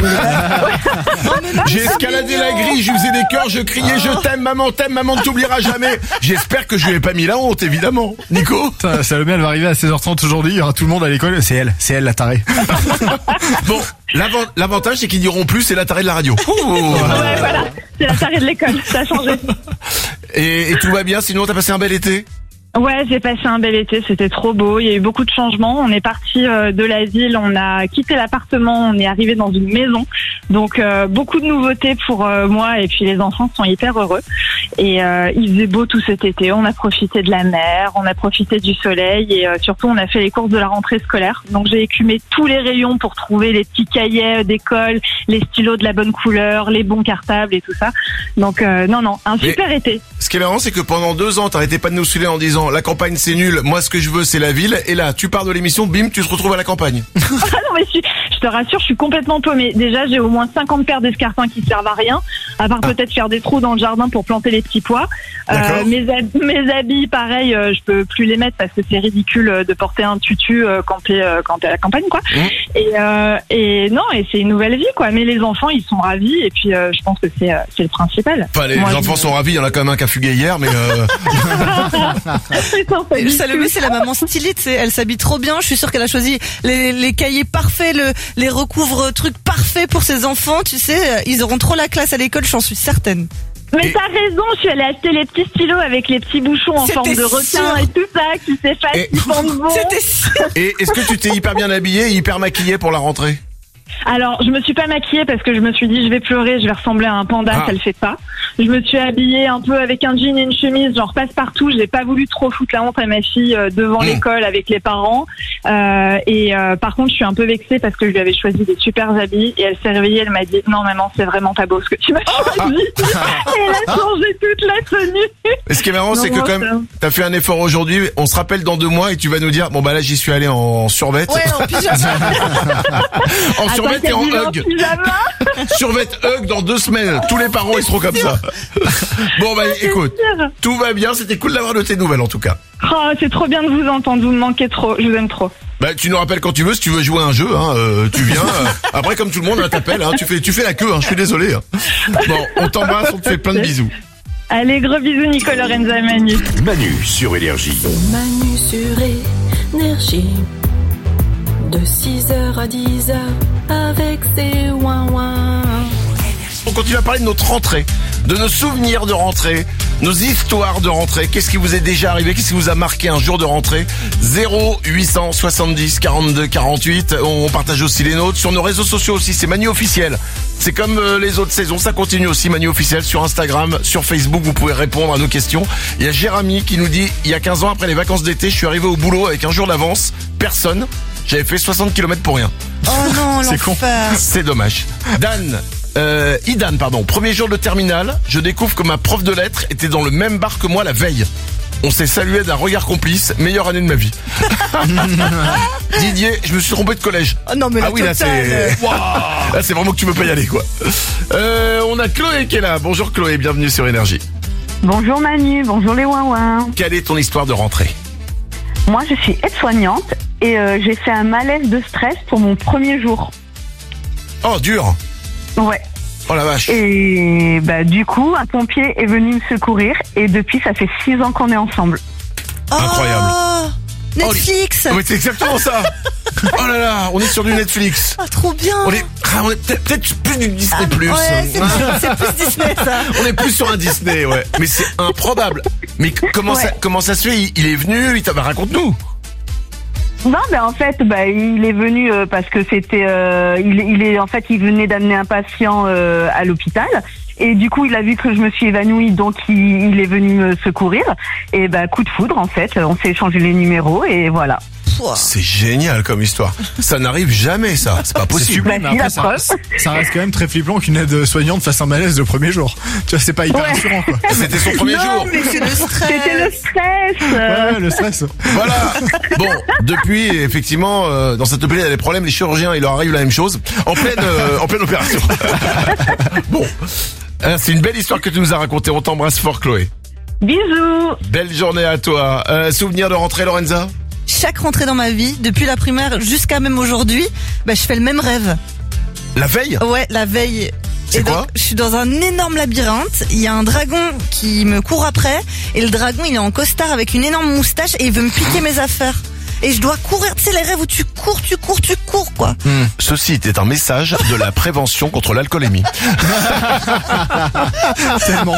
J'ai escaladé la grille, je lui faisais des cœurs, je criais je t'aime, maman ne t'oubliera jamais. J'espère que je lui ai pas mis la honte évidemment. Nico, Salomé elle va arriver à 16h30 aujourd'hui, il y aura tout le monde à l'école, c'est elle la tarée. Bon, l'avantage c'est qu'ils diront plus c'est la tarée de la radio. Ouais voilà, c'est la tarée de l'école, ça a changé. Et tout va bien, sinon t'as passé un bel été? Ouais, j'ai passé un bel été, c'était trop beau, il y a eu beaucoup de changements, on est parti de la ville, on a quitté l'appartement, on est arrivé dans une maison, donc beaucoup de nouveautés pour moi et puis les enfants sont hyper heureux et il faisait beau tout cet été, on a profité de la mer, on a profité du soleil et surtout on a fait les courses de la rentrée scolaire, donc j'ai écumé tous les rayons pour trouver les petits cahiers d'école, les stylos de la bonne couleur, les bons cartables et tout ça, donc non, un super été. Ce qui est marrant c'est que pendant 2 ans t'arrêtais pas de nous saouler en disant la campagne c'est nul, moi ce que je veux c'est la ville, et là tu pars de l'émission, bim, tu te retrouves à la campagne. Ah non mais je te rassure, je suis complètement paumée. Déjà j'ai au moins 50 paires d'escarpins qui servent à rien, à part peut-être faire des trous dans le jardin pour planter les petits pois. Mes habits pareil, je peux plus les mettre parce que c'est ridicule de porter un tutu quand t'es à la campagne quoi. Et non, et c'est une nouvelle vie quoi, mais les enfants ils sont ravis et puis je pense que c'est le principal. Enfin les enfants sont ravis, il y en a quand même un qui a fugué hier mais Salomé c'est la maman stylée, elle s'habille trop bien, je suis sûre qu'elle a choisi les cahiers parfaits, les recouvre trucs parfaits pour ses enfants, tu sais, ils auront trop la classe à l'école, j'en suis certaine. Mais t'as raison, je suis allée acheter les petits stylos avec les petits bouchons en forme de requin et tout ça, qui s'effacent, qui sentent bon. Et est-ce que tu t'es hyper bien habillée et hyper maquillée pour la rentrée? Alors, je me suis pas maquillée parce que je me suis dit je vais pleurer, je vais ressembler à un panda, ça le fait pas. Je me suis habillée un peu avec un jean et une chemise, genre passe-partout. J'ai pas voulu trop foutre la honte à ma fille devant l'école avec les parents. Par contre, je suis un peu vexée parce que je lui avais choisi des super habits et elle s'est réveillée, elle m'a dit non maman, c'est vraiment pas beau ce que tu m'as choisi. Et elle a changé toute la tenue. Et ce qui est marrant, c'est que quand même, t'as fait un effort aujourd'hui. On se rappelle dans 2 mois et tu vas nous dire bon bah là j'y suis allé en survêt. Ouais, en pyjama. En survêt et en hug. Survêt hug dans 2 semaines. Tous les parents ils seront comme ça. Bon bah écoute, tout va bien. C'était cool d'avoir de tes nouvelles en tout cas. Oh, c'est trop bien de vous entendre. Vous me manquez trop. Je vous aime trop. Bah tu nous rappelles quand tu veux. Si tu veux jouer à un jeu, tu viens. Après comme tout le monde, t'appelle. Tu fais la queue. Je suis désolé. Bon, on t'embrasse. On te fait plein de bisous. Allez, gros bisous Nicolas, Lorenza, Manu. Manu sur Énergie. C'est Manu sur Énergie. De 6h à 10h avec ses ouin-ouin. On continue à parler de notre rentrée, de nos souvenirs de rentrée, nos histoires de rentrée. Qu'est-ce qui vous est déjà arrivé? Qu'est-ce qui vous a marqué un jour de rentrée? 0870 42 48. On partage aussi les nôtres sur nos réseaux sociaux aussi. C'est Manu officiel. C'est comme les autres saisons. Ça continue aussi Manu officiel sur Instagram, sur Facebook. Vous pouvez répondre à nos questions. Il y a Jérémy qui nous dit il y a 15 ans après les vacances d'été, je suis arrivé au boulot avec un jour d'avance. Personne. J'avais fait 60 km pour rien. Oh non, c'est con. C'est dommage. Idan, premier jour de terminale, je découvre que ma prof de lettres était dans le même bar que moi la veille. On s'est salué d'un regard complice, meilleure année de ma vie. Didier, je me suis trompé de collège. Oh non mais oui, là c'est... Wow. Là c'est vraiment que tu veux pas y aller quoi. On a Chloé qui est là. Bonjour Chloé, bienvenue sur Énergie. Bonjour Manu, bonjour les ouin-ouin. Quelle est ton histoire de rentrée? Moi je suis aide-soignante et j'ai fait un malaise de stress pour mon premier jour. Oh dur. Ouais. Oh la vache. Et bah du coup, un pompier est venu me secourir et depuis ça fait 6 ans qu'on est ensemble. Incroyable. Netflix. Oui, c'est exactement ça. Oh là là, on est sur du Netflix. Ah trop bien. On est peut-être plus du Disney+. Ouais, c'est plus Disney ça. On est plus sur un Disney, ouais. Mais c'est improbable. Mais comment ça se fait? Il est venu, raconte-nous. Non, ben en fait, il est venu parce que c'était, il venait d'amener un patient à l'hôpital et du coup il a vu que je me suis évanouie, donc il est venu me secourir et coup de foudre en fait, on s'est échangé les numéros et voilà. C'est génial comme histoire. Ça n'arrive jamais ça, c'est pas possible. C'est super, mais après, ça reste quand même très flippant qu'une aide soignante fasse un malaise le premier jour. Tu vois, c'est pas hyper rassurant quoi. C'était son premier jour. Mais c'est le stress. C'était le stress. Ouais, le stress. Voilà. Bon, depuis effectivement dans cette hôpital il y a des problèmes, les chirurgiens il leur arrive la même chose en pleine opération. Bon, c'est une belle histoire que tu nous as racontée. On t'embrasse fort Chloé. Bisous. Belle journée à toi. Souvenir de rentrée Lorenza? Chaque rentrée dans ma vie, depuis la primaire jusqu'à même aujourd'hui, je fais le même rêve. La veille? Ouais, la veille. C'est quoi? Donc, je suis dans un énorme labyrinthe, il y a un dragon qui me court après, et le dragon il est en costard avec une énorme moustache et il veut me piquer mes affaires. Et je dois courir, tu sais les rêves où tu cours quoi. Ceci était un message de la prévention contre l'alcoolémie. Tellement.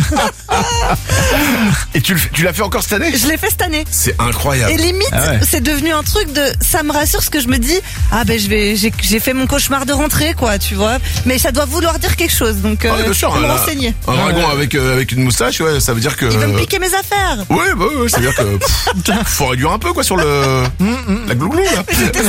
Et tu l'as fait encore cette année? Je l'ai fait cette année. C'est incroyable. Et limite, c'est devenu un truc de, ça me rassure parce que je me dis, j'ai fait mon cauchemar de rentrée quoi, tu vois. Mais ça doit vouloir dire quelque chose, donc bien sûr, je vais me renseigner. Un dragon avec une moustache, ouais, ça veut dire que. Il veut me piquer mes affaires. Ouais, ça veut dire que faut réduire un peu quoi sur la glouglou là.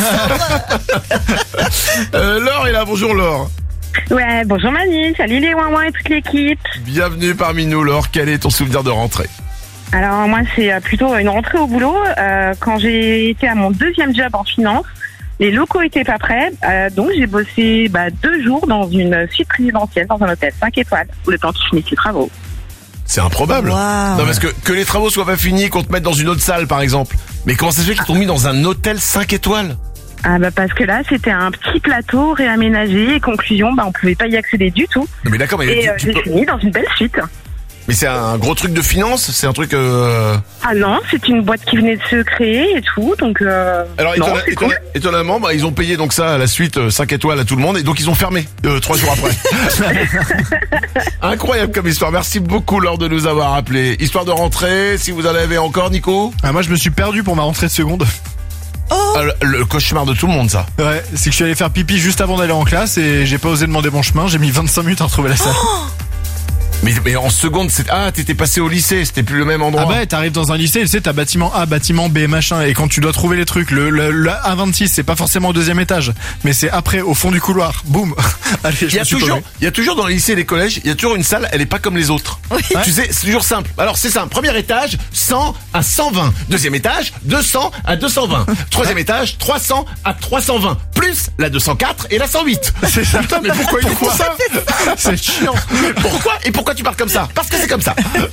Laure est là, bonjour Laure. Ouais, bonjour Manu, salut les ouin-ouin et toute l'équipe. Bienvenue parmi nous Laure, quel est ton souvenir de rentrée? Alors moi c'est plutôt une rentrée au boulot. Quand j'ai été à mon 2e job en finance, les locaux étaient pas prêts, donc j'ai bossé 2 jours dans une suite résidentielle dans un hôtel 5 étoiles, le temps qu'ils finissent les travaux. C'est improbable. Wow. Non, parce que les travaux soient pas finis, qu'on te mette dans une autre salle par exemple. Mais comment ça se fait qu'ils t'ont mis dans un hôtel 5 étoiles? Parce que là c'était un petit plateau réaménagé et conclusion on pouvait pas y accéder du tout. Non, mais d'accord, mais et j'ai fini dans une belle suite. Mais c'est un gros truc de finance, c'est un truc. Ah non, c'est une boîte qui venait de se créer et tout, donc. Alors étonnamment, ils ont payé donc ça à la suite 5 étoiles à tout le monde et donc ils ont fermé 3 jours après. Incroyable comme histoire. Merci beaucoup Laure de nous avoir appelé. Histoire de rentrée, si vous en avez encore, Nico. Moi je me suis perdu pour ma rentrée de seconde. Le cauchemar de tout le monde, ça. Ouais, c'est que je suis allé faire pipi juste avant d'aller en classe et j'ai pas osé demander mon chemin. J'ai mis 25 minutes à retrouver la salle. Mais en seconde, t'étais passé au lycée, c'était plus le même endroit. Ah bah, t'arrives dans un lycée, tu sais, t'as bâtiment A, bâtiment B, machin, et quand tu dois trouver les trucs, le A26, c'est pas forcément au deuxième étage, mais c'est après, au fond du couloir. Boum. Allez, il y a toujours dans les lycées et les collèges, il y a toujours une salle, elle est pas comme les autres. Oui. Tu sais, c'est toujours simple. Alors, c'est simple. Premier étage, 100 à 120. Deuxième étage, 200 à 220. Troisième étage, 300 à 320. Plus la 204 et la 108. C'est ça. Putain, mais pourquoi ils font ça? C'est chiant. Pourquoi? Et pourquoi tu parles comme ça? Parce que c'est comme ça.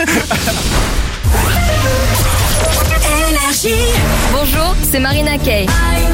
Bonjour, c'est Marina Kaye.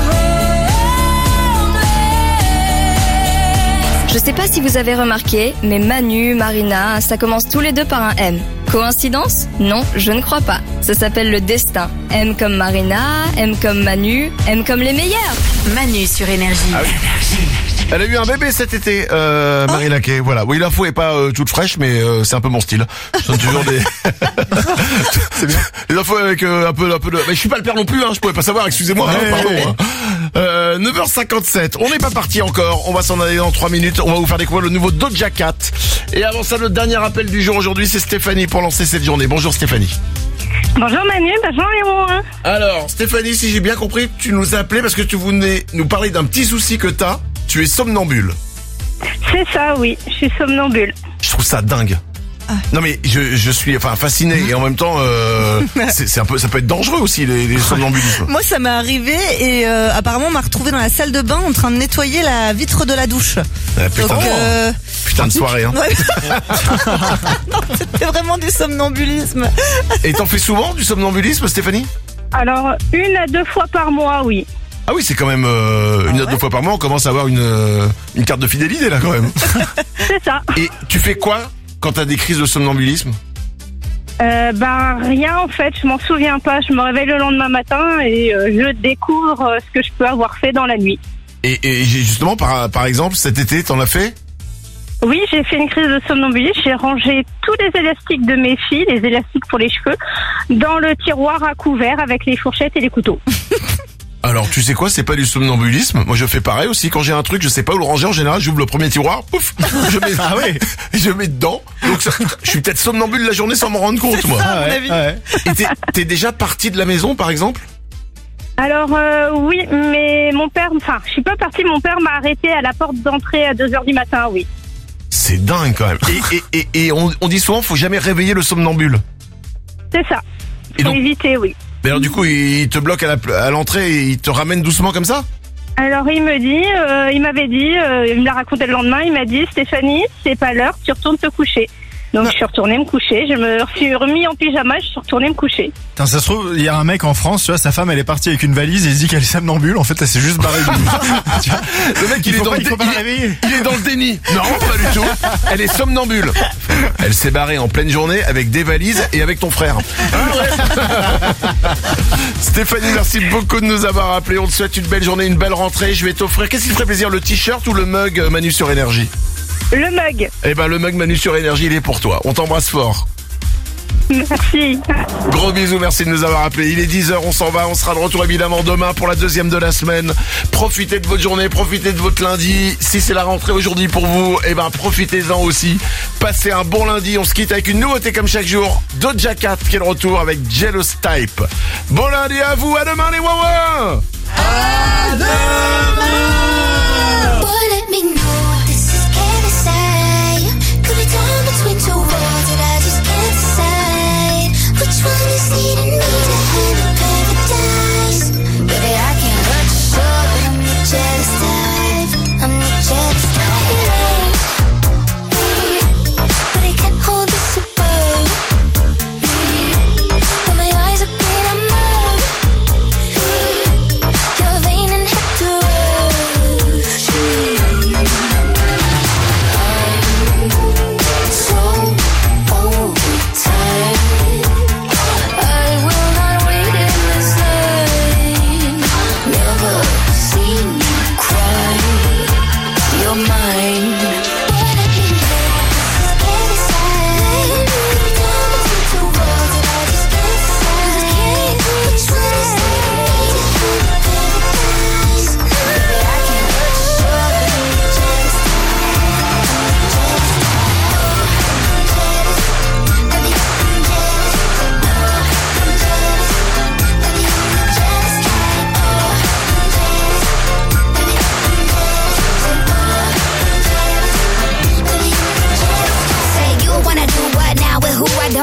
Je sais pas si vous avez remarqué, mais Manu, Marina, ça commence tous les deux par un M. Coïncidence? Non, je ne crois pas. Ça s'appelle le destin. M comme Marina, M comme Manu, M comme les meilleurs. Manu sur Énergie. Ah oui. Elle a eu un bébé cet été, Marina Kaye. Voilà. Oui, l'info est pas toute fraîche, mais c'est un peu mon style. Ce sont toujours des. C'est bien. Les infos avec un peu de. Mais je suis pas le père non plus, hein. Je pouvais pas savoir. Excusez-moi. Ouais, pardon. ouais. 9h57. On n'est pas parti encore. On va s'en aller dans 3 minutes. On va vous faire découvrir le nouveau Doja Cat. Et avant ça, le dernier appel du jour aujourd'hui, c'est Stéphanie pour lancer cette journée. Bonjour Stéphanie. Bonjour Manu, bonjour Léon. Alors Stéphanie, si j'ai bien compris, tu nous as appelé parce que tu venais nous parler d'un petit souci que t'as. Tu es somnambule. C'est ça, oui, je suis somnambule. Je trouve ça dingue. Non mais je suis fasciné et en même temps c'est un peu, ça peut être dangereux aussi les somnambulismes. Moi ça m'est arrivé et apparemment on m'a retrouvé dans la salle de bain en train de nettoyer la vitre de la douche. Putain de soirée hein. Ouais. Non, c'était vraiment du somnambulisme. Et t'en fais souvent du somnambulisme Stéphanie? Alors 1 à 2 fois par mois, oui. Ah oui, c'est quand même 1 à 2 fois par mois, on commence à avoir une carte de fidélité là quand même. C'est ça. Et tu fais quoi quand t'as des crises de somnambulisme? Rien en fait, je m'en souviens pas. Je me réveille le lendemain matin et je découvre ce que je peux avoir fait dans la nuit. Et justement, par exemple, cet été, t'en as fait? Oui, j'ai fait une crise de somnambulisme. J'ai rangé tous les élastiques de mes filles, les élastiques pour les cheveux, dans le tiroir à couvert avec les fourchettes et les couteaux. Alors, tu sais quoi, c'est pas du somnambulisme. Moi, je fais pareil aussi. Quand j'ai un truc, je sais pas où le ranger. En général, j'ouvre le premier tiroir, pouf, je mets dedans. Donc, je suis peut-être somnambule la journée sans m'en rendre compte, moi. Ça, à mon avis. Ouais. Et t'es déjà parti de la maison, par exemple? Alors, oui, mais je suis pas partie. Mon père m'a arrêté à la porte d'entrée à 2h du matin, oui. C'est dingue, quand même. Et on dit souvent, faut jamais réveiller le somnambule. C'est ça. Faut éviter, oui. Mais alors du coup, il te bloque à l'entrée et il te ramène doucement comme ça? Alors il m'avait dit, il me l'a raconté le lendemain, il m'a dit Stéphanie, c'est pas l'heure, tu retournes te coucher. Donc je suis retournée me coucher, je me suis remis en pyjama, je suis retournée me coucher. Putain, ça se trouve, il y a un mec en France, tu vois, sa femme elle est partie avec une valise et il se dit qu'elle est somnambule, en fait elle s'est juste barrée. Le mec il est dans le déni. Non, pas du tout. Elle est somnambule. Elle s'est barrée en pleine journée avec des valises et avec ton frère. Stéphanie, merci beaucoup de nous avoir appelés. On te souhaite une belle journée, une belle rentrée. Je vais t'offrir, qu'est-ce qui te ferait plaisir, le t-shirt ou le mug Manu sur Énergie? Le mug. Eh ben le mug Manu sur Énergie, il est pour toi. On t'embrasse fort. Merci. Gros bisous, merci de nous avoir appelés. Il est 10h, on s'en va. On sera de retour évidemment demain pour la 2e de la semaine. Profitez de votre journée, profitez de votre lundi. Si c'est la rentrée aujourd'hui pour vous, eh ben profitez-en aussi. Passez un bon lundi. On se quitte avec une nouveauté comme chaque jour. Doja Cat qui est de retour avec Jealous Type. Bon lundi à vous, à demain les Wawa. À demain. Between two worlds that I just can't decide. Which one is leading me to heaven paradise? Baby, I can't hurt you sure, but I'm the jealous type. I'm the jealous type. But I can't hold this above. When my eyes are green, I'm numb. You're vain and hit the road.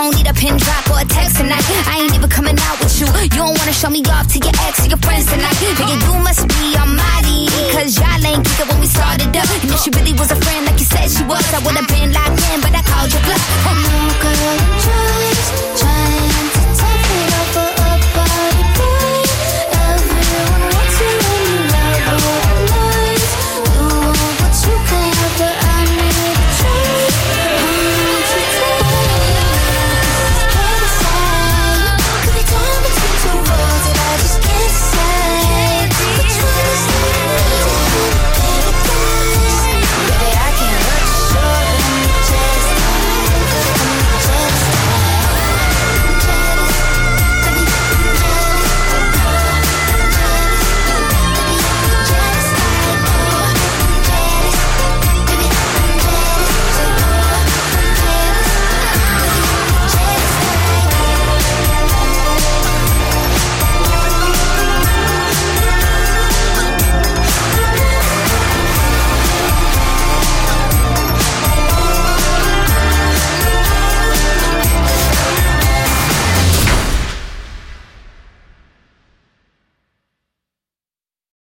don't need a pin drop or a text tonight. I ain't even coming out with you. You don't wanna show me off to your ex or your friends tonight. Nigga, you must be almighty, cause y'all ain't kick it when we started up. And if she really was a friend like you said she was, I would've been locked in, but I called your bluff. Oh, girl, enjoy